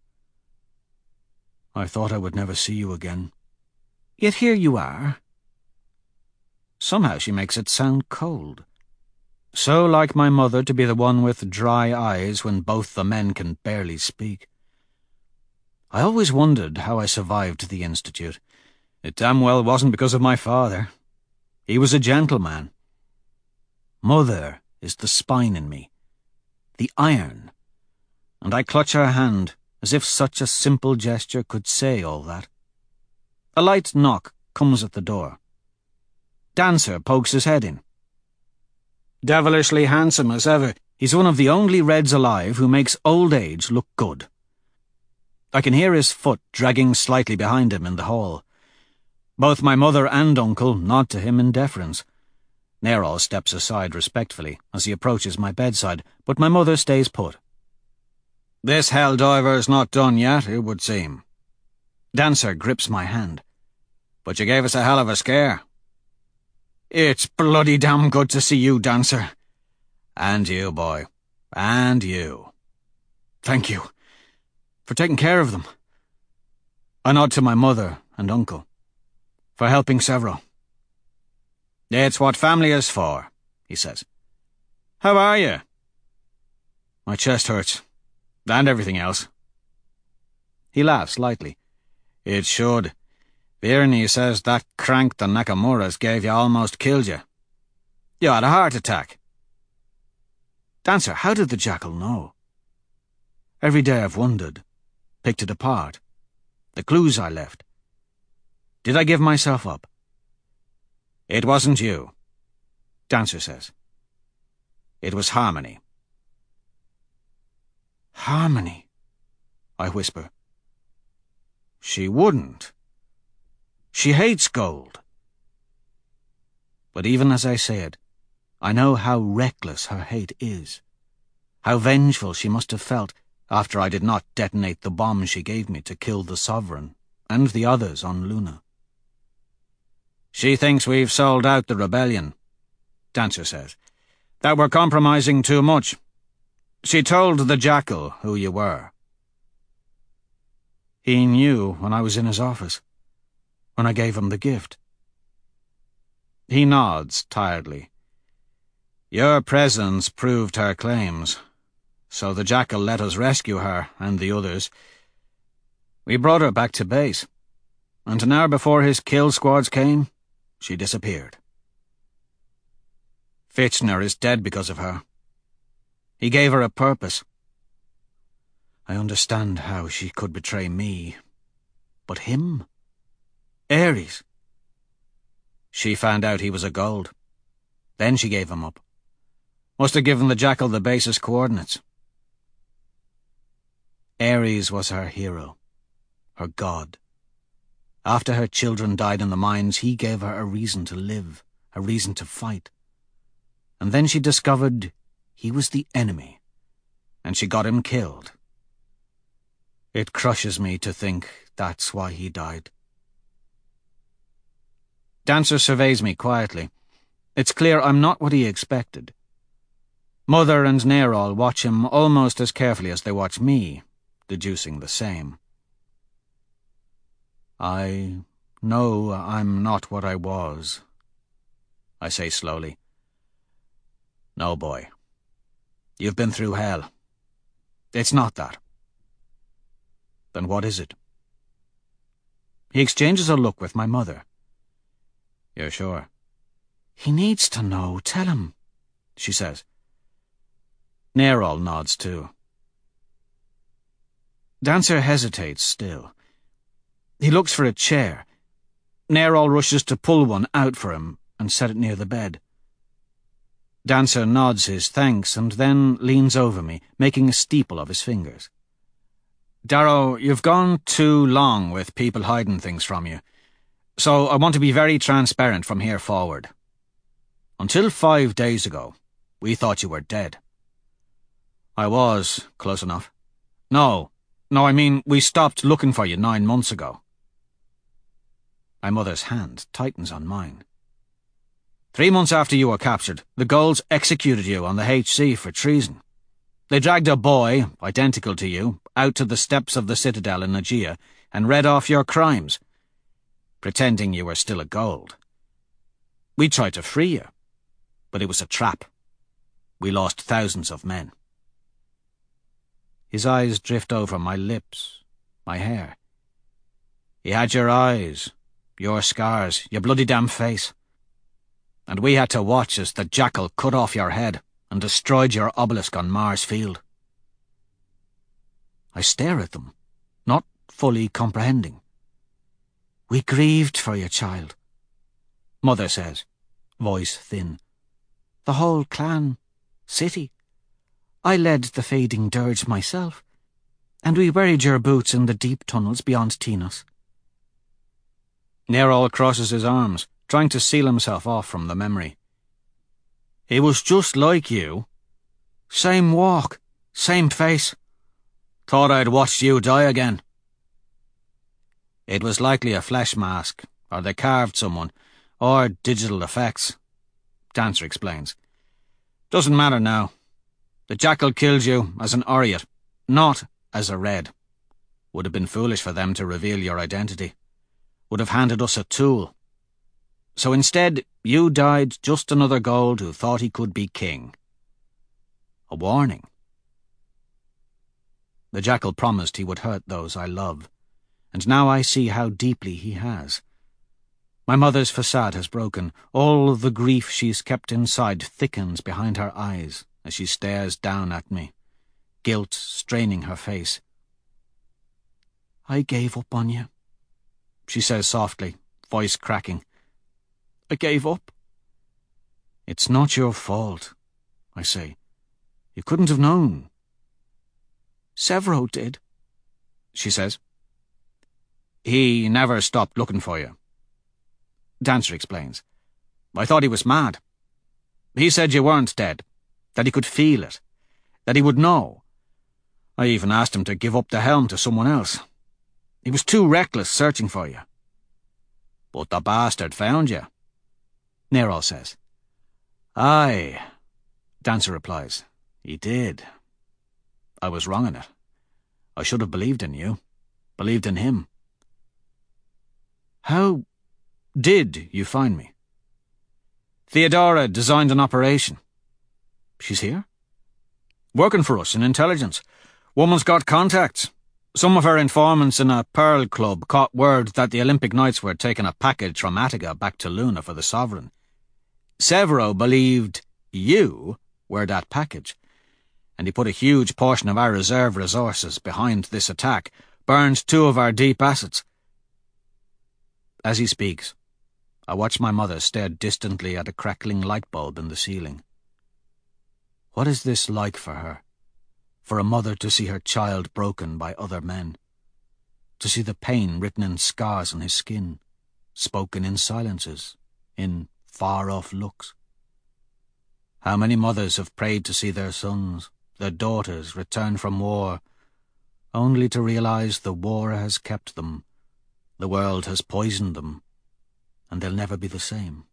I thought I would never see you again. Yet here you are. Somehow she makes it sound cold. So like my mother to be the one with dry eyes when both the men can barely speak. I always wondered how I survived the Institute. It damn well wasn't because of my father. He was a gentleman. Mother is the spine in me, the iron, and I clutch her hand as if such a simple gesture could say all that. A light knock comes at the door. Dancer pokes his head in. Devilishly handsome as ever, he's one of the only Reds alive who makes old age look good. I can hear his foot dragging slightly behind him in the hall. Both my mother and uncle nod to him in deference. Nerol steps aside respectfully as he approaches my bedside, but my mother stays put. This helldiver's not done yet, it would seem. Dancer grips my hand. But you gave us a hell of a scare. It's bloody damn good to see you, Dancer. And you, boy. And you. Thank you. For taking care of them. I nod to my mother and uncle. For helping Severo. It's what family is for, he says. How are you? My chest hurts. And everything else. He laughs lightly. It should. Birney says that crank the Nakamura's gave you almost killed you. You had a heart attack. Dancer, how did the jackal know? Every day I've wondered, picked it apart. The clues I left. Did I give myself up? It wasn't you, Dancer says. It was Harmony. Harmony, I whisper. She wouldn't. She hates gold. But even as I say it, I know how reckless her hate is. How vengeful she must have felt after I did not detonate the bomb she gave me to kill the Sovereign and the others on Luna. She thinks we've sold out the rebellion, Dancer says. That we're compromising too much. She told the jackal who you were. He knew when I was in his office, when I gave him the gift. He nods tiredly. Your presence proved her claims, so the jackal let us rescue her and the others. We brought her back to base, and an hour before his kill squads came, she disappeared. Fitchner is dead because of her. He gave her a purpose. I understand how she could betray me. But him? Ares? She found out he was a gold. Then she gave him up. Must have given the jackal the base's coordinates. Ares was her hero, her god. After her children died in the mines, he gave her a reason to live, a reason to fight. And then she discovered he was the enemy, and she got him killed. It crushes me to think that's why he died. Dancer surveys me quietly. It's clear I'm not what he expected. Mother and Nerol watch him almost as carefully as they watch me, deducing the same. I know I'm not what I was, I say slowly. No, boy. You've been through hell. It's not that. Then what is it? He exchanges a look with my mother. You're sure? He needs to know. Tell him, she says. Nerol nods too. Dancer hesitates still. He looks for a chair. Nerol rushes to pull one out for him and set it near the bed. Dancer nods his thanks and then leans over me, making a steeple of his fingers. Darrow, you've gone too long with people hiding things from you, so I want to be very transparent from here forward. Until 5 days ago, we thought you were dead. I was, close enough. No, I mean, we stopped looking for you 9 months ago. My mother's hand tightens on mine. 3 months after you were captured, the Golds executed you on the HC for treason. They dragged a boy, identical to you, out to the steps of the Citadel in Aegea and read off your crimes, pretending you were still a Gold. We tried to free you, but it was a trap. We lost thousands of men. His eyes drift over my lips, my hair. He had your eyes, your scars, your bloody damn face. And we had to watch as the Jackal cut off your head and destroyed your obelisk on Mars Field. I stare at them, not fully comprehending. We grieved for your child, Mother says, voice thin. The whole clan, city. I led the fading dirge myself, and we buried your boots in the deep tunnels beyond Tinos. Nerol crosses his arms, trying to seal himself off from the memory. He was just like you. Same walk, same face. Thought I'd watched you die again. It was likely a flesh mask, or they carved someone, or digital effects, Dancer explains. Doesn't matter now. The Jackal killed you as an Oryat, not as a Red. Would have been foolish for them to reveal your identity. Would have handed us a tool. So instead, you died just another Gold who thought he could be king. A warning. The Jackal promised he would hurt those I love, and now I see how deeply he has. My mother's facade has broken. All the grief she's kept inside thickens behind her eyes as she stares down at me, guilt straining her face. I gave up on you, she says softly, voice cracking. I gave up. It's not your fault, I say. You couldn't have known. Severo did, she says. He never stopped looking for you. Dancer explains. I thought he was mad. He said you weren't dead, that he could feel it, that he would know. I even asked him to give up the helm to someone else. He was too reckless searching for you. But the bastard found you, Nerol says. Aye, Dancer replies. He did. I was wrong in it. I should have believed in you, believed in him. How did you find me? Theodora designed an operation. She's here? Working for us in intelligence. Woman's got contacts. Some of her informants in a Pearl Club caught word that the Olympic Knights were taking a package from Attica back to Luna for the Sovereign. Severo believed you were that package, and he put a huge portion of our reserve resources behind this attack, burned 2 of our deep assets. As he speaks, I watch my mother stare distantly at a crackling light bulb in the ceiling. What is this like for her? For a mother to see her child broken by other men, to see the pain written in scars on his skin, spoken in silences, in far-off looks. How many mothers have prayed to see their sons, their daughters return from war, only to realize the war has kept them, the world has poisoned them, and they'll never be the same.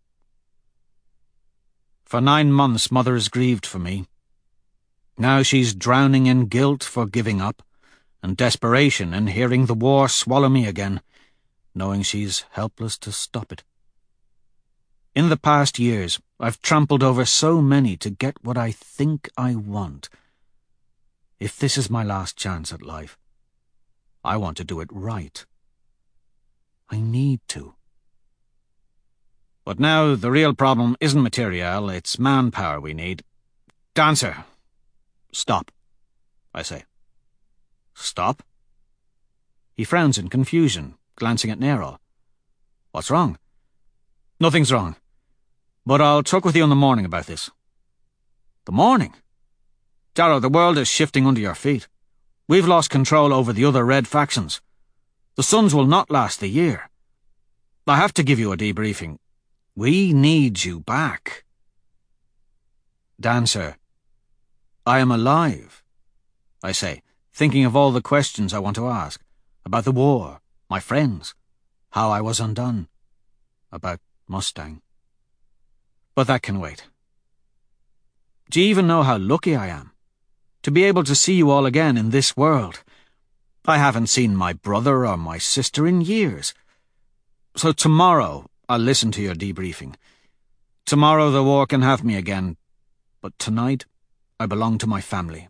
For 9 months, Mother has grieved for me. Now she's drowning in guilt for giving up, and desperation in hearing the war swallow me again, knowing she's helpless to stop it. In the past years, I've trampled over so many to get what I think I want. If this is my last chance at life, I want to do it right. I need to. But now the real problem isn't material, it's manpower we need. Dancer! Stop, I say. Stop? He frowns in confusion, glancing at Nero. What's wrong? Nothing's wrong. But I'll talk with you in the morning about this. The morning? Darrow, the world is shifting under your feet. We've lost control over the other Red factions. The Suns will not last the year. I have to give you a debriefing. We need you back. Dancer, I am alive, I say, thinking of all the questions I want to ask. About the war, my friends, how I was undone, about Mustang. But that can wait. Do you even know how lucky I am? To be able to see you all again in this world. I haven't seen my brother or my sister in years. So tomorrow I'll listen to your debriefing. Tomorrow the war can have me again, but tonight I belong to my family.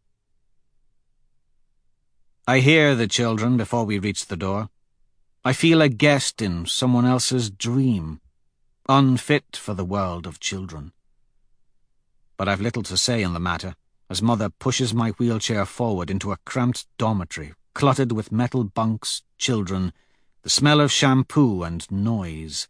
I hear the children before we reach the door. I feel a guest in someone else's dream, unfit for the world of children. But I've little to say in the matter, as Mother pushes my wheelchair forward into a cramped dormitory, cluttered with metal bunks, children, the smell of shampoo and noise.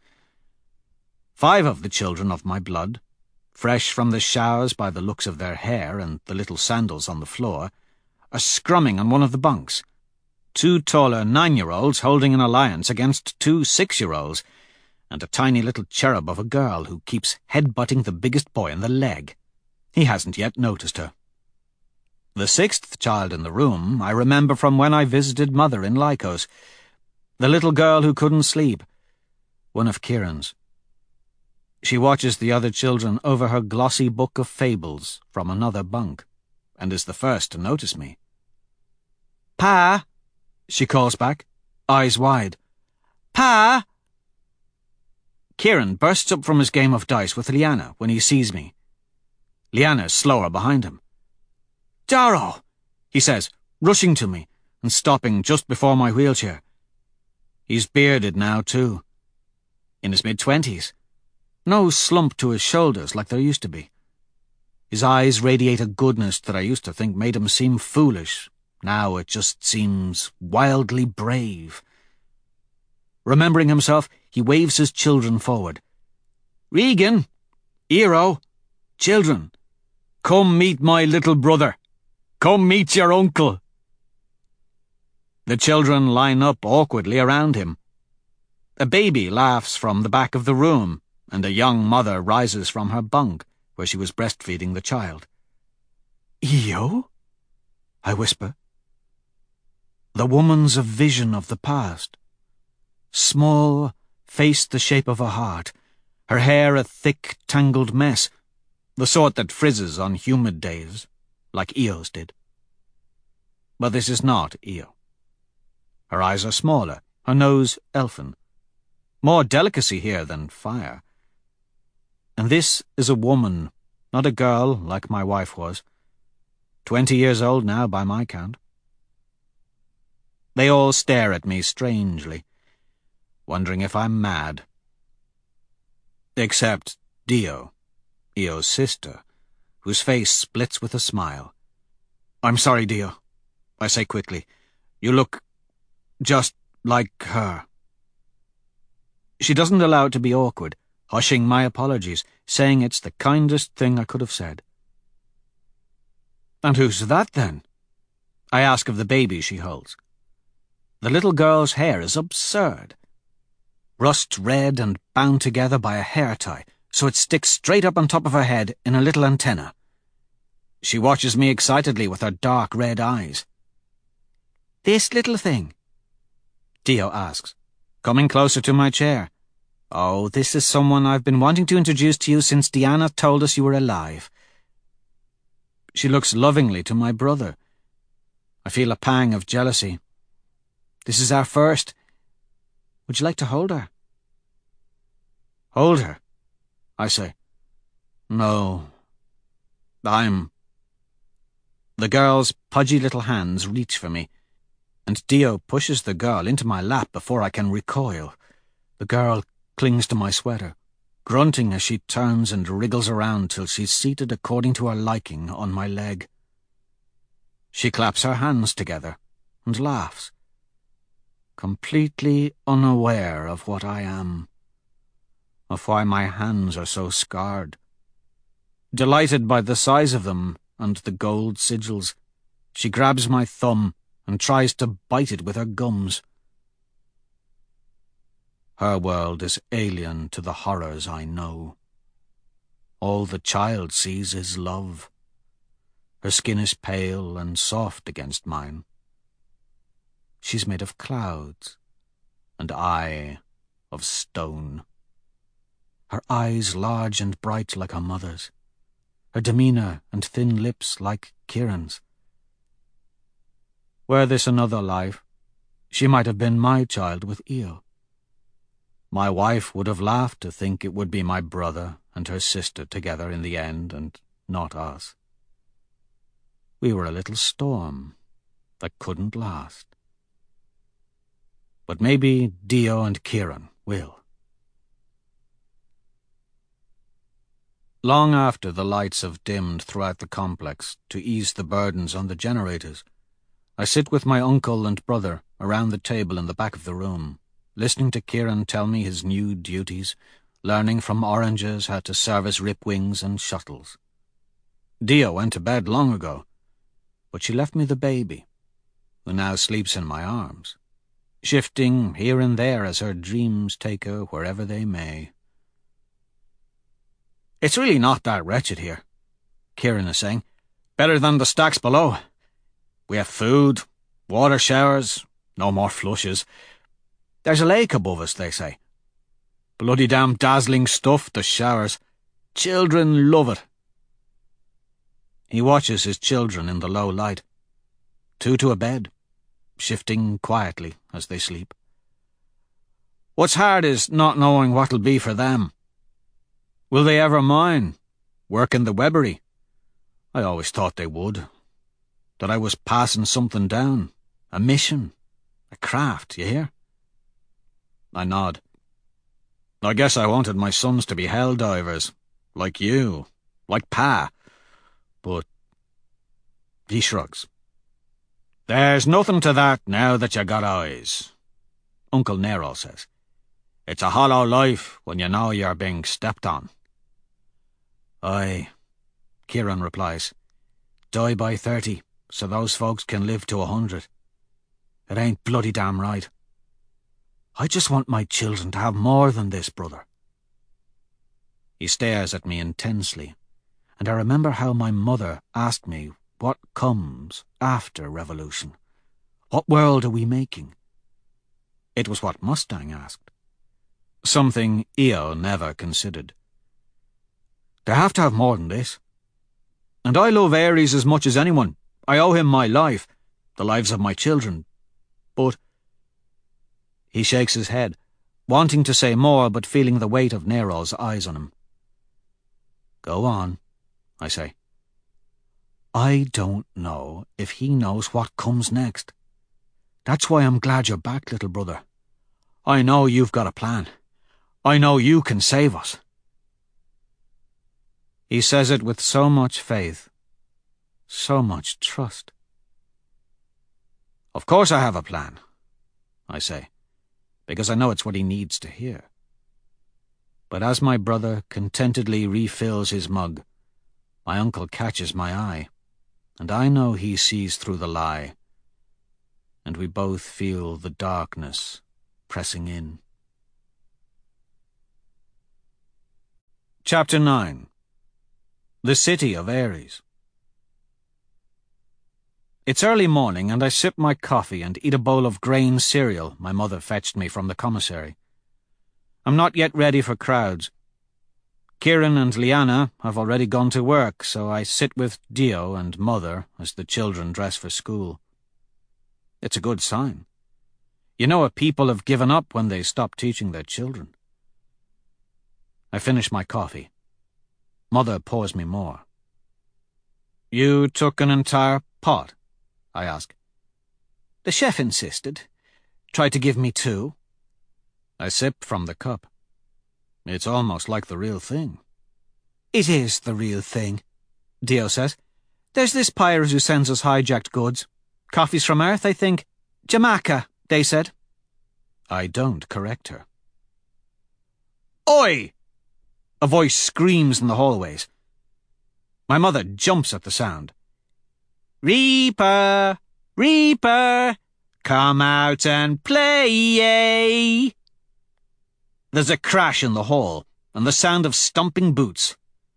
5 of the children of my blood, fresh from the showers by the looks of their hair and the little sandals on the floor, are scrumming on one of the bunks. 2 taller 9-year-olds holding an alliance against 2 6-year-olds, and a tiny little cherub of a girl who keeps head-butting the biggest boy in the leg. He hasn't yet noticed her. The 6th child in the room I remember from when I visited Mother in Lycos. The little girl who couldn't sleep. One of Kieran's. She watches the other children over her glossy book of fables from another bunk, and is the first to notice me. Pa! She calls back, eyes wide. Pa! Kieran bursts up from his game of dice with Liana when he sees me. Liana's slower behind him. Darrow! He says, rushing to me and stopping just before my wheelchair. He's bearded now, too. In his mid-20s. No slump to his shoulders like there used to be. His eyes radiate a goodness that I used to think made him seem foolish. Now it just seems wildly brave. Remembering himself, he waves his children forward. Regan! Eero! Children! Come meet my little brother! Come meet your uncle! The children line up awkwardly around him. A baby laughs from the back of the room, and a young mother rises from her bunk, where she was breastfeeding the child. Io? I whisper. The woman's a vision of the past. Small, face the shape of a heart, her hair a thick, tangled mess, the sort that frizzes on humid days, like Io's did. But this is not Io. Her eyes are smaller, her nose elfin. More delicacy here than fire. And this is a woman, not a girl like my wife was. 20 years old now by my count. They all stare at me strangely, wondering if I'm mad. Except Dio, Io's sister, whose face splits with a smile. I'm sorry, Dio, I say quickly. You look just like her. She doesn't allow it to be awkward, hushing my apologies, saying it's the kindest thing I could have said. And who's that, then? I ask of the baby she holds. The little girl's hair is absurd. Rust red and bound together by a hair tie, so it sticks straight up on top of her head in a little antenna. She watches me excitedly with her dark red eyes. This little thing? Dio asks, coming closer to my chair. Oh, this is someone I've been wanting to introduce to you since Deanna told us you were alive. She looks lovingly to my brother. I feel a pang of jealousy. This is our first. Would you like to hold her? Hold her, I say. No. The girl's pudgy little hands reach for me, and Dio pushes the girl into my lap before I can recoil. The girl clings to my sweater, grunting as she turns and wriggles around till she's seated according to her liking on my leg. She claps her hands together and laughs, completely unaware of what I am, of why my hands are so scarred. Delighted by the size of them and the gold sigils, she grabs my thumb and tries to bite it with her gums. Her world is alien to the horrors I know. All the child sees is love. Her skin is pale and soft against mine. She's made of clouds, and I of stone. Her eyes large and bright like her mother's. Her demeanour and thin lips like Kieran's. Were this another life, she might have been my child with Io. My wife would have laughed to think it would be my brother and her sister together in the end, and not us. We were a little storm that couldn't last. But maybe Dio and Kieran will. Long after the lights have dimmed throughout the complex to ease the burdens on the generators, I sit with my uncle and brother around the table in the back of the room, listening to Kieran tell me his new duties, learning from oranges how to service ripwings and shuttles. Dio went to bed long ago, but she left me the baby, who now sleeps in my arms, shifting here and there as her dreams take her wherever they may. "It's really not that wretched here," Kieran is saying. "Better than the stacks below. We have food, water showers, no more flushes. There's a lake above us, they say. Bloody damn dazzling stuff, the showers. Children love it." He watches his children in the low light. 2 to a bed, shifting quietly as they sleep. What's hard is not knowing what'll be for them. Will they ever mine, work in the Webbery? I always thought they would. That I was passing something down, a mission, a craft, you hear? I nod. I guess I wanted my sons to be hell divers, like you, like Pa. But he shrugs. "There's nothing to that now that you got eyes," Uncle Nero says. "It's a hollow life when you know you're being stepped on." "Aye," Kieran replies. "Die by 30, so those folks can live to 100. It ain't bloody damn right. I just want my children to have more than this, brother." He stares at me intensely, and I remember how my mother asked me what comes after revolution. What world are we making? It was what Mustang asked. Something Io never considered. They have to have more than this. And I love Ares as much as anyone. I owe him my life, the lives of my children. But... He shakes his head, wanting to say more but feeling the weight of Nero's eyes on him. "Go on," I say. I don't know if he knows what comes next. That's why I'm glad you're back, little brother. I know you've got a plan. I know you can save us. He says it with so much faith, so much trust. Of course I have a plan, I say, because I know it's what he needs to hear. But as my brother contentedly refills his mug, my uncle catches my eye, and I know he sees through the lie, and we both feel the darkness pressing in. Chapter 9. The City of Ares. It's early morning, and I sip my coffee and eat a bowl of grain cereal my mother fetched me from the commissary. I'm not yet ready for crowds. Kieran and Liana have already gone to work, so I sit with Dio and Mother as the children dress for school. It's a good sign. You know, a people have given up when they stop teaching their children. I finish my coffee. Mother pours me more. You took an entire pot? I ask. The chef insisted. Tried to give me 2. I sip from the cup. It's almost like the real thing. It is the real thing, Dio says. There's this pirate who sends us hijacked goods. Coffee's from Earth, I think. Jamaica, they said. I don't correct her. Oi! A voice screams in the hallways. My mother jumps at the sound. Reaper! Reaper! Come out and play! There's a crash in the hall, and the sound of stomping boots.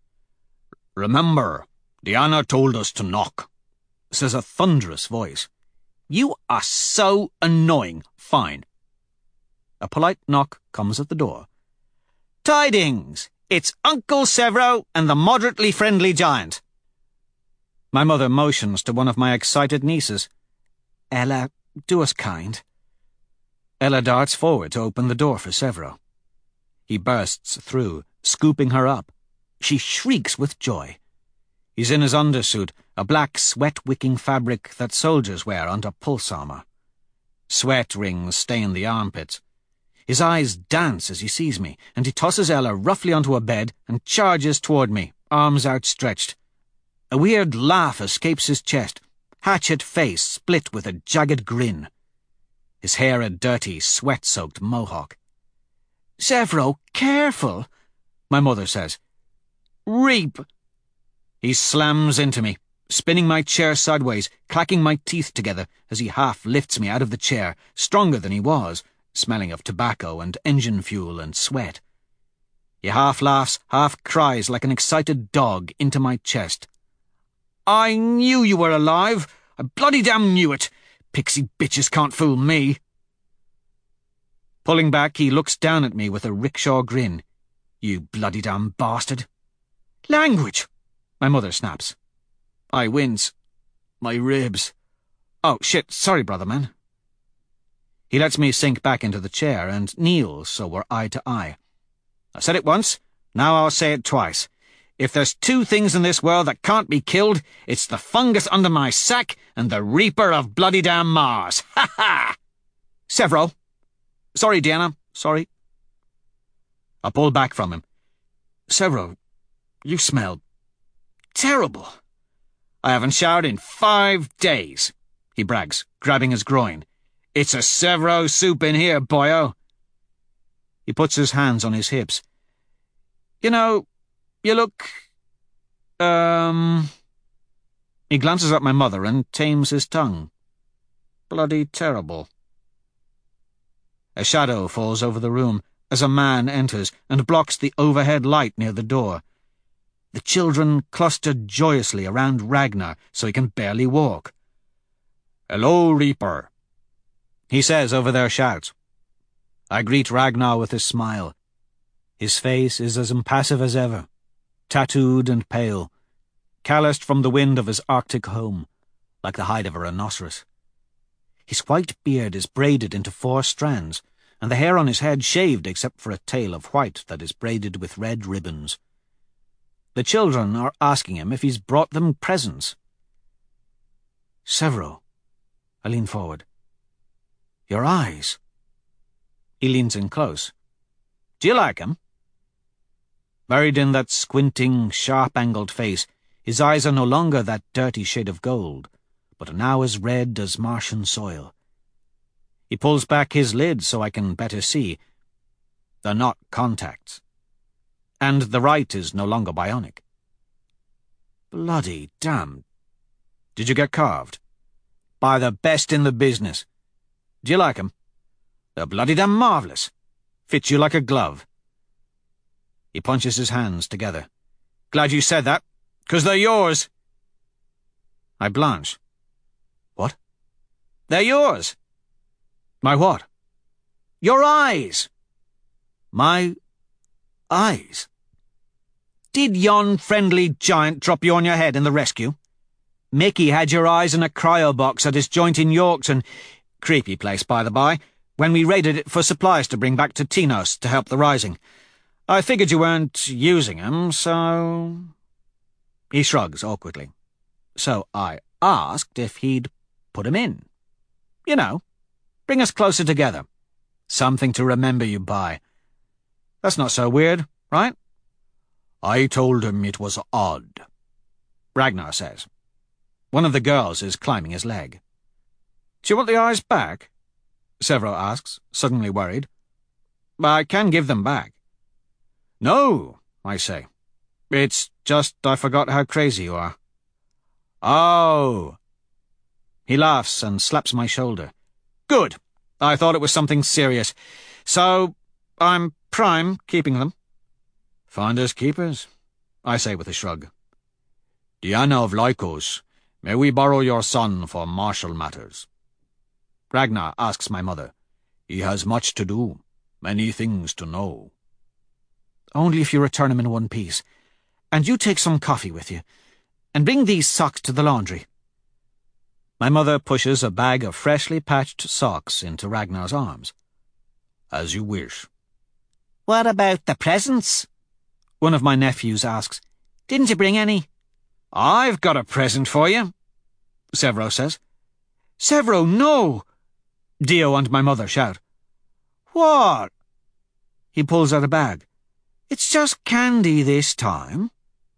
Remember, Diana told us to knock, says a thunderous voice. You are so annoying. Fine. A polite knock comes at the door. Tidings! It's Uncle Severo and the moderately friendly giant. My mother motions to one of my excited nieces. Ella, do us kind. Ella darts forward to open the door for Severo. He bursts through, scooping her up. She shrieks with joy. He's in his undersuit, a black sweat-wicking fabric that soldiers wear under pulse armor. Sweat rings stain the armpits. His eyes dance as he sees me, and he tosses Ella roughly onto a bed and charges toward me, arms outstretched. A weird laugh escapes his chest, hatchet face split with a jagged grin. His hair a dirty, sweat-soaked mohawk. Severo, careful, my mother says. Reap! He slams into me, spinning my chair sideways, clacking my teeth together as he half lifts me out of the chair, stronger than he was, smelling of tobacco and engine fuel and sweat. He half laughs, half cries like an excited dog into my chest. I knew you were alive! I bloody damn knew it! Pixie bitches can't fool me! Pulling back, he looks down at me with a rickshaw grin. You bloody damn bastard! Language! My mother snaps. I wince. My ribs. Oh, shit, sorry, brother man. He lets me sink back into the chair and kneels so we're eye to eye. I said it once, now I'll say it twice. If there's 2 things in this world that can't be killed, it's the fungus under my sack and the Reaper of bloody damn Mars. Ha ha! Severo. Sorry, Diana. Sorry. I pull back from him. Severo, you smell terrible. I haven't showered in 5 days, he brags, grabbing his groin. It's a Severo soup in here, boyo. He puts his hands on his hips. You know, you look... He glances at my mother and tames his tongue. Bloody terrible. A shadow falls over the room as a man enters and blocks the overhead light near the door. The children cluster joyously around Ragnar so he can barely walk. Hello, Reaper, he says over their shouts. I greet Ragnar with a smile. His face is as impassive as ever, tattooed and pale, calloused from the wind of his Arctic home, like the hide of a rhinoceros. His white beard is braided into 4 strands, and the hair on his head shaved except for a tail of white that is braided with red ribbons. The children are asking him if he's brought them presents. Severo. I lean forward. Your eyes. He leans in close. Do you like 'em? Buried in that squinting, sharp-angled face, his eyes are no longer that dirty shade of gold, but are now as red as Martian soil. He pulls back his lid so I can better see. They're not contacts. And the right is no longer bionic. Bloody damn. Did you get carved? By the best in the business. Do you like 'em? They're bloody damn marvellous. Fit you like a glove. He punches his hands together. Glad you said that, 'cause they're yours. I blanch. What? They're yours. My what? Your eyes. My eyes. Did yon friendly giant drop you on your head in the rescue? Mickey had your eyes in a cryo box at his joint in Yorkton, creepy place by the by, when we raided it for supplies to bring back to Tinos to help the Rising. I figured you weren't using 'em, so... He shrugs awkwardly. So I asked if he'd put 'em in. You know, bring us closer together. Something to remember you by. That's not so weird, right? I told him it was odd, Ragnar says. One of the girls is climbing his leg. Do you want the eyes back? Severo asks, suddenly worried. I can give them back. No, I say. It's just I forgot how crazy you are. Oh. He laughs and slaps my shoulder. Good. I thought it was something serious. So, I'm prime keeping them. Finders keepers, I say with a shrug. Diana of Lycos, may we borrow your son for martial matters? Ragnar asks my mother. He has much to do, many things to know. Only if you return him in one piece. And you take some coffee with you. And bring these socks to the laundry. My mother pushes a bag of freshly patched socks into Ragnar's arms. As you wish. What about the presents? One of my nephews asks. Didn't you bring any? I've got a present for you, Severo says. Severo, no! Dio and my mother shout. What? He pulls out a bag. It's just candy this time.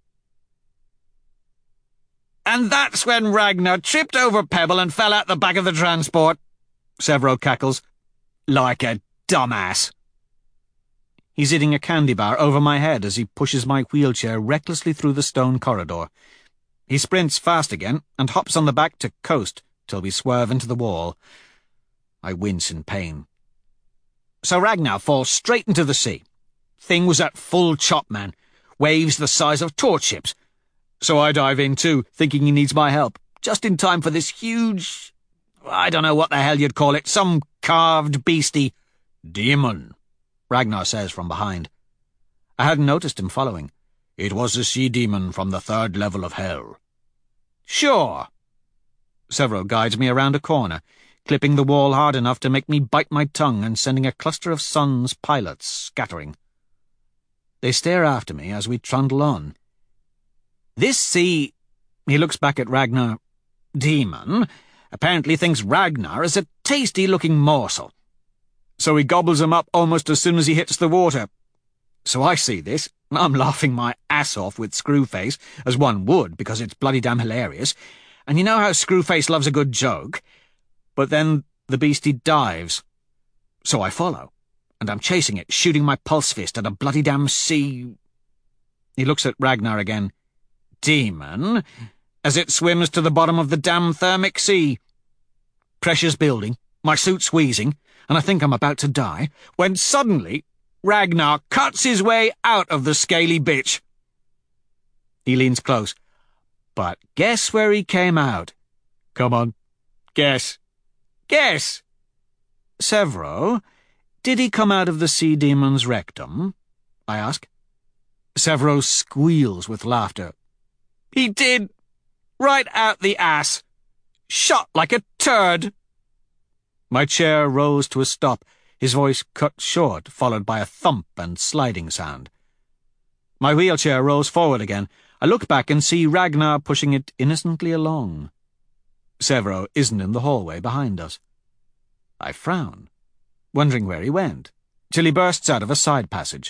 And that's when Ragnar tripped over Pebble and fell out the back of the transport, Severo cackles. Like a dumbass. He's eating a candy bar over my head as he pushes my wheelchair recklessly through the stone corridor. He sprints fast again and hops on the back to coast till we swerve into the wall. I wince in pain. So Ragnar falls straight into the sea. Thing was at full chop, man. Waves the size of torch ships. So I dive in too, thinking he needs my help, just in time for this huge... I don't know what the hell you'd call it, some carved beastie. Demon, Ragnar says from behind. I hadn't noticed him following. It was a sea demon from the 3rd level of hell. Sure. Severo guides me around a corner, clipping the wall hard enough to make me bite my tongue and sending a cluster of Sun's pilots scattering. They stare after me as we trundle on. This sea... He looks back at Ragnar. Demon apparently thinks Ragnar is a tasty-looking morsel. So he gobbles him up almost as soon as he hits the water. So I see this. I'm laughing my ass off with Screwface, as one would, because it's bloody damn hilarious. And you know how Screwface loves a good joke? But then the beastie dives. So I follow, and I'm chasing it, shooting my pulse fist at a bloody damn sea... He looks at Ragnar again. Demon, as it swims to the bottom of the damn thermic sea. Pressure's building, my suit's wheezing, and I think I'm about to die, when suddenly Ragnar cuts his way out of the scaly bitch. He leans close. But guess where he came out? Come on, guess. Guess! Severo, did he come out of the sea demon's rectum? I ask. Severo squeals with laughter. He did! Right out the ass! Shot like a turd! My chair rose to a stop, his voice cut short, followed by a thump and sliding sound. My wheelchair rolls forward again. I look back and see Ragnar pushing it innocently along. Severo isn't in the hallway behind us. I frown, wondering where he went, till he bursts out of a side passage.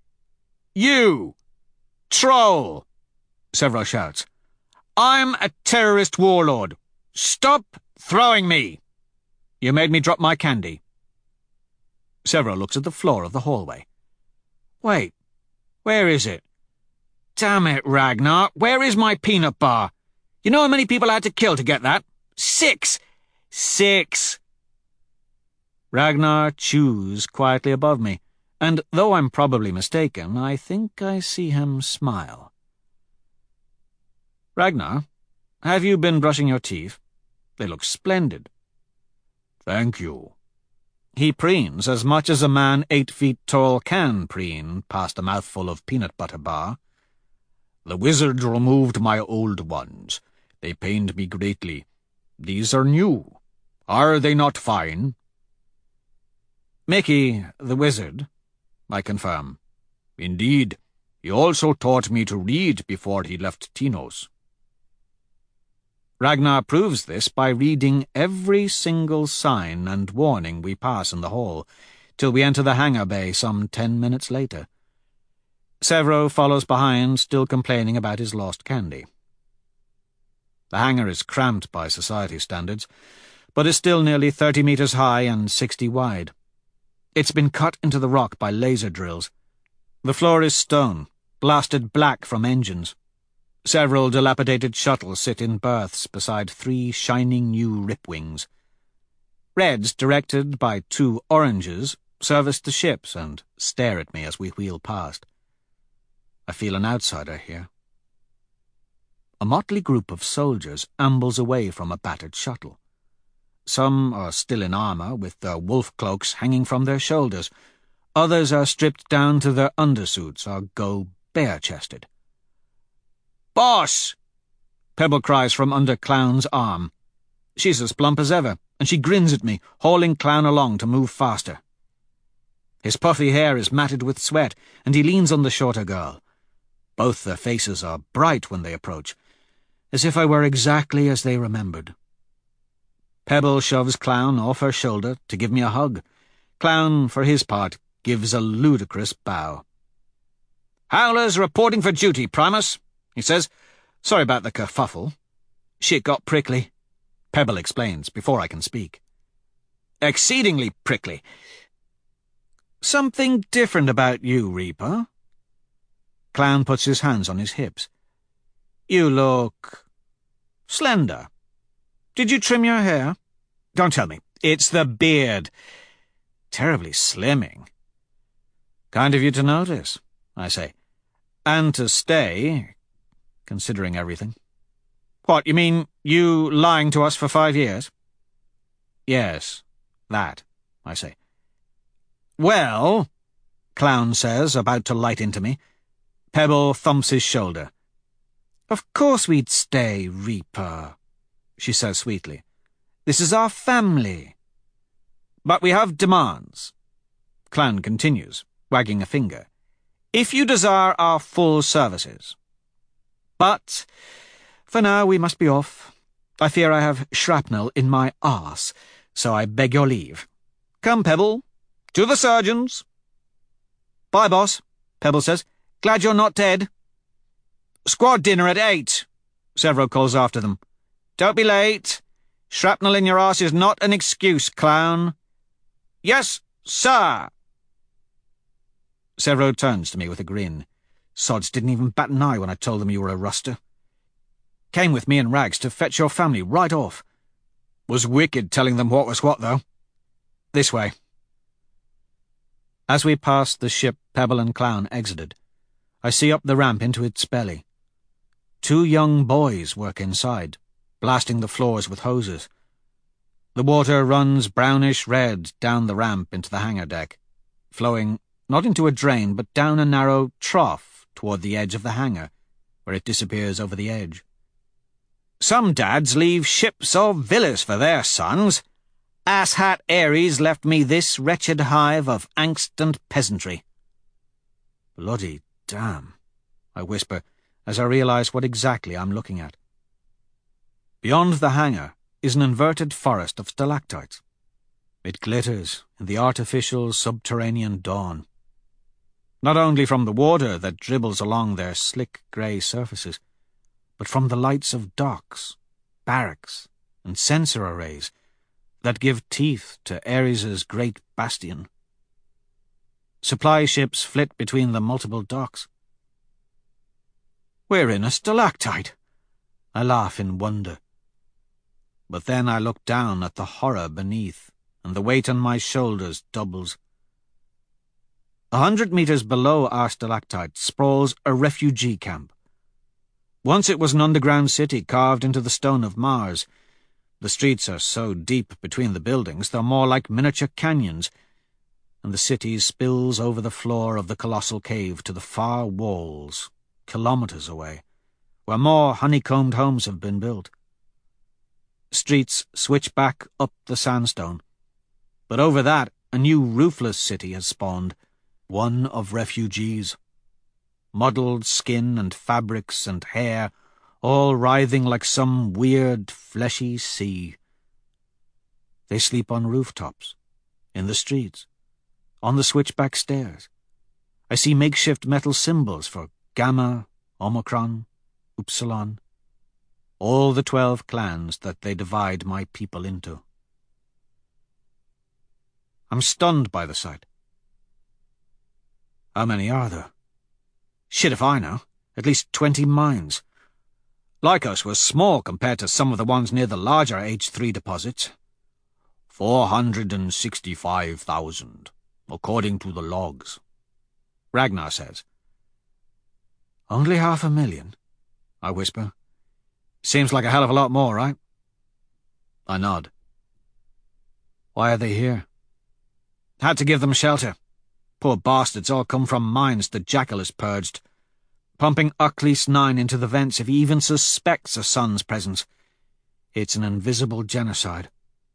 You! Troll! Severo shouts. I'm a terrorist warlord. Stop throwing me! You made me drop my candy. Severo looks at the floor of the hallway. Wait, where is it? Damn it, Ragnar, where is my peanut bar? You know how many people I had to kill to get that? 6! 6! Ragnar chews quietly above me, and though I'm probably mistaken, I think I see him smile. Ragnar, have you been brushing your teeth? They look splendid. Thank you. He preens as much as a man 8 feet tall can preen past a mouthful of peanut butter bar. "The wizard removed my old ones. They pained me greatly. These are new. Are they not fine?" "Mickey, the wizard," I confirm. "Indeed. He also taught me to read before he left Tinos." Ragnar proves this by reading every single sign and warning we pass in the hall, till we enter the hangar bay some 10 minutes later. Severo follows behind, still complaining about his lost candy. The hangar is cramped by society standards, but is still nearly 30 meters high and 60 wide. It's been cut into the rock by laser drills. The floor is stone, blasted black from engines. Several dilapidated shuttles sit in berths beside 3 shining new Ripwings. Reds, directed by 2 oranges, service the ships and stare at me as we wheel past. I feel an outsider here. A motley group of soldiers ambles away from a battered shuttle. Some are still in armor, with their wolf cloaks hanging from their shoulders. Others are stripped down to their undersuits or go bare-chested. "Boss!" Pebble cries from under Clown's arm. She's as plump as ever, and she grins at me, hauling Clown along to move faster. His puffy hair is matted with sweat, and he leans on the shorter girl. Both their faces are bright when they approach, as if I were exactly as they remembered. Pebble shoves Clown off her shoulder to give me a hug. Clown, for his part, gives a ludicrous bow. "Howlers reporting for duty, Primus," he says. "Sorry about the kerfuffle. Shit got prickly," Pebble explains before I can speak. "Exceedingly prickly. Something different about you, Reaper." Clown puts his hands on his hips. "You look slender. Did you trim your hair?" "Don't tell me. It's the beard. Terribly slimming." "Kind of you to notice," I say. "And to stay, considering everything." What, you mean you lying to us for 5 years? "Yes, that," I say. "Well," Clown says, about to light into me. Pebble thumps his shoulder. "Of course we'd stay, Reaper," she says sweetly. "This is our family." "But we have demands," Clown continues, wagging a finger. "If you desire our full services. But for now we must be off. I fear I have shrapnel in my arse, so I beg your leave. Come, Pebble. To the surgeons." "Bye, boss," Pebble says. "Glad you're not dead." "Squad dinner at 8, Severo calls after them. "Don't be late. Shrapnel in your arse is not an excuse, Clown." "Yes, sir." Severo turns to me with a grin. "Sods didn't even bat an eye when I told them you were a ruster. Came with me and Rags to fetch your family right off. Was wicked telling them what was what, though. This way." As we pass the ship Pebble and Clown exited, I see up the ramp into its belly. 2 young boys work inside, blasting the floors with hoses. The water runs brownish-red down the ramp into the hangar deck, flowing not into a drain but down a narrow trough toward the edge of the hangar, where it disappears over the edge. "Some dads leave ships or villas for their sons. Asshat Ares left me this wretched hive of angst and peasantry." "Bloody damn," I whisper, as I realize what exactly I'm looking at. Beyond the hangar is an inverted forest of stalactites. It glitters in the artificial subterranean dawn. Not only from the water that dribbles along their slick grey surfaces, but from the lights of docks, barracks, and sensor arrays that give teeth to Ares's great bastion. Supply ships flit between the multiple docks. "We're in a stalactite," I laugh in wonder. But then I look down at the horror beneath, and the weight on my shoulders doubles. 100 meters below our stalactite sprawls a refugee camp. Once it was an underground city carved into the stone of Mars. The streets are so deep between the buildings they're more like miniature canyons, and the city spills over the floor of the colossal cave to the far walls, kilometers away, where more honeycombed homes have been built. Streets switch back up the sandstone, but over that a new roofless city has spawned, one of refugees. Muddled skin and fabrics and hair, all writhing like some weird, fleshy sea. They sleep on rooftops, in the streets, on the switchback stairs. I see makeshift metal symbols for Gamma, Omicron, Upsilon, all the 12 clans that they divide my people into. I'm stunned by the sight. How many are there? Shit if I know. At least 20 mines. Lycos was small compared to some of the ones near the larger H3 deposits. 465,000, according to the logs, Ragnar says. Only 500,000, I whisper. Seems like a hell of a lot more, right? I nod. Why are they here? Had to give them shelter. Poor bastards all come from mines the Jackal has purged, pumping Uckley's 9 into the vents if he even suspects a son's presence. It's an invisible genocide.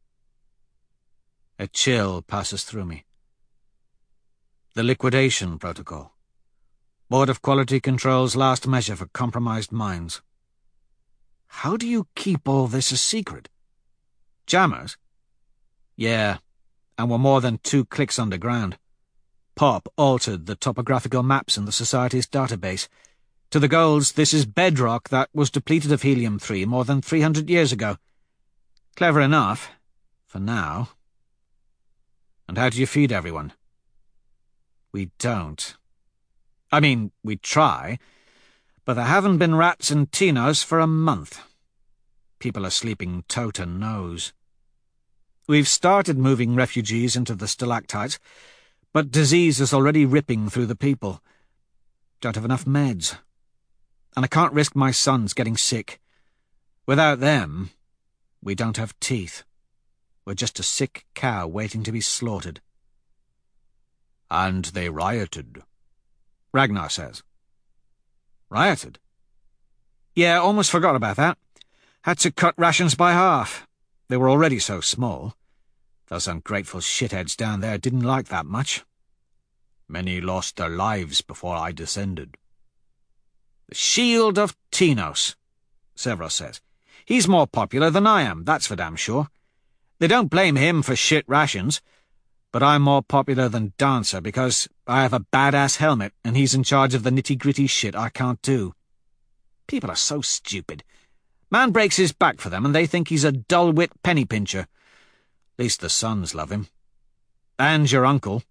A chill passes through me. The liquidation protocol. Board of Quality Control's last measure for compromised mines. How do you keep all this a secret? Jammers? Yeah, and we're more than 2 clicks underground. Pop altered the topographical maps in the Society's database. To the Golds, this is bedrock that was depleted of helium-3 more than 300 years ago. Clever enough, for now. And how do you feed everyone? We don't. I mean, we try, but there haven't been rats in Tinos for a month. People are sleeping toe to nose. We've started moving refugees into the stalactites, but disease is already ripping through the people. Don't have enough meds. And I can't risk my sons getting sick. Without them, we don't have teeth. We're just a sick cow waiting to be slaughtered. And they rioted, Ragnar says. Rioted? Yeah, almost forgot about that. Had to cut rations by half. They were already so small. Those ungrateful shitheads down there didn't like that much. Many lost their lives before I descended. The Shield of Tinos, Severos says. He's more popular than I am, that's for damn sure. They don't blame him for shit rations, but I'm more popular than Dancer because I have a badass helmet and he's in charge of the nitty-gritty shit I can't do. People are so stupid. Man breaks his back for them and they think he's a dull-wit penny-pincher. At least the sons love him. And your uncle.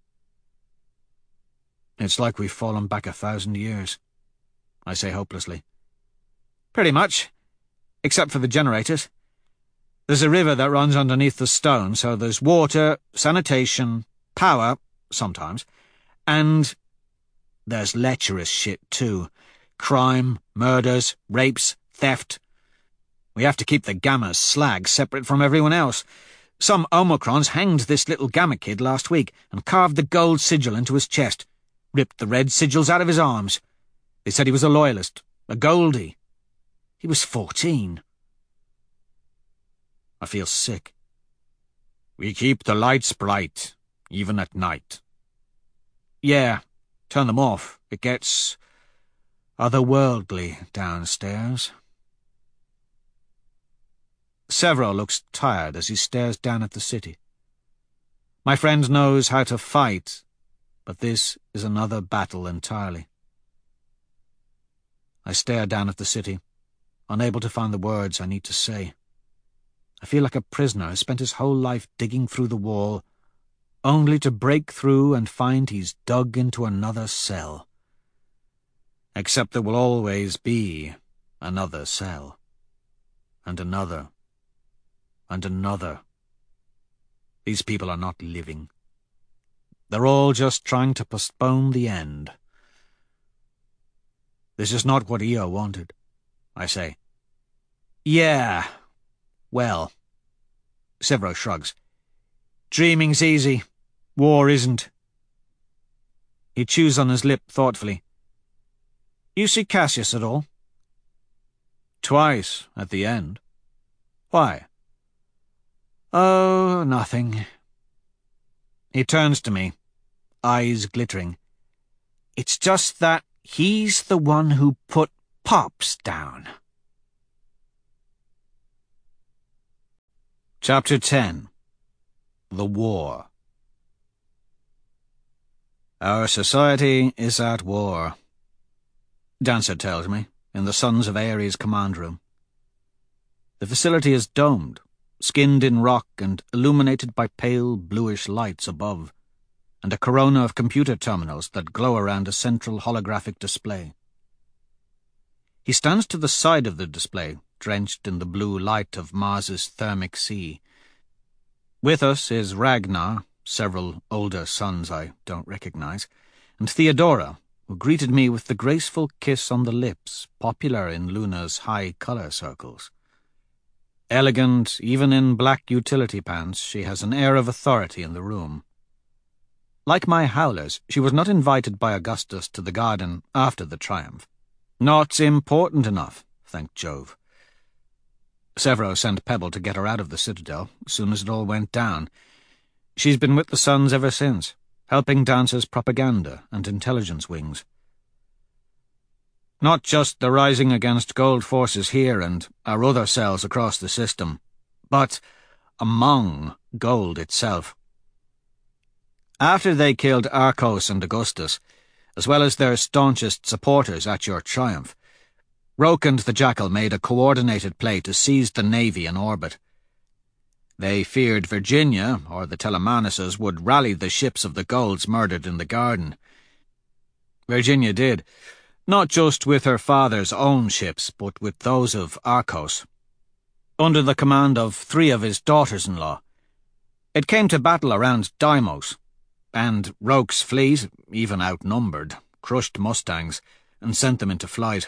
It's like we've fallen back 1,000 years, I say hopelessly. Pretty much, except for the generators. There's a river that runs underneath the stone, so there's water, sanitation, power, sometimes, and there's lecherous shit too. Crime, murders, rapes, theft. We have to keep the Gamma slag separate from everyone else. Some Omicrons hanged this little Gamma kid last week and carved the gold sigil into his chest, ripped the red sigils out of his arms. They said he was a loyalist, a Goldie. He was 14. I feel sick. We keep the lights bright, even at night. Yeah, turn them off. It gets otherworldly downstairs. Severo looks tired as he stares down at the city. My friend knows how to fight, but this is another battle entirely. I stare down at the city, unable to find the words I need to say. I feel like a prisoner who spent his whole life digging through the wall, only to break through and find he's dug into another cell. Except there will always be another cell, and another, and another. These people are not living. They're all just trying to postpone the end. This is not what Io wanted, I say. Yeah, well, Severo shrugs. Dreaming's easy. War isn't. He chews on his lip thoughtfully. You see Cassius at all? Twice, at the end. Why? Oh, nothing. He turns to me, eyes glittering. It's just that he's the one who put Pops down. Chapter 10. The War. Our society is at war, Dancer tells me, in the Sons of Ares command room. The facility is domed, skinned in rock and illuminated by pale bluish lights above, and a corona of computer terminals that glow around a central holographic display. He stands to the side of the display, drenched in the blue light of Mars's thermic sea. With us is Ragnar, several older sons I don't recognize, and Theodora, who greeted me with the graceful kiss on the lips popular in Luna's high color circles. Elegant, even in black utility pants, she has an air of authority in the room. Like my howlers, she was not invited by Augustus to the garden after the triumph. Not important enough, thank Jove. Severo sent Pebble to get her out of the citadel as soon as it all went down. She's been with the Sons ever since, helping Dancer's propaganda and intelligence wings. Not just the rising against gold forces here and our other cells across the system, but among gold itself. After they killed Arcos and Augustus, as well as their staunchest supporters at your triumph, Roke and the Jackal made a coordinated play to seize the Navy in orbit. They feared Virginia, or the Telemanuses, would rally the ships of the Golds murdered in the garden. Virginia did, not just with her father's own ships, but with those of Arcos, under the command of 3 of his daughters-in-law. It came to battle around Deimos, and Roke's fleet, even outnumbered, crushed Mustangs and sent them into flight.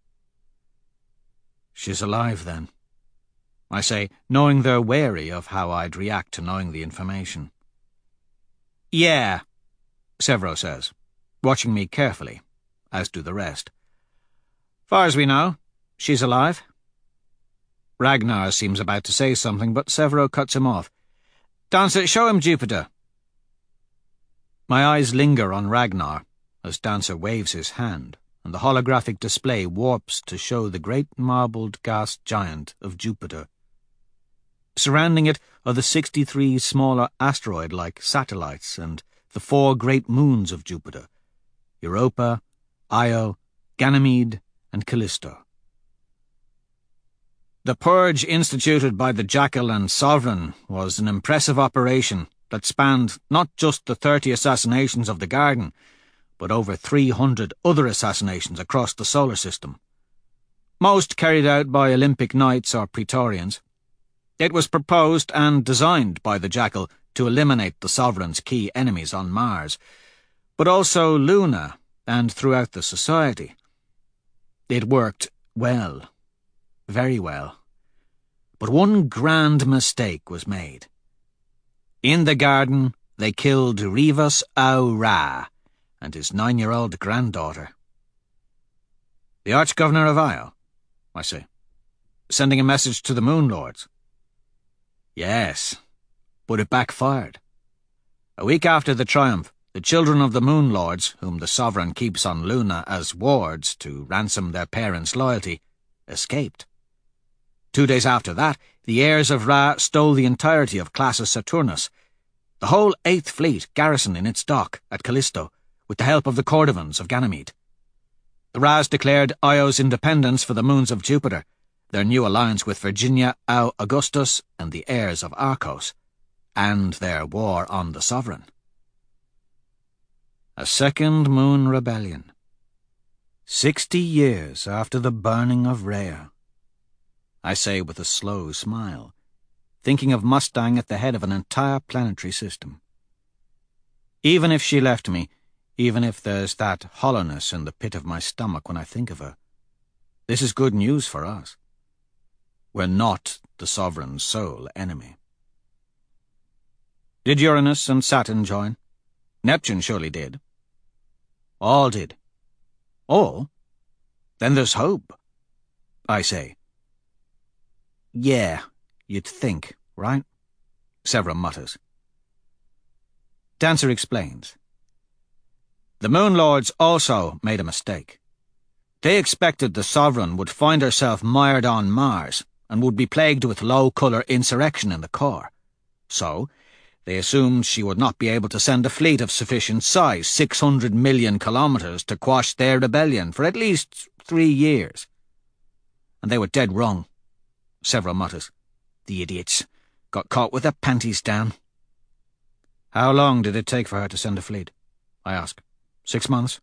She's alive, then, I say, knowing they're wary of how I'd react to knowing the information. Yeah, Severo says, watching me carefully, as do the rest. Far as we know, she's alive. Ragnar seems about to say something, but Severo cuts him off. Dancer, show him Jupiter. My eyes linger on Ragnar as Dancer waves his hand, and the holographic display warps to show the great marbled gas giant of Jupiter. Surrounding it are the 63 smaller asteroid-like satellites and the 4 great moons of Jupiter, Europa, Io, Ganymede, and Callisto. The purge instituted by the Jackal and Sovereign was an impressive operation that spanned not just the 30 assassinations of the Garden, but over 300 other assassinations across the solar system. Most carried out by Olympic Knights or Praetorians. It was proposed and designed by the Jackal to eliminate the Sovereign's key enemies on Mars, but also Luna and throughout the society. It worked well, very well. But one grand mistake was made. In the garden, they killed Rivas au Ra and his 9-year-old granddaughter. The Arch-Governor of Io, I say, sending a message to the Moon Lords. Yes, but it backfired. A week after the triumph, the children of the Moon Lords, whom the Sovereign keeps on Luna as wards to ransom their parents' loyalty, escaped. 2 days after that, the heirs of Ra stole the entirety of Classus Saturnus, the whole 8th Fleet garrisoned in its dock at Callisto, with the help of the Cordovans of Ganymede. The Ras declared Io's independence for the moons of Jupiter, their new alliance with Virginia au Augustus and the heirs of Arcos, and their war on the Sovereign. A second moon rebellion. 60 years after the burning of Rhea. I say with a slow smile, thinking of Mustang at the head of an entire planetary system. Even if she left me, even if there's that hollowness in the pit of my stomach when I think of her, this is good news for us. We're not the Sovereign's sole enemy. Did Uranus and Saturn join? Neptune surely did. All did. All? Then there's hope, I say. Yeah, you'd think, right? Sevro mutters. Dancer explains. The Moon Lords also made a mistake. They expected the Sovereign would find herself mired on Mars and would be plagued with low-colour insurrection in the core. So, they assumed she would not be able to send a fleet of sufficient size, 600 million kilometres, to quash their rebellion for at least 3 years. And they were dead wrong, Sevro mutters. The idiots. Got caught with their panties down. How long did it take for her to send a fleet? I ask. 6 months?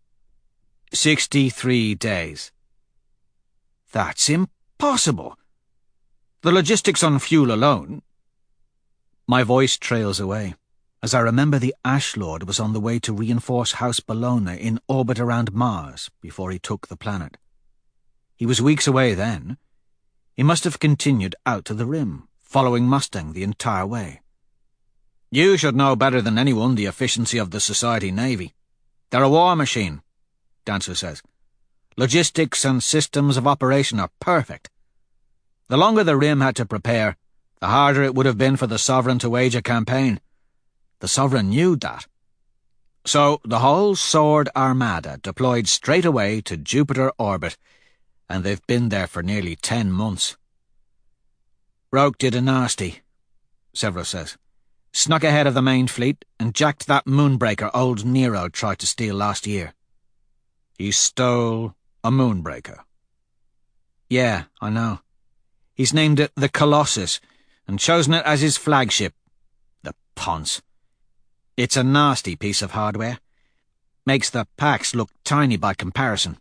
63 days. That's impossible. The logistics on fuel alone. My voice trails away, as I remember the Ash Lord was on the way to reinforce House Bellona in orbit around Mars before he took the planet. He was weeks away then. He must have continued out to the rim, following Mustang the entire way. You should know better than anyone the efficiency of the Society Navy. They're a war machine, Dancer says. Logistics and systems of operation are perfect. The longer the Rim had to prepare, the harder it would have been for the Sovereign to wage a campaign. The Sovereign knew that. So the whole Sword Armada deployed straight away to Jupiter orbit, and they've been there for nearly 10 months. Roke did a nasty, Sevro says. Snuck ahead of the main fleet and jacked that moonbreaker old Nero tried to steal last year. He stole a moonbreaker. Yeah, I know. He's named it the Colossus and chosen it as his flagship. The ponce. It's a nasty piece of hardware. Makes the Pax look tiny by comparison.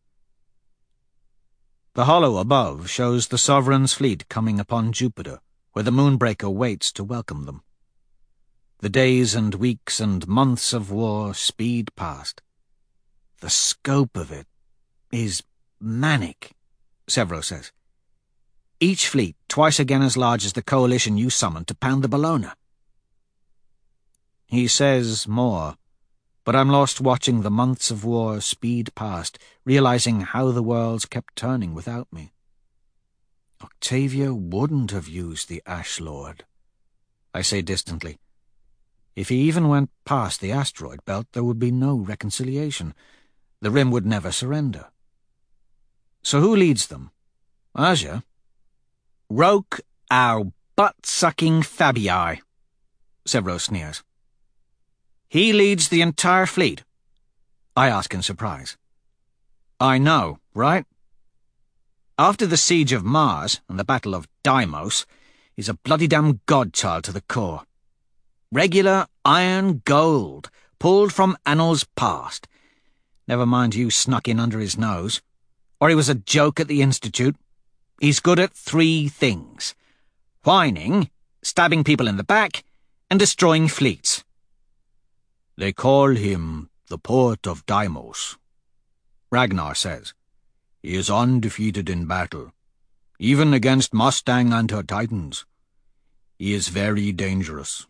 The hollow above shows the Sovereign's fleet coming upon Jupiter, where the moonbreaker waits to welcome them. The days and weeks and months of war speed past. The scope of it is manic, Sevro says. Each fleet twice again as large as the coalition you summoned to pound the Bellona. He says more, but I'm lost watching the months of war speed past, realizing how the worlds kept turning without me. Octavia wouldn't have used the Ash Lord, I say distantly. If he even went past the asteroid belt, there would be no reconciliation. The Rim would never surrender. So who leads them? Aja? Roke, our butt-sucking Fabii, Sevro sneers. He leads the entire fleet? I ask in surprise. I know, right? After the siege of Mars and the Battle of Deimos, he's a bloody damn godchild to the core. Regular iron gold, pulled from annals past. Never mind you snuck in under his nose. Or he was a joke at the Institute. He's good at 3 things. Whining, stabbing people in the back, and destroying fleets. They call him the Poet of Deimos, Ragnar says. He is undefeated in battle, even against Mustang and her Titans. He is very dangerous.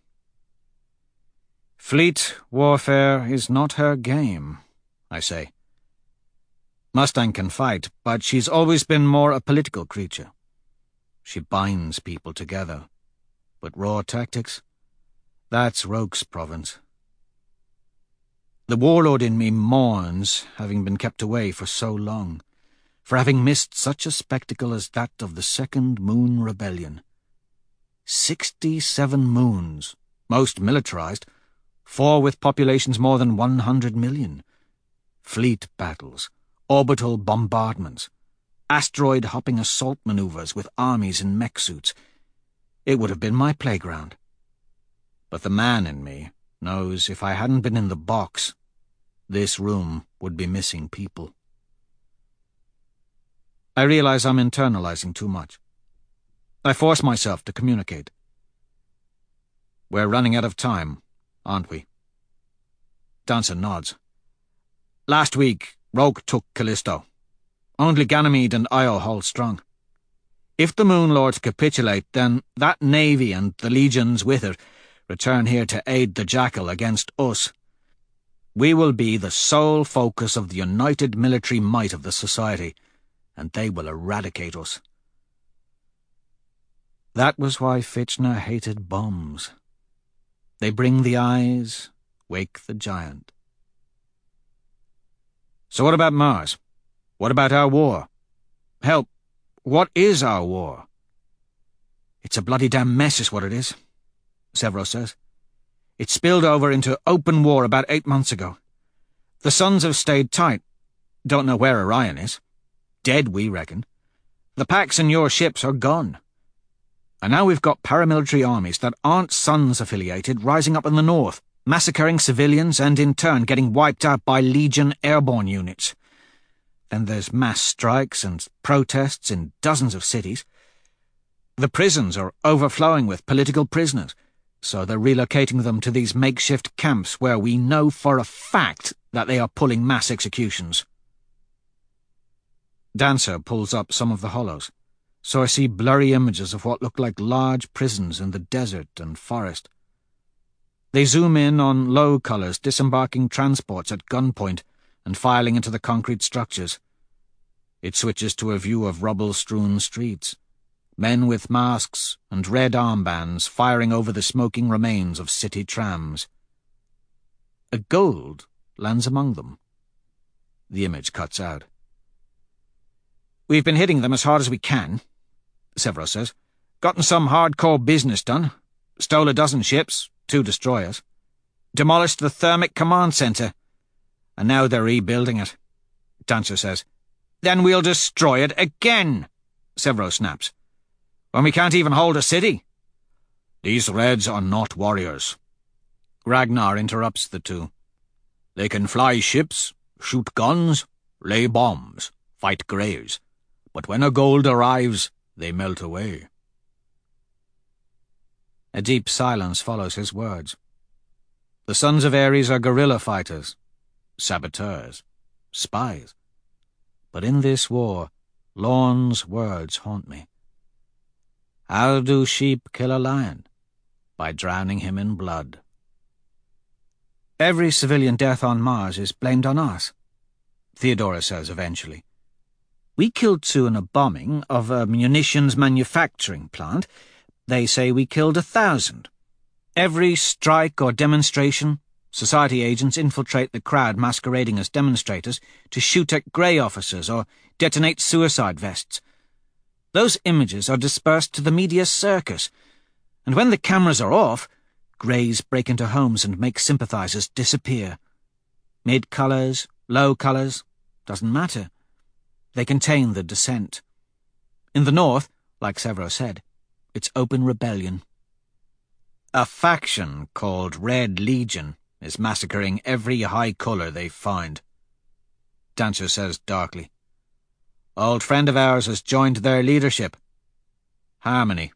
Fleet warfare is not her game, I say. Mustang can fight, but she's always been more a political creature. She binds people together. But raw tactics? That's Roke's province. The warlord in me mourns having been kept away for so long, for having missed such a spectacle as that of the Second Moon Rebellion. 67 moons, most militarized, 4 with populations more than 100 million. Fleet battles, orbital bombardments, asteroid-hopping assault maneuvers with armies in mech suits. It would have been my playground. But the man in me knows if I hadn't been in the box, this room would be missing people. I realize I'm internalizing too much. I force myself to communicate. We're running out of time, aren't we? Dancer nods. Last week, Roke took Callisto. Only Ganymede and Io hold strong. If the Moon Lords capitulate, then that navy and the legions with it return here to aid the Jackal against us. We will be the sole focus of the united military might of the Society, and they will eradicate us. That was why Fitchner hated bombs. They bring the eyes, wake the giant. So what about Mars? What about our war? Hell, what is our war? It's a bloody damn mess is what it is, Severo says. It spilled over into open war about 8 months ago. The Suns have stayed tight. Don't know where Orion is. Dead, we reckon. The Pax and your ships are gone. And now we've got paramilitary armies that aren't Suns-affiliated rising up in the north, massacring civilians and in turn getting wiped out by Legion airborne units. Then there's mass strikes and protests in dozens of cities. The prisons are overflowing with political prisoners, so they're relocating them to these makeshift camps where we know for a fact that they are pulling mass executions. Dancer pulls up some of the hollows, so I see blurry images of what look like large prisons in the desert and forest. They zoom in on low colours disembarking transports at gunpoint and filing into the concrete structures. It switches to a view of rubble-strewn streets, men with masks and red armbands firing over the smoking remains of city trams. A Gold lands among them. The image cuts out. We've been hitting them as hard as we can, Severo says. Gotten some hardcore business done. Stole a dozen ships, 2 destroyers. Demolished the Thermic Command Center. And now they're rebuilding it, Dancer says. Then we'll destroy it again, Severo snaps. When we can't even hold a city. These Reds are not warriors. Ragnar interrupts the two. They can fly ships, shoot guns, lay bombs, fight Greys. But when a Gold arrives, they melt away. A deep silence follows his words. The Sons of Ares are guerrilla fighters, saboteurs, spies. But in this war, Lorne's words haunt me. How do sheep kill a lion? By drowning him in blood. Every civilian death on Mars is blamed on us, Theodora says eventually. We killed 2 in a bombing of a munitions manufacturing plant. They say we killed 1,000. Every strike or demonstration, Society agents infiltrate the crowd masquerading as demonstrators to shoot at Grey officers or detonate suicide vests. Those images are dispersed to the media circus, and when the cameras are off, Greys break into homes and make sympathizers disappear. Mid-colours, low colours, doesn't matter. They contain the dissent. In the north, like Severo said, it's open rebellion. A faction called Red Legion is massacring every high colour they find, Dancer says darkly. Old friend of ours has joined their leadership. Harmony.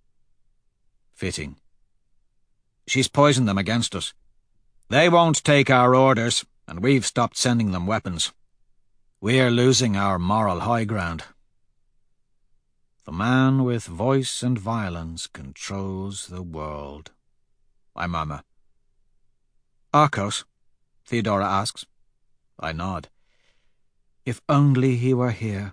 Fitting. She's poisoned them against us. They won't take our orders, and we've stopped sending them weapons. We're losing our moral high ground. The man with voice and violence controls the world, I murmur. Arcos? Theodora asks. I nod. If only he were here.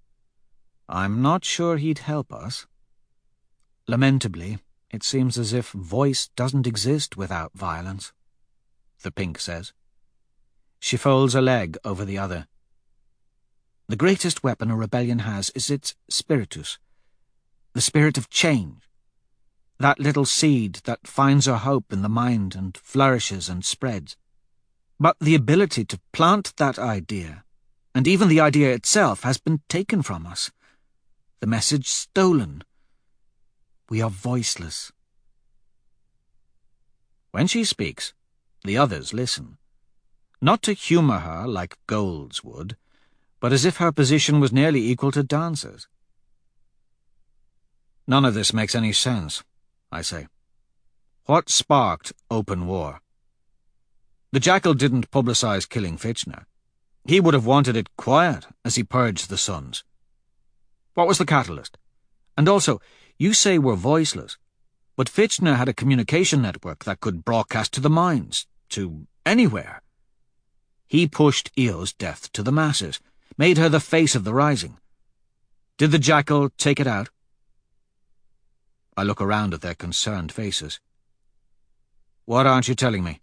I'm not sure he'd help us. Lamentably, it seems as if voice doesn't exist without violence, the Pink says. She folds a leg over the other. The greatest weapon a rebellion has is its spiritus, the spirit of change, that little seed that finds a hope in the mind and flourishes and spreads. But the ability to plant that idea, and even the idea itself, has been taken from us. The message stolen. We are voiceless. When she speaks, the others listen. Not to humour her like Golds would, but as if her position was nearly equal to Dancer's. None of this makes any sense, I say. What sparked open war? The Jackal didn't publicise killing Fitchner. He would have wanted it quiet as he purged the Suns. What was the catalyst? And also, you say we're voiceless. But Fitchner had a communication network that could broadcast to the mines, to anywhere. He pushed Eo's death to the masses, made her the face of the Rising. Did the Jackal take it out? I look around at their concerned faces. What aren't you telling me?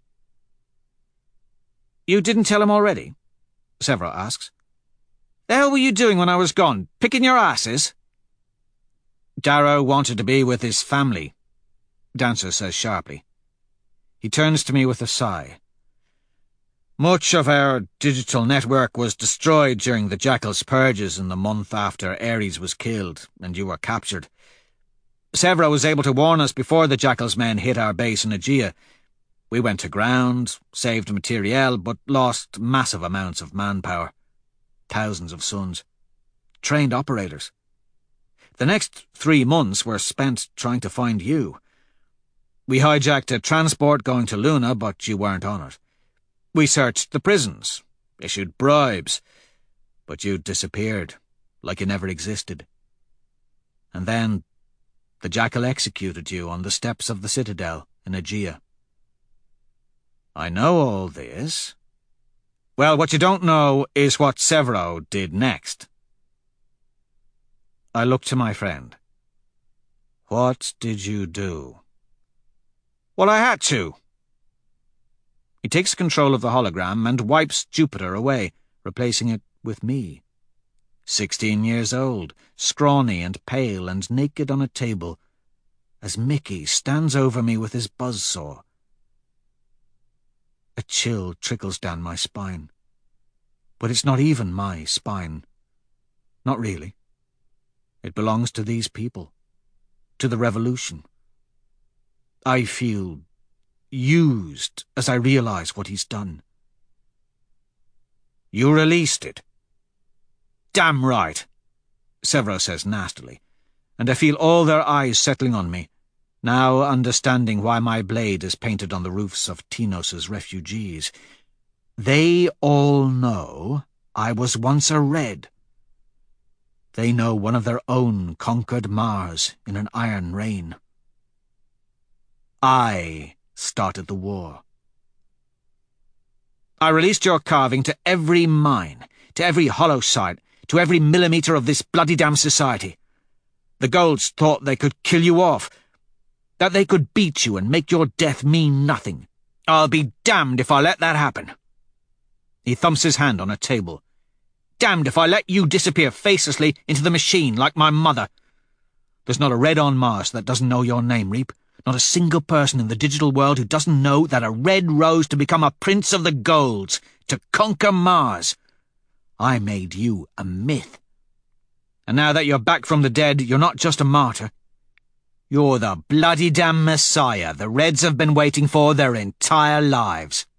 You didn't tell him already? Severo asks. The hell were you doing when I was gone? Picking your asses? Darrow wanted to be with his family, Dancer says sharply. He turns to me with a sigh. Much of our digital network was destroyed during the Jackal's purges in the month after Ares was killed and you were captured. Severo was able to warn us before the Jackal's men hit our base in Aegea. We went to ground, saved materiel, but lost massive amounts of manpower. Thousands of sons. Trained operators. The next 3 months were spent trying to find you. We hijacked a transport going to Luna, but you weren't on it. We searched the prisons, issued bribes, but you disappeared, like you never existed. And then the Jackal executed you on the steps of the Citadel in Aegea. I know all this. Well, what you don't know is what Severo did next. I look to my friend. What did you do? Well, I had to. He takes control of the hologram and wipes Jupiter away, replacing it with me. 16 years old, scrawny and pale and naked on a table, as Mickey stands over me with his buzzsaw. A chill trickles down my spine. But it's not even my spine. Not really. It belongs to these people. To the revolution. I feel used as I realize what he's done. You released it. Damn right, Severo says nastily, and I feel all their eyes settling on me, now understanding why my blade is painted on the roofs of Tinos's refugees. They all know I was once a Red. They know one of their own conquered Mars in an iron rain. I started the war. I released your carving to every mine, to every hollow site, to every millimetre of this bloody damn society. The Golds thought they could kill you off, that they could beat you and make your death mean nothing. I'll be damned if I let that happen. He thumps his hand on a table. Damned if I let you disappear facelessly into the machine like my mother. There's not a Red on Mars that doesn't know your name, Reap. Not a single person in the digital world who doesn't know that a Red rose to become a Prince of the Golds, to conquer Mars. I made you a myth. And now that you're back from the dead, you're not just a martyr. You're the bloody damn Messiah the Reds have been waiting for their entire lives.